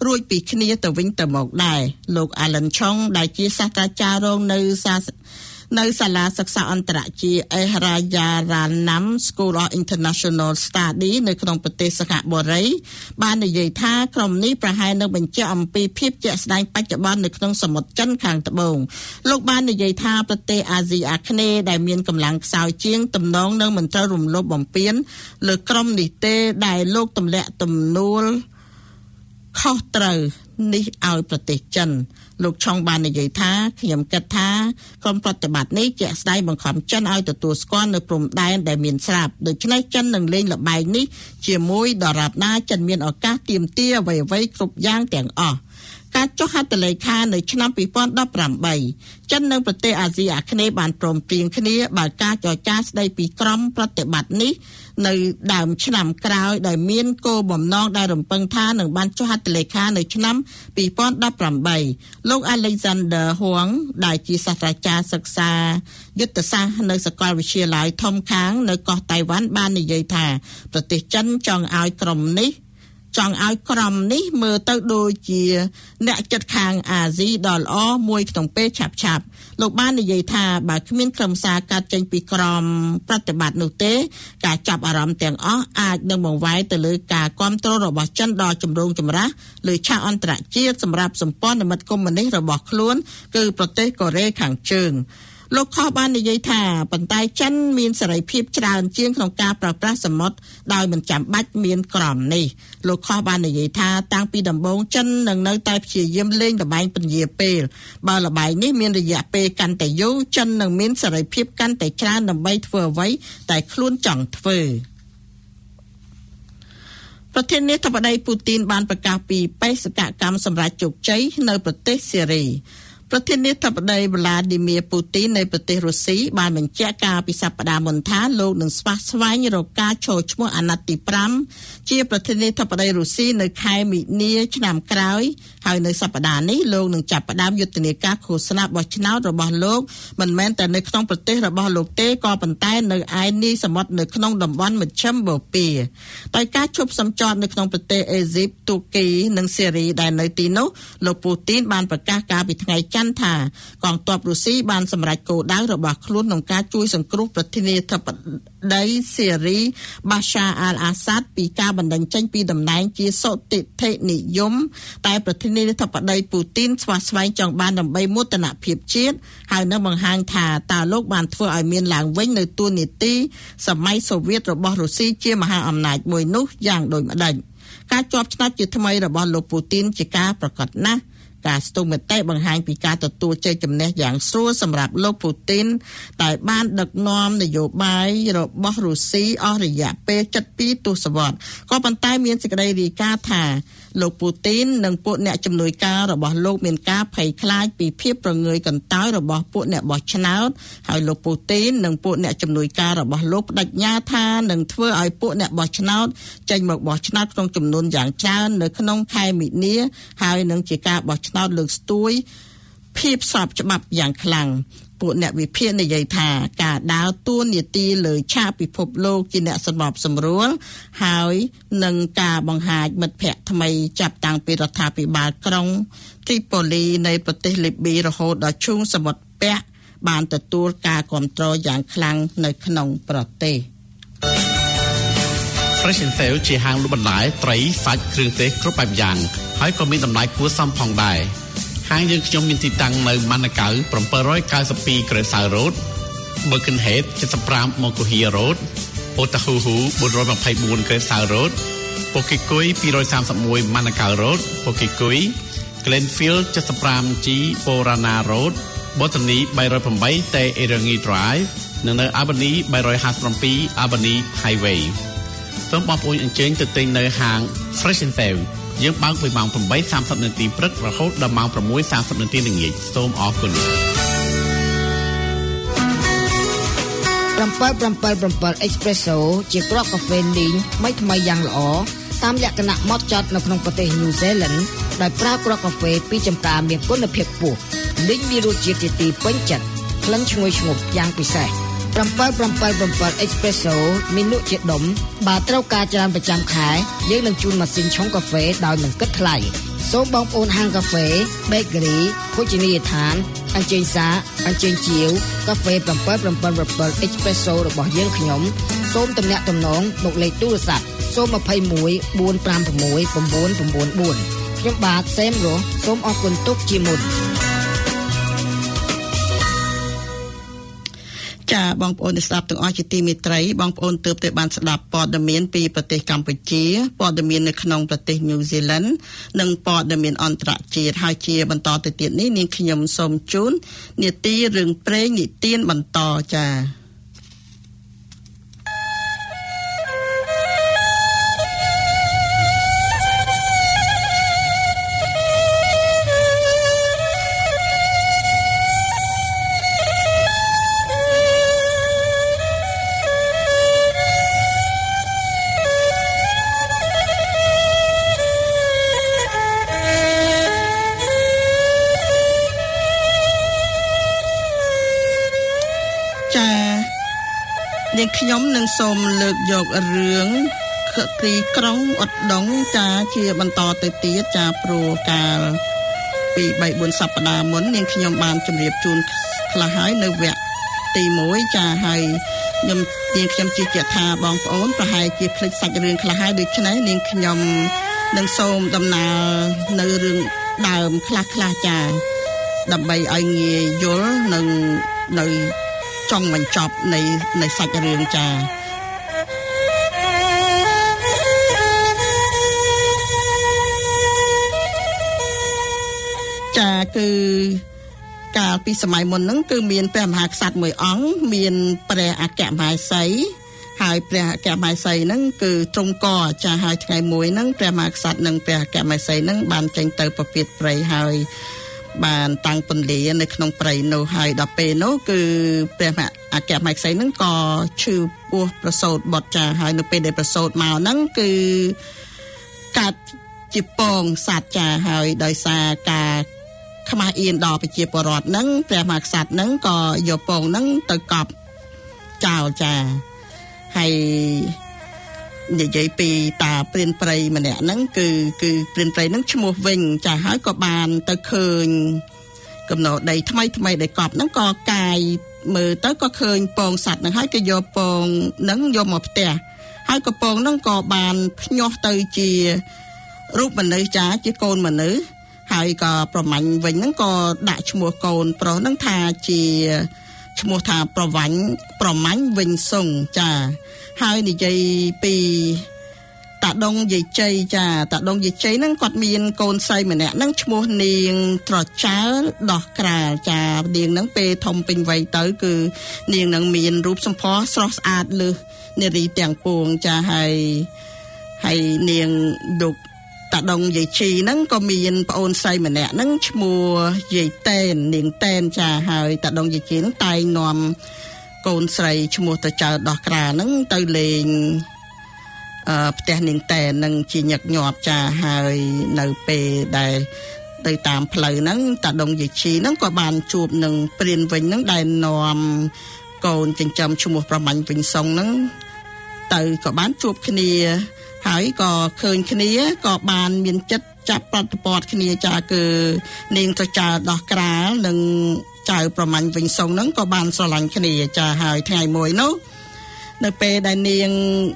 រួចពីគ្នាទៅវិញទៅមកដែរលោក Alan Chong ដែលជាសាស្ត្រាចារ្យរងនៅសាលាសិក្សាអន្តរជាតិ Ehrayaranam School of International Study នៅក្នុងប្រទេសសិង្ហបុរីបាននិយាយថាក្រុមនេះប្រហែលនឹងបញ្ជាក់អំពីភាពជាក់ស្ដែងបច្ចុប្បន្ននៅក្នុងសមុទ្រចិនខាងត្បូងលោកបាននិយាយថាប្រទេសអាស៊ីអាគ្នេយ៍ដែលមានកម្លាំងខ្សោយជាងទំនងនឹងមិនត្រូវរំលោភបំពានលើក្រុមនេះទេដែលលោកទម្លាក់ទំនួលខុសត្រូវនេះឲ្យប្រទេសចិនលោកឆុងបាននិយាយថាខ្ញុំគិតថាក្រុមប្រតិបត្តិនេះជាក់ស្ដែងបង្ខំចិនឲ្យទទួលស្គាល់នៅព្រំដែនដែលមានស្រាប់ដូច្នេះចិននឹងលេងល្បែងនេះជាមួយដរាបណាចិនមានឱកាសទាមទារអ្វីៗគ្រប់យ៉ាងទាំងអស់ការចុះហត្ថលេខានៅឆ្នាំ2018ចិននិងប្រទេសអាស៊ីអាគ្នេយ៍បានព្រមព្រៀងគ្នាបើការចរចាស្ដីពីក្រុមប្រតិបត្តិនេះនៅដើមឆ្នាំក្រោយដែលមានគោលបំណងដែលរំពឹងថានឹងបានចុះហត្ថលេខានៅឆ្នាំ2018លោក Alexander Huang ដែលជាសាស្ត្រាចារ្យសិក្សាយុទ្ធសាស្ត្រនៅសាកលវិទ្យាល័យធំខាងនៅកោះតៃវ៉ាន់បាននិយាយថាប្រទេសចិនចង់ឲ្យក្រុមនេះមើលទៅដូចជាអ្នកជិតខាងអាស៊ីដ៏ល្អមួយក្នុងពេលឆាប់ៗលោកបាននិយាយថាបើគ្មានក្រុមសារកាត់ចេញពីក្រុមប្រតិបត្តិនោះទេការចាប់អារម្មណ៍ទាំងអស់អាចនឹងបង្វែរទៅលើការគ្រប់គ្រងរបស់ចិនដល់ចម្រូងចម្រាសលើឆាកអន្តរជាតិសម្រាប់សម្ព័ន្ធមិត្តកុម្មុយនីសរបស់ខ្លួនគឺប្រទេសកូរ៉េខាងជើងលោកខុសបាននិយាយថាប៉ុន្តែចិនមានសេរីភាពច្រើនជាងក្នុងការប្រើប្រាស់សមុទ្រដោយមិនចាំបាច់មានក្រមនេះលោកខុសបាននិយាយថាតាំងពីដំបូងចិននឹងនៅតែព្យាយាមលេងល្បែងពន្យាពេលបើល្បែងនេះមានរយៈពេលកាន់តែយូរចិននឹងមានសេរីភាពកាន់តែច្រើនដើម្បីធ្វើអ្វីតែខ្លួនចង់ធ្វើប្រធានាធិបតីពូទីនបានប្រកាសពីបេសកកម្មសម្រាប់ជោគជ័យនៅប្រទេសសេរីប្រធានាធិបតី Vladimir Putin នៃប្រទេសរុស្ស៊ីបានបញ្ជាក់ការពីសប្តាហ៍មុនថាលោកនឹងស្វែងរកការចូលឈ្មោះអាណត្តិទី5ជាប្រធានាធិបតីរុស្ស៊ីនៅខែមីនាឆ្នាំក្រោយហើយនៅសប្តាហ៍នេះលោកនឹងចាប់ផ្ដើមយុទ្ធនាការឃោសនាបោះឆ្នោតរបស់លោកមិនមែនតែនៅក្នុងប្រទេសរបស់លោកទេក៏ប៉ុន្តែនៅឯនីសមុទ្រនៅក្នុងតំបន់មជ្ឈិមបូព៌ាដោយការឈប់សម្ចតនៅក្នុងប្រទេសអេស៊ីបទូគីនិងសេរីដែលនៅទីនោះលោកពូទីនបានប្រកាសការពីថ្ងៃច័ន្ទថាកងទ័ពរុស្ស៊ីបានសម្រេចគោលដៅរបស់ខ្លួនក្នុងការជួយសង្គ្រោះប្រធានាធិបតីសេរីបាសាអាល់អាសាដពីការបណ្តេញចេញពីតំណែងជាសុតិធិនិយមតែប្រធានាធិបតីពូទីនស្វែងចង់បានដើម្បីមោទនភាពជាតិហើយនៅបង្ហាញថាតើលោកបានធ្វើឲ្យមានឡើងវិញនៅទួនាទីសម័យសូវៀតរបស់រុស្ស៊ីជាមហាអំណាចមួយនោះយ៉ាងដូចម្តេចការជាប់ឆ្នោតជាថ្មីរបស់លោកពូទីនជាការប្រកាសណាស់ការស្ទុះមតិបង្ហាញពីការទទួលជ័យជំនះយ៉ាងស្រួលសម្រាប់លោកពូទីនដែលបានដឹកនាំនយោបាយរបស់រុស្ស៊ីអស់រយៈពេល72ទសវត្សរ៍ក៏ប៉ុន្តែមានសេចក្តីរាយការណ៍ថាលោកពូទីននិងពួកអ្នកជំនួយការរបស់លោកមានការភ័យខ្លាចពីភាពប្រងើយកន្តើយរបស់ពួកអ្នកបោះឆ្នោតហើយលោកពូទីននិងពួកអ្នកជំនួយការរបស់លោកបដិញ្ញាថានឹងធ្វើឲ្យពួកអ្នកបោះឆ្នោតចេញមកបោះឆ្នោតក្នុងចំនួនយ៉ាងច្រើននៅក្នុងខែមីនាហើយនឹងជាការបោះឆ្នោតលើកស្ទួយភាពស្របច្បាប់យ៉ាងខ្លាំងពួកអ្នកវិភាគនិយាយថាការដើរតួនាទីលើឆាកពិភពលោកជាអ្នកសម្របសម្រួលហើយនឹងការបង្ហាញមិត្តភ័ក្តិថ្មីចាប់តាំងពីរដ្ឋាភិបាលក្រុងត្រីប៉ូលីនៃប្រទេសលីប៊ីរហូតដល់ឈូងសមុទ្រពាក់បានទទួលការគាំទ្រយ៉ាងខ្លាំងនៅក្នុងប្រទេស Fresh and Fair ជាហាងលក់បន្លែត្រីសាច់គ្រឿងទេសគ្រប់បែបយ៉ាងហើយក៏មានតម្លៃគួរសមផងដែរហាងយើងខ្ញុំមានទីតាំងនៅម៉ាណាកៅ792 Crescent Road Birkenhead 75 Mokuhia Road Otahuhu 424 Crescent Road Pokekui 231 Manukau Road Pokekui Glenfield 75G Porana Road Botany 308 Te Irangi Drive និងនៅ Albany 357 Albany Highway សូមបងប្អូនអញ្ជើញទៅទិញនៅហាង Fresh and Fair យើងបើកពីម៉ោង 8:30 នាទីព្រឹករហូតដល់ម៉ោង 6:30 នាទីល្ងាចសូមអរគុណ 777 Espresso ជាគ្រាប់កាហ្វេលីងថ្មីយ៉ាងល្អតាមលក្ខណៈម៉ត់ចត់នៅក្នុងប្រទេស New Zealand ដោយប្រើគ្រាប់កាហ្វេពីចម្ការមានគុណភាពខ្ពស់លីងមានរសជាតិជាទីពេញចិត្តក្លិនឈ្ងុយឈ្ងប់យ៉ាងពិសេស777 Espresso មានលក់ជាដុំបើត្រូវការច្រើនប្រចាំខែយើងនឹងជូនម៉ាស៊ីនឆុងកាហ្វេដោយមិនគិតថ្លៃសូមបងប្អូនហាងកាហ្វេ Bakery ភោជនីយដ្ឋានអញ្ជើញសាអញ្ជើញជាវកាហ្វេ777 Espresso របស់យើងខ្ញុំសូមទំនាក់ទំនងមកលេខទូរស័ព្ទ021 456 994ខ្ញុំបាទសេមរស់សូមអរគុណទុកជាមុនចាបងប្អូនដែលស្ដាប់ទាំងអស់ជាទីមេត្រីបងប្អូនទើបតែបានស្ដាប់ព័ត៌មានពីប្រទេសកម្ពុជាព័ត៌មាននៅក្នុងប្រទេសញូហ្សេឡង់និងព័ត៌មានអន្តរជាតិហើយជាបន្តទៅទៀតនេះនាងខ្ញុំសូមជូននាទីរឿងព្រេងនិទានបន្តចាខ្ញុំនឹងសូមលើកយករឿងទីក្រុងឧត្តដុង្គចាជាបន្តទៅទៀតចាព្រោះកាលពី 3-4 សប្តាហ៍មុននាងខ្ញុំបានជម្រាបជូនខ្លះហើយនៅវគ្គទី1ចាហើយនាងខ្ញុំជឿជាក់ថាបងប្អូនប្រហែលជាភ្លេចសាច់រឿងខ្លះហើយដូច្នេះនាងខ្ញុំនឹងសូមដំណើរនៅរឿងដើមខ្លះចាដើម្បីឲ្យងាយយល់និងនៅចង់បញ្ចប់នៃសាច់រឿងចាគឺកាលពីសម័យមុនហ្នឹងគឺមានព្រះមហាក្សត្រមួយអង្គមានព្រះអគ្គមហេសីហើយព្រះអគ្គមហេសីហ្នឹងគឺទ្រង់កចាហើយថ្ងៃមួយហ្នឹងព្រះមហាក្សត្រនិងព្រះអគ្គមហេសីហ្នឹងបានចេញទៅប្រពាតព្រៃហើយបានតាំងពន្លានៅក្នុងព្រៃនោះហើយដល់ពេលនោះគឺព្រះអគ្គមហេសីហ្នឹងក៏ឈឺពោះប្រសូតបុត្រចាហើយនៅពេលដែលប្រសូតមកហ្នឹងគឺកាត់ជាពងសត្វចាហើយដោយសារការខ្មាស់អៀនដល់ប្រជាពលរដ្ឋហ្នឹងព្រះមហាក្សត្រហ្នឹងក៏យកពងហ្នឹងទៅកប់ចោលចាហើយនិយាយពីតាព្រានព្រៃម្នាក់ហ្នឹងគឺព្រានព្រៃហ្នឹងឈ្មោះវិញចាហើយក៏បានទៅឃើញកំណោដីថ្មីដែលកប់ហ្នឹងក៏កាយមើលទៅក៏ឃើញពងសត្វហ្នឹងហើយក៏យកពងហ្នឹងយកមកផ្ទះហើយក៏ពងហ្នឹងក៏បានភ្ញាស់ទៅជារូបមនុស្សចាជាកូនមនុស្សហើយក៏ប្រមាញ់វិញហ្នឹងក៏ដាក់ឈ្មោះកូនប្រុសហ្នឹងថាជាឈ្មោះថាប្រមាញ់វិញសុងចាហើយនិយាយពីតាដងយាយជ័យចាតាដងយាយជ័យហ្នឹងគាត់មានកូនស្រីម្នាក់ហ្នឹងឈ្មោះនាងត្រចើដោះក្រាលចានាងហ្នឹងពេលធំពេញវ័យទៅគឺនាងហ្នឹងមានរូបសម្ផស្សស្រស់ស្អាតលើសនារីទាំងពួងចាហើយនាងឌុកតាដងយាយជីហ្នឹងក៏មានប្អូនស្រីម្នាក់ហ្នឹងឈ្មោះយាយតែននាងតែនចាហើយតាដងយាយជីហ្នឹងតែងនាំកូនស្រីឈ្មោះតចៅដោះក្រាហ្នឹងទៅលេងផ្ទះនាងតែននឹងជាញឹកញាប់ចាហើយនៅពេលដែលទៅតាមផ្លូវហ្នឹងតាដងយាយជីហ្នឹងក៏បានជួបនឹងព្រានវិញហ្នឹងដែលនាំកូនចិញ្ចឹមឈ្មោះប្រមាញ់វិញសុងហ្នឹងទៅក៏បានជួបគ្នាហើយក៏ឃើញគ្នាក៏បានមានចិត្តចាប់ប្រតិបត្តិគ្នាចាគឺនាងទៅចៅដោះក្រាលនិងចៅប្រមាញ់វិញសុងហ្នឹងក៏បានស្រឡាញ់គ្នាចាហើយថ្ងៃមួយនោះនៅពេលដែលនាង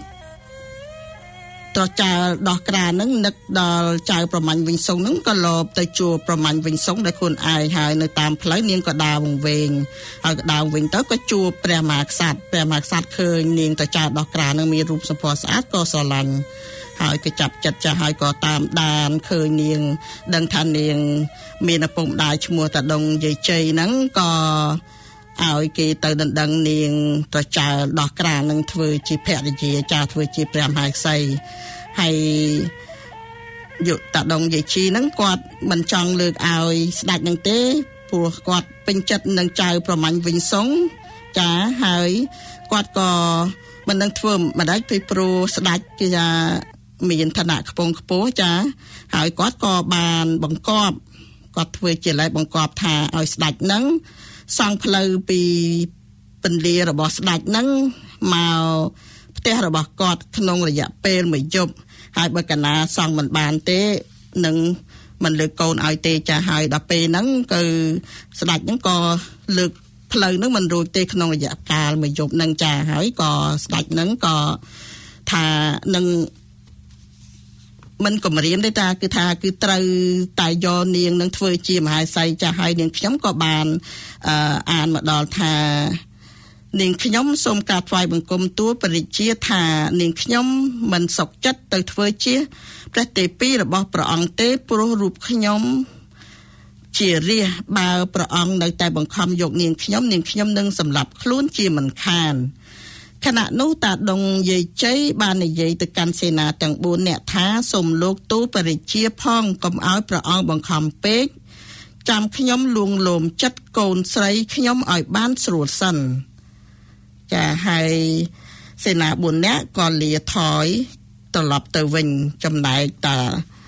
ត្រចៅដោះក្រាលហ្នឹងនឹកដល់ចៅប្រមាញ់វិញសុងហ្នឹងក៏លោបទៅជួបប្រមាញ់វិញសុងដែលខ្លួនឯងហើយនៅតាមផ្លូវនាងក៏ដើរវង្វេងហើយក៏ដើរវិញទៅក៏ជួបព្រះមហាក្សត្រឃើញនាងត្រចៅដោះក្រាលហ្នឹងមានរូបសម្ផស្សស្អាតក៏ស្រឡាញ់ហើយក៏ចាប់ចិត្តចាស់ហើយក៏តាមដានឃើញនាងដឹងថានាងមានឪពុកម្ដាយឈ្មោះតាដងយាយជ័យហ្នឹងក៏ឲ្យគេទៅដណ្ដឹងនាងត្រចើដោះក្រាលនឹងធ្វើជាភរិយាចាធ្វើជាព្រះមហាក្សីហើយយុតាដងយាយជីហ្នឹងគាត់មិនចង់លើកឲ្យស្ដេចនឹងទេព្រោះគាត់ពេញចិត្តនឹងចៅប្រមាញ់វិញសុងចាហើយគាត់ក៏មិនដឹងធ្វើមិនដាច់ពីព្រោះស្ដេចគេថាមានឋានៈខ្ពង់ខ្ពស់ចាហើយគាត់ក៏បានបង្គាប់គាត់ធ្វើជាលេខបង្គាប់ថាឲ្យស្ដេចហ្នឹងសង់ផ្លូវពីពន្លារបស់ស្ដេចហ្នឹងមកផ្ទះរបស់គាត់ក្នុងរយៈពេល1យប់ហើយបើកាលណាសង់មិនបានទេនឹងមិនលើកកូនឲ្យទេចាហើយដល់ពេលហ្នឹងគឺស្ដេចហ្នឹងក៏លើកផ្លូវហ្នឹងមិនរួចទេក្នុងរយៈកាលមួយយប់ហ្នឹងចាហើយក៏ស្ដេចហ្នឹងក៏ថានឹងមិនគម្រាមទេតាគឺថាគឺត្រូវតែយកនាងនឹងធ្វើជាមហាស័យចាស់ហើយនាងខ្ញុំក៏បានអានមកដល់ថានាងខ្ញុំសូមការថ្វាយបង្គំទូលព្រះរាជាថានាងខ្ញុំមិនសុខចិត្តទៅធ្វើជាព្រះទេពីរបស់ព្រះអង្គទេព្រោះរូបខ្ញុំជារាជបើព្រះអង្គនៅតែបង្ខំយកនាងខ្ញុំនឹងសម្លាប់ខ្លួនជាមិនខានខណៈនោះតាដងយាយជ័យបាននិយាយទៅកាន់សេនាទាំង4នាក់ថាសូមលោកទូលព្រះរាជាផងកុំឲ្យព្រះអង្គបង្ខំពេកចាំខ្ញុំលួងលោមចិត្តកូនស្រីខ្ញុំឲ្យបានស្រួលសិនចាហើយសេនា4នាក់ក៏លាថយត្រឡប់ទៅវិញចំណែកតា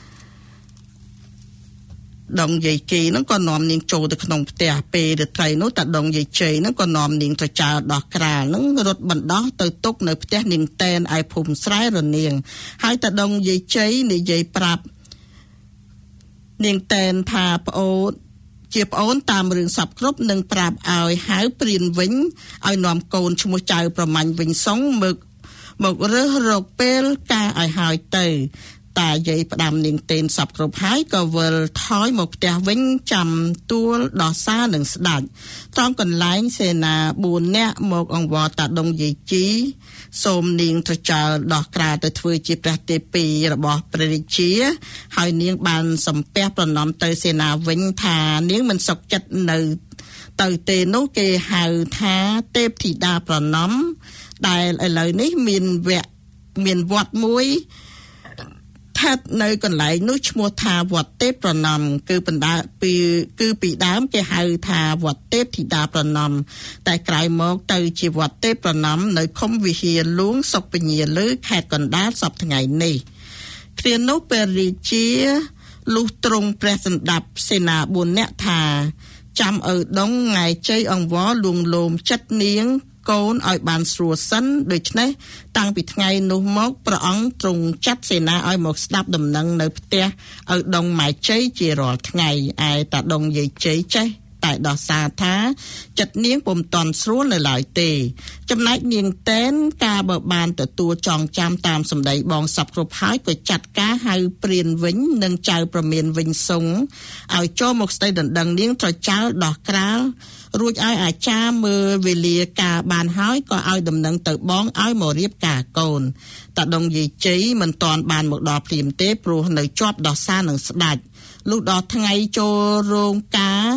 ដងយាយគីហ្នឹងក៏នាំនាងចូលទៅក្នុងផ្ទះពេលរាត្រីនោះតាដងយាយជ័យហ្នឹងក៏នាំនាងទៅចោលដោះក្រាលហ្នឹងរត់បណ្ដោះទៅទុកនៅផ្ទះនាងតែនឯភូមិស្រែរនាងហើយតាដងយាយជ័យនិយាយប្រាប់នាងតែនថាប្អូនជាប្អូនតាមរឿងសពគ្រប់នឹងប្រាប់ឲ្យហៅព្រានវិញឲ្យនាំកូនឈ្មោះចៅប្រមាញ់វិញសុងមករើសរកពេលការឲ្យហើយទៅតាយាយផ្ដាំនាងទេនសពគ្រប់ហើយក៏វិលថយមកផ្ទះវិញចាំទួលដោះសារនឹងស្ដាច់ត្រង់កន្លែងសេនា4នាក់មកអង្វរតាដងយាយជីសូមនាងត្រចើលដោះក្រាលទៅធ្វើជាព្រះទេពីរបស់ព្រះរាជាហើយនាងបានសំពះប្រណម្យទៅសេនាវិញថានាងមិនសុខចិត្តនៅទៅទេនោះគេហៅថាទេពធីតាប្រណម្យដែលឥឡូវនេះមានវត្តមួយស្ថិតនៅកន្លែងនោះឈ្មោះថាវត្តទេពប្រណម្យគឺពីដើមគេហៅថាវត្តទេពធីតាប្រណម្យតែក្រោយមកទៅជាវត្តទេពប្រណម្យនៅឃុំវិហារលួងសុកពញាលើខេត្តកណ្ដាលសប្តាហ៍ថ្ងៃនេះគ្រានោះព្រះរាជាលុះទ្រង់ព្រះសម្ដាប់សេនា4នាក់ថាចាំឪដងថ្ងៃជ័យអង្វរលួងលោមចិត្តនាងកូនឲ្យបានស្រួលសិនដូច្នេះតាំងពីថ្ងៃនោះមកព្រះអង្គទ្រង់ចាត់សេនាឲ្យមកស្ដាប់ដំណឹងនៅផ្ទះឲ្យដងម៉ែជ័យជារាល់ថ្ងៃឯតាដងយាយជ័យចេះតែដោះសារថាចិត្តនាងពុំតាន់ស្រួលនៅឡើយទេចំណែកនាងតែនការបើបានទទួលចងចាំតាមសម្ដីបងសពគ្រប់ហើយក៏ចាត់ការហៅព្រានវិញនិងចៅប្រមានវិញសុងឲ្យចូលមកស្ដីដណ្ដឹងនាងត្រចើលដោះក្រាលរួចឲ្យអាចារ្យមើលវេលាការបានហើយក៏ឲ្យដំណឹងទៅបងឲ្យមករៀបការកូនតាដងយាយជ័យមិនតាន់បានមកដល់ព្រាមទេព្រោះនៅជាប់ដោះសារនឹងស្ដាច់លុះដល់ថ្ងៃចូលរោងការ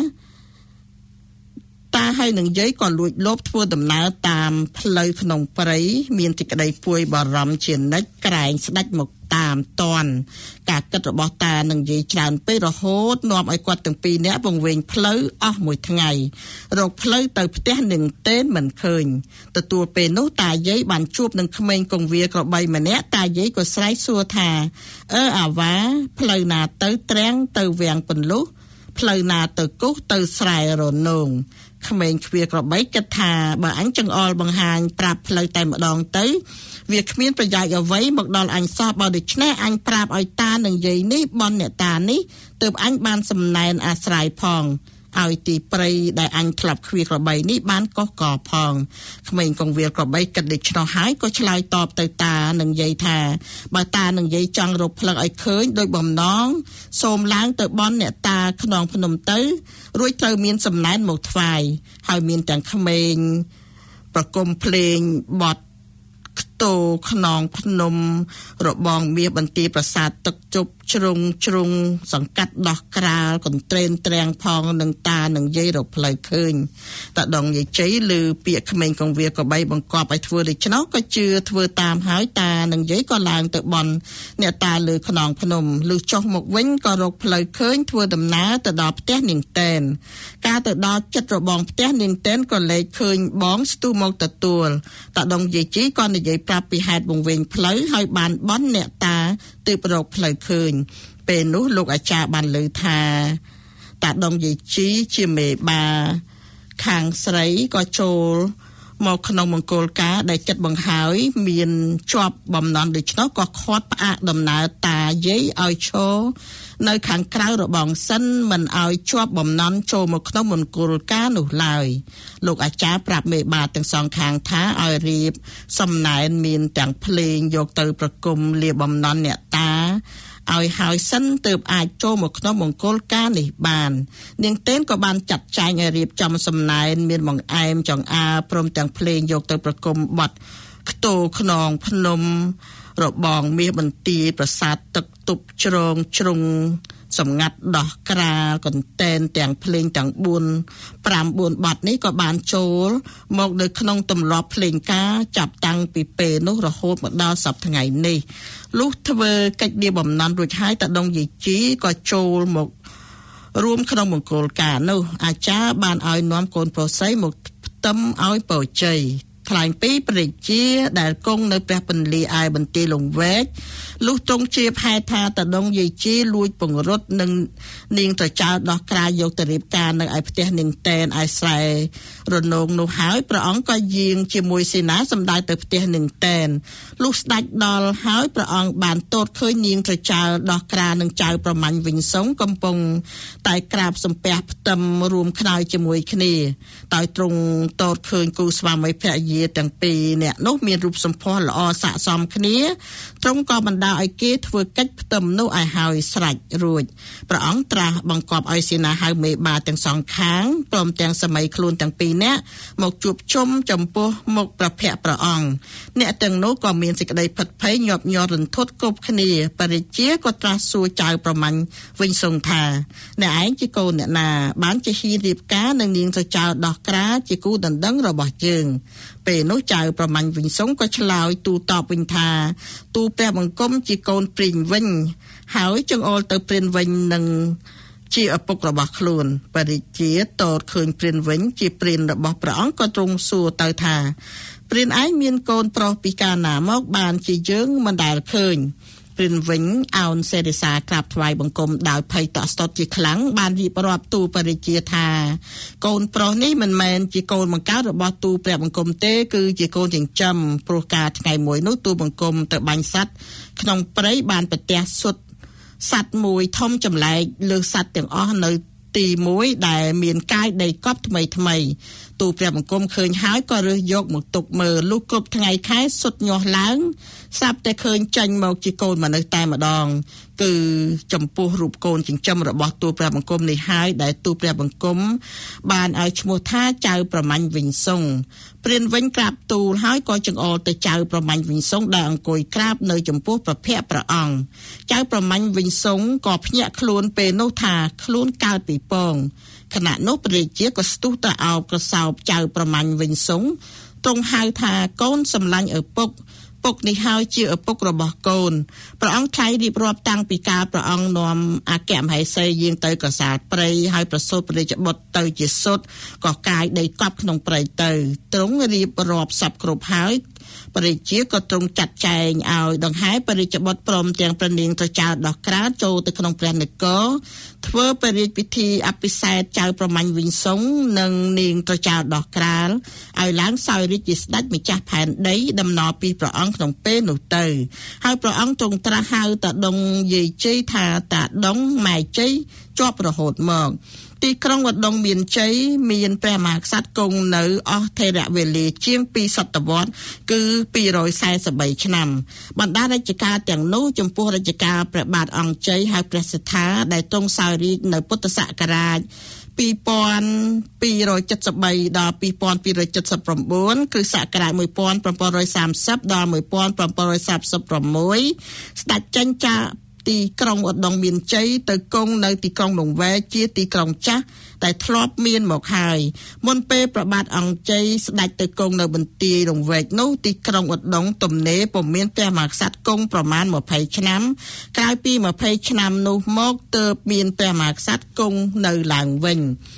តាហើយនឹងយាយក៏លួចលបធ្វើដំណើរតាមផ្លូវក្នុងព្រៃមានសេចក្តីពួយបារម្ភជានិច្ចក្រែងស្ដាច់មកតាមតន់ការគិតរបស់តានឹងយាយច្រើនពេករហូតនាំឲ្យគាត់ទាំងពីរនាក់វង្វេងផ្លូវអស់មួយថ្ងៃរកផ្លូវទៅផ្ទះនឹងទេនមិនឃើញទទួលពេលនោះតាយាយបានជួបនឹងក្មេងកងវាក្របីម្នាក់តាយាយក៏ស្រែកសួរថាអាវ៉ាផ្លូវណាទៅត្រាំងទៅវាំងពន្លុះផ្លូវណាទៅគុះទៅស្រែរនងក្មេងខ្វាក្របីគិតថាបើអញចង្អុលបង្ហាញប្រាប់ផ្លូវតែម្ដងទៅវាគ្មានប្រយោជន៍អ្វីមកដល់អញសោះបើដូច្នេះអញប្រាប់ឲ្យតានឹងយាយនេះបនអ្នកតានេះទើបអញបានសំណែនអាស្រ័យផងឲ្យទីព្រៃដែលអញធ្លាប់ខ្វាក្របីនេះបានកកកផងក្មេងកងវាក្របីគិតដូច្នោះហើយក៏ឆ្លើយតបទៅតានឹងយាយថាបើតានឹងយាយចង់រកផ្លូវឲ្យឃើញដោយបំណងសូមឡើងទៅបនអ្នកតាខ្នងភ្នំទៅរួចត្រូវមានសំណែនមកថ្វាយហើយមានទាំងក្មេងប្រគំភ្លេងបទខ្ទោខ្នងភ្នំរបងមាសបន្ទាយប្រាសាទទឹកជប់ជ្រុងសង្កាត់ដោះក្រាលកន្ត្រេនត្រាំងផងនឹងតានឹងយាយរកផ្លូវឃើញតាដងយាយជ័យឮពាក្យក្មេងកងវាក្របីបង្គាប់ឲ្យធ្វើដូច្នោះក៏ជឿធ្វើតាមហើយតានឹងយាយក៏ឡើងទៅបន់អ្នកតាលើខ្នងភ្នំលុះចុះមកវិញក៏រកផ្លូវឃើញធ្វើដំណើរទៅដល់ផ្ទះនាងតែនការទៅដល់ចិត្តរបងផ្ទះនាងតែនក៏លេចឃើញបងស្ទុះមកទទួលតាដងយាយជីក៏និយាយប្រាប់ពីហេតុវង្វេងផ្លូវហើយបានបន់អ្នកតាទើបរកផ្លូវឃើញពេលនោះលោកអាចារ្យបានលើថាតាដងយាយជីជាមេបាខាងស្រីក៏ចូលមកក្នុងមង្គលការដែលចិត្តបង្ហើយមានជាប់បំណន់ដូច្នោះក៏ខាត់ផ្អាកដំណើរតាយាយឲ្យឈរនៅខាងក្រៅរបងសិនមិនឲ្យជាប់បំណន់ចូលមកក្នុងមង្គលការនោះឡើយលោកអាចារ្យប្រាប់មេបាទាំងសងខាងថាឲ្យរៀបសំណែនមានទាំងភ្លេងយកទៅប្រគំលាបំណន់អ្នកតាឲ្យហើយសិនទើបអាចចូលមកក្នុងមង្គលការនេះបាននាងទេនក៏បានចាត់ចែងឲ្យរៀបចំសំណែនមានបង្អែមចង្អាព្រមទាំងភ្លេងយកទៅប្រគំបទខ្ទោខ្នងភ្នំរបងមាសបន្ទាយប្រាសាទទឹកទប់ជ្រងជ្រុងសម្ងាត់ដោះក្រាលកន្តែនទាំងភ្លេងទាំង4 បទនេះក៏បានចូលមកនៅក្នុងទម្លាប់ភ្លេងការចាប់តាំងពីពេលនោះរហូតមកដល់សប្តាហ៍ថ្ងៃនេះលុះធ្វើកិច្ចលាបំណន់រួចហើយតាដងយាយជីក៏ចូលមករួមក្នុងមង្គលការនោះអាចារ្យបានឲ្យនាំកូនប្រុសស្រីមកផ្ទឹមឲ្យពរជ័យថ្លែងពីព្រះរាជាដែលគង់នៅព្រះពន្លាឯបន្ទាយលង្វែកលុះទ្រង់ជាផែថាតាដងយាយជីលួចពង្រត់នឹងនាងត្រចៅដោះក្រាយយកទៅរៀបការនៅឯផ្ទះនាងតែនឯស្រែរនងនោះហើយព្រះអង្គក៏យាងជាមួយសេនាសម្ដៅទៅផ្ទះនាងតែនលុះស្ដេចដល់ហើយព្រះអង្គបានទតឃើញនាងត្រចៅដោះក្រានឹងចៅប្រមាញ់វិញសុងកំពុងតែក្រាបសំពះផ្ទឹមរួមខ្នើយជាមួយគ្នាដោយទ្រង់ទតឃើញគូស្វាមីភរិយាទាំងពីរនាក់នោះមានរូបសម្ផស្សល្អស័ក្តិសមគ្នាទ្រង់ក៏បណ្ដាឲ្យគេធ្វើកិច្ចផ្ទឹមនោះឲ្យហើយស្រេចរួចព្រះអង្គត្រាស់បង្គាប់ឲ្យសេនាហៅមេបាទាំងសងខាងព្រមទាំងសម័យខ្លួនទាំងពីរនាក់មកជួបជុំចំពោះមុខព្រះភ័ក្ត្រព្រះអង្គអ្នកទាំងនោះក៏មានសេចក្តីផិតភ័យញាប់ញ័ររន្ធត់គ្រប់គ្នាព្រះរាជាក៏ត្រាស់សួរចៅប្រមាញ់វិញសងថាអ្នកឯងជាកូនអ្នកណាបានជាហ៊ានរៀបការនឹងនាងត្រចៅដោះក្រាជាគូដណ្ដឹងរបស់យើងពេលនោះចៅប្រមាញ់វិញសុងក៏ឆ្លើយទូតបវិញថាទូព្រះបង្គំជាកូនព្រីងវិញហើយចង្អុលទៅព្រានវិញនឹងជាឪពុករបស់ខ្លួនព្រះរាជាតតឃើញព្រានវិញជាព្រានរបស់ព្រះអង្គក៏ទ្រង់សួរទៅថាព្រានឯងមានកូនប្រុសពីកាលណាមកបានជាយើងមិនដែលឃើញព្រានវិញអោនសេរីសាក្រាបថ្វាយបង្គំដោយភ័យតក់ស្ទត់ជាខ្លាំងបានរៀបរាប់ទូលព្រះរាជាថាកូនប្រុសនេះមិនមែនជាកូនបង្កើតរបស់ទូលព្រះបង្គំទេគឺជាកូនចិញ្ចឹមព្រោះការថ្ងៃមួយនោះទូលបង្គំទៅបាញ់សត្វក្នុងព្រៃបានប្រទះសុទ្ធសត្វមួយធំចម្លែកលើសត្វទាំងអស់នៅទីមួយដែលមានកាយដីកប់ថ្មីទូព្រះបង្គំឃើញហើយក៏រើសយកមកទុកមើលលុះគ្រប់ថ្ងៃខែសុទ្ធញាស់ឡើងស្រាប់តែឃើញចេញមកជាកូនមនុស្សតែម្ដងគឺចំពោះរូបកូនចិញ្ចឹមរបស់ទូព្រះបង្គំនេះហើយដែលទូព្រះបង្គំបានឲ្យឈ្មោះថាចៅប្រមាញ់វិញសុងព្រានវិញក្រាបទូលហើយក៏ចង្អុលទៅចៅប្រមាញ់វិញសុងដែលអង្គុយក្រាបនៅចំពោះព្រះភ័ក្ត្រព្រះអង្គចៅប្រមាញ់វិញសុងក៏ភ្ញាក់ខ្លួនពេលនោះថាខ្លួនកើតពីពងខណៈនោះព្រះរាជាក៏ស្ទុះទៅអោបក្រសោបចៅប្រមាញ់វិញសុងទ្រង់ហៅថាកូនសម្លាញ់ឪពុកពុកនេះហើយជាឪពុករបស់កូនព្រះអង្គថ្លែងរៀបរាប់តាំងពីកាលព្រះអង្គនាំអគ្គមហេសីយាងទៅកសាលព្រៃហើយប្រសូតព្រះរាជបុត្រទៅជាសុទ្ធក៏កាយដីកប់ក្នុងព្រៃទៅទ្រង់រៀបរាប់សពគ្រប់ហើយព្រះរាជាក៏ទ្រង់ចាត់ចែងឲ្យដង្ហែព្រះរាជបុត្រព្រមទាំងព្រះនាងត្រចៅដោះក្រាលចូលទៅក្នុងព្រះនគរធ្វើព្រះរាជពិធីអភិសេកចៅប្រមាញ់វិញសុងនិងនាងត្រចៅដោះក្រាលឲ្យឡើងសោយរាជជាស្ដេចម្ចាស់ផែនដីដំណរពីព្រះអង្គក្នុងពេលនោះទៅហើយព្រះអង្គទ្រង់ត្រាស់ហៅតាដងយាយជ័យថាតាដងម៉ែជ័យជាប់រហូតមកទីក្រុងឧដុង្គមានជ័យមានព្រះមហាក្សត្រគង់នៅអស់ថេរវេលាជាង2សតវត្សគឺ243ឆ្នាំបណ្ដារជ្ជកាលទាំងនោះចំពោះរជ្ជកាលព្រះបាទអង្គជ័យហើយព្រះសទ្ធាដែលទ្រង់សោយរាជ្យនៅពុទ្ធសករាជ2273ដល់2279គឺសករាជ1730ដល់1736ស្ដេចចេញចាទីក្រុងឧដុង្គមានជ័យទៅគង់នៅទីក្រុងលង្វែកជាទីក្រុងចាស់តែធ្លាប់មានមកហើយមុនពេលព្រះបាទអង្គជ័យស្ដេចទៅគង់នៅបន្ទាយលង្វែកនោះទីក្រុងឧដុង្គទំនេរពុំមានព្រះមហាក្សត្រគង់ប្រមាណ20ឆ្នាំក្រោយពី20ឆ្នាំនោះមកទើបមានព្រះមហាក្សត្រគង់នៅឡើងវិញ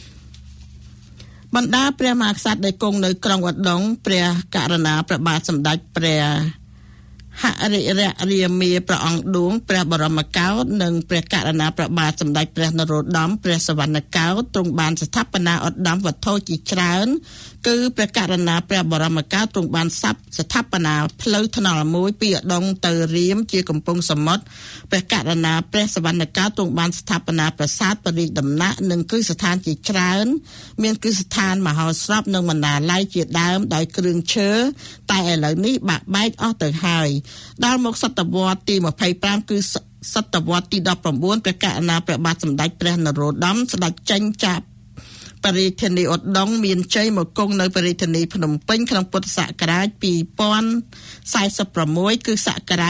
បណ្ដាព្រះមហាក្សត្រដែលគង់នៅក្រុងឧដុង្គព្រះករុណាព្រះបាទសម្ដេចព្រះហរិរៈរាមាព្រះអង្គឌួងព្រះបរមកោដ្ឋនិងព្រះករុណាព្រះបាទសម្ដេចព្រះនរោត្តមព្រះសវណ្ណកោដ្ឋទ្រង់បានស្ថាបនាឧត្តមវត្ថុជាច្រើនគឺព្រះករុណាព្រះបរមកោដ្ឋទ្រង់បានស្ថាបនាផ្លូវថ្នល់មួយពីឧដុង្គទៅរៀមជាកំពង់សមុទ្រព្រះករុណាព្រះសវណ្ណកោដ្ឋទ្រង់បានស្ថាបនាប្រាសាទបរិយាដំណាក់និងគ្រឹះស្ថានជាច្រើនមានគ្រឹះស្ថានមហោស្រពនិងបណ្ណាល័យជាដើមដោយគ្រឿងឈើតែឥឡូវនេះបាក់បែកអស់ទៅហើយដល់មកសតវត្សទី25គឺសតវត្សទី19ព្រះករុណាព្រះបាទសម្ដេចព្រះនរោត្តមស្ដេចចេញចាប់បរិធានីឧដុង្គមានជ័យមកគង់នៅបរិធានីភ្នំពេញក្នុងពុទ្ធសករាជ2046គឺសករាជ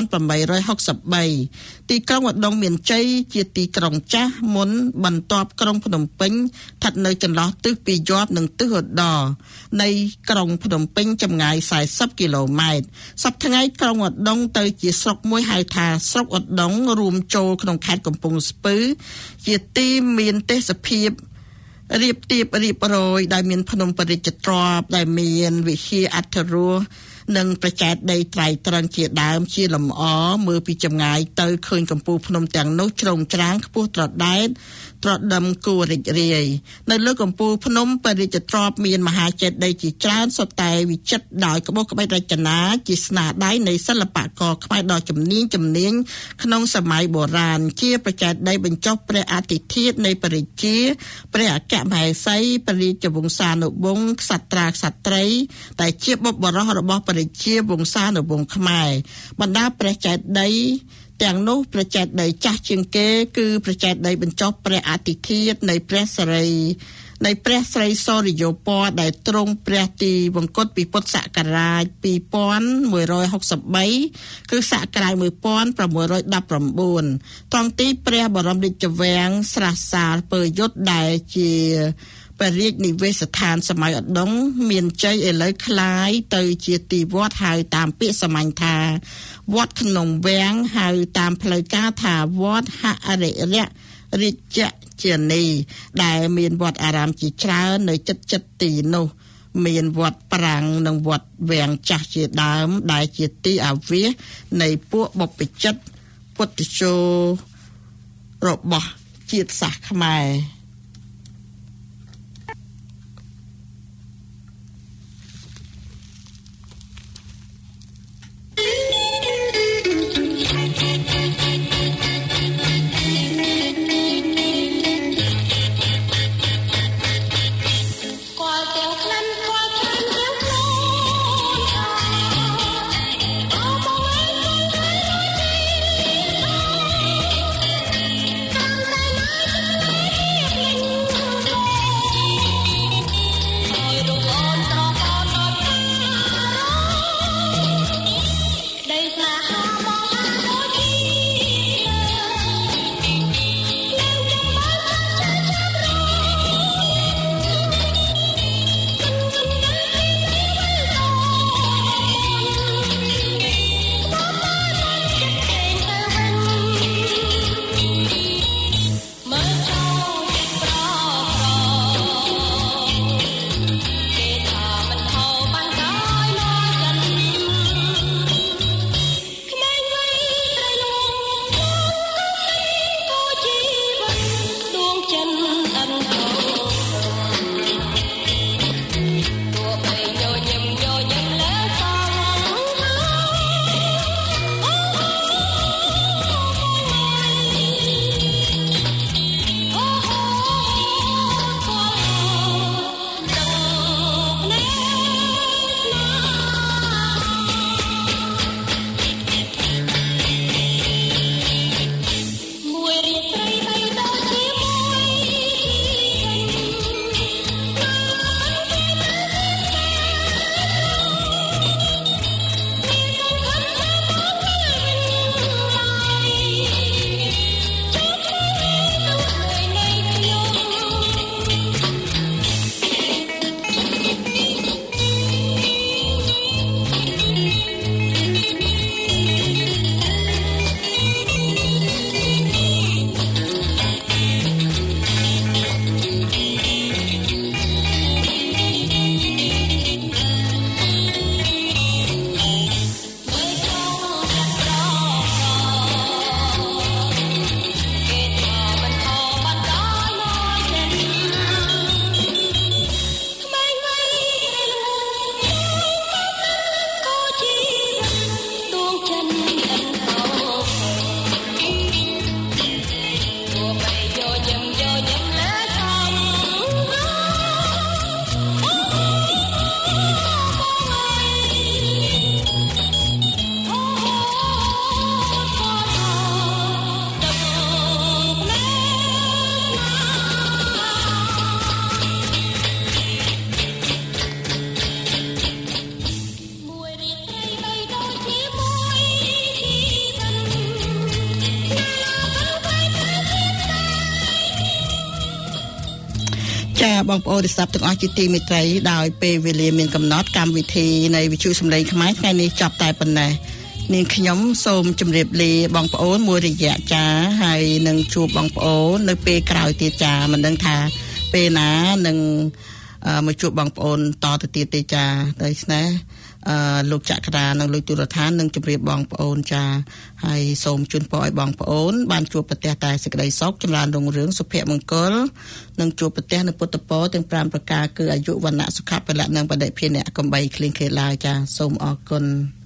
1863ទីក្រុងឧដុង្គមានជ័យជាទីក្រុងចាស់មុនបន្ទាប់ក្រុងភ្នំពេញស្ថិតនៅចន្លោះទិសពីយ័ព្យនិងទិសឧត្តរនៃក្រុងភ្នំពេញចម្ងាយ40គីឡូម៉ែត្រសប្តាហ៍ថ្ងៃក្រុងឧដុង្គទៅជាស្រុកមួយហៅថាស្រុកឧដុង្គរួមចូលក្នុងខេត្តកំពង់ស្ពឺជាទីមានទេសភាពរៀបទៀបរៀបរយដែលមានភ្នំបរិជ្ជទ្រព្យដែលមានវិហារអថរោះនិងប្រចែកដីត្រៃត្រង់ជាដើមជាលម្អមើលពីចម្ងាយទៅឃើញកំពូលភ្នំទាំងនោះជ្រងច្រាងខ្ពស់ត្រដែតត្រដឹមគួររីករាយនៅលើកំពូលភ្នំបរិជ្ជទ្រព្យមានមហាចេតិយជាច្រើនសុទ្ធតែវិចិត្រដោយក្បូរក្បាច់រចនាជាស្នាដៃនៃសិល្បករខ្មែរដ៏ជំនាញក្នុងសម័យបុរាណជាប្រចែកដីបញ្ចុះព្រះអធិធាតុនៃបរិជ្ជាព្រះអគ្គមហេសីព្រះរាជវង្សានុវង្សក្សត្រាក្សត្រីតែជាបុព្វបុរសរបស់បរិជ្ជាវង្សានុវង្សខ្មែរបណ្ដាព្រះចេតិយទាំងនោះព្រះចេតិយចាស់ជាងគេគឺព្រះចេតិយបញ្ចុះព្រះអធិធាតុនៃព្រះស្រីសូរិយោពណ៌ដែលទ្រង់ព្រះទីវង្គតពីពុទ្ធសករាជ2163គឺសករាជ1619ត្រង់ទីព្រះបរមរាជវាំងស្រះសាលពើយុទ្ធដែលជាព្រះរាជនិវេសដ្ឋានសម័យឧដុង្គមានជ័យឥឡូវคล้ายទៅជាទីវត្តហៅតាមពាក្យសាមញ្ញថាវត្តក្នុងវាំងហៅតាមផ្លូវការថាវត្តហរិរៈរាជជានីដែលមានវត្តអារាមជាច្រើននៅជិតទីនោះមានវត្តប្រាំងនិងវត្តវាំងចាស់ជាដើមដែលជាទីអាវាសនៃពួកបព្វជិតពុទ្ធជោរបស់ជាតិសាសន៍ខ្មែរចាបងប្អូនរិស័ព្ទទាំងអស់ជាទីមេត្រីដោយពេលវេលាមានកំណត់កម្មវិធីនៃវិទ្យុសំឡេងខ្មែរថ្ងៃនេះចប់តែប៉ុណ្ណេះនាងខ្ញុំសូមជម្រាបលាបងប្អូនមួយរយៈចាហើយនឹងជួបបងប្អូននៅពេលក្រោយទៀតចាមិនដឹងថាពេលណានឹងមកជួបបងប្អូនតទៅទៀតទេចាដូច្នេះលោកចក្រានិងលោកទូរឋាននឹងជម្រាបបងប្អូនចាហើយសូមជូនពរឲ្យបងប្អូនបានជួបប្រទះតែសេចក្តីសុខចម្រើនរុងរឿងសុភមង្គលនិងជួបប្រទះនៅពុទ្ធពរទាំង5ប្រការគឺអាយុវណ្ណៈសុខៈពលៈនិងបដិភិនៈកំបីគ្លៀងខេឡើយចាសូមអរគុណ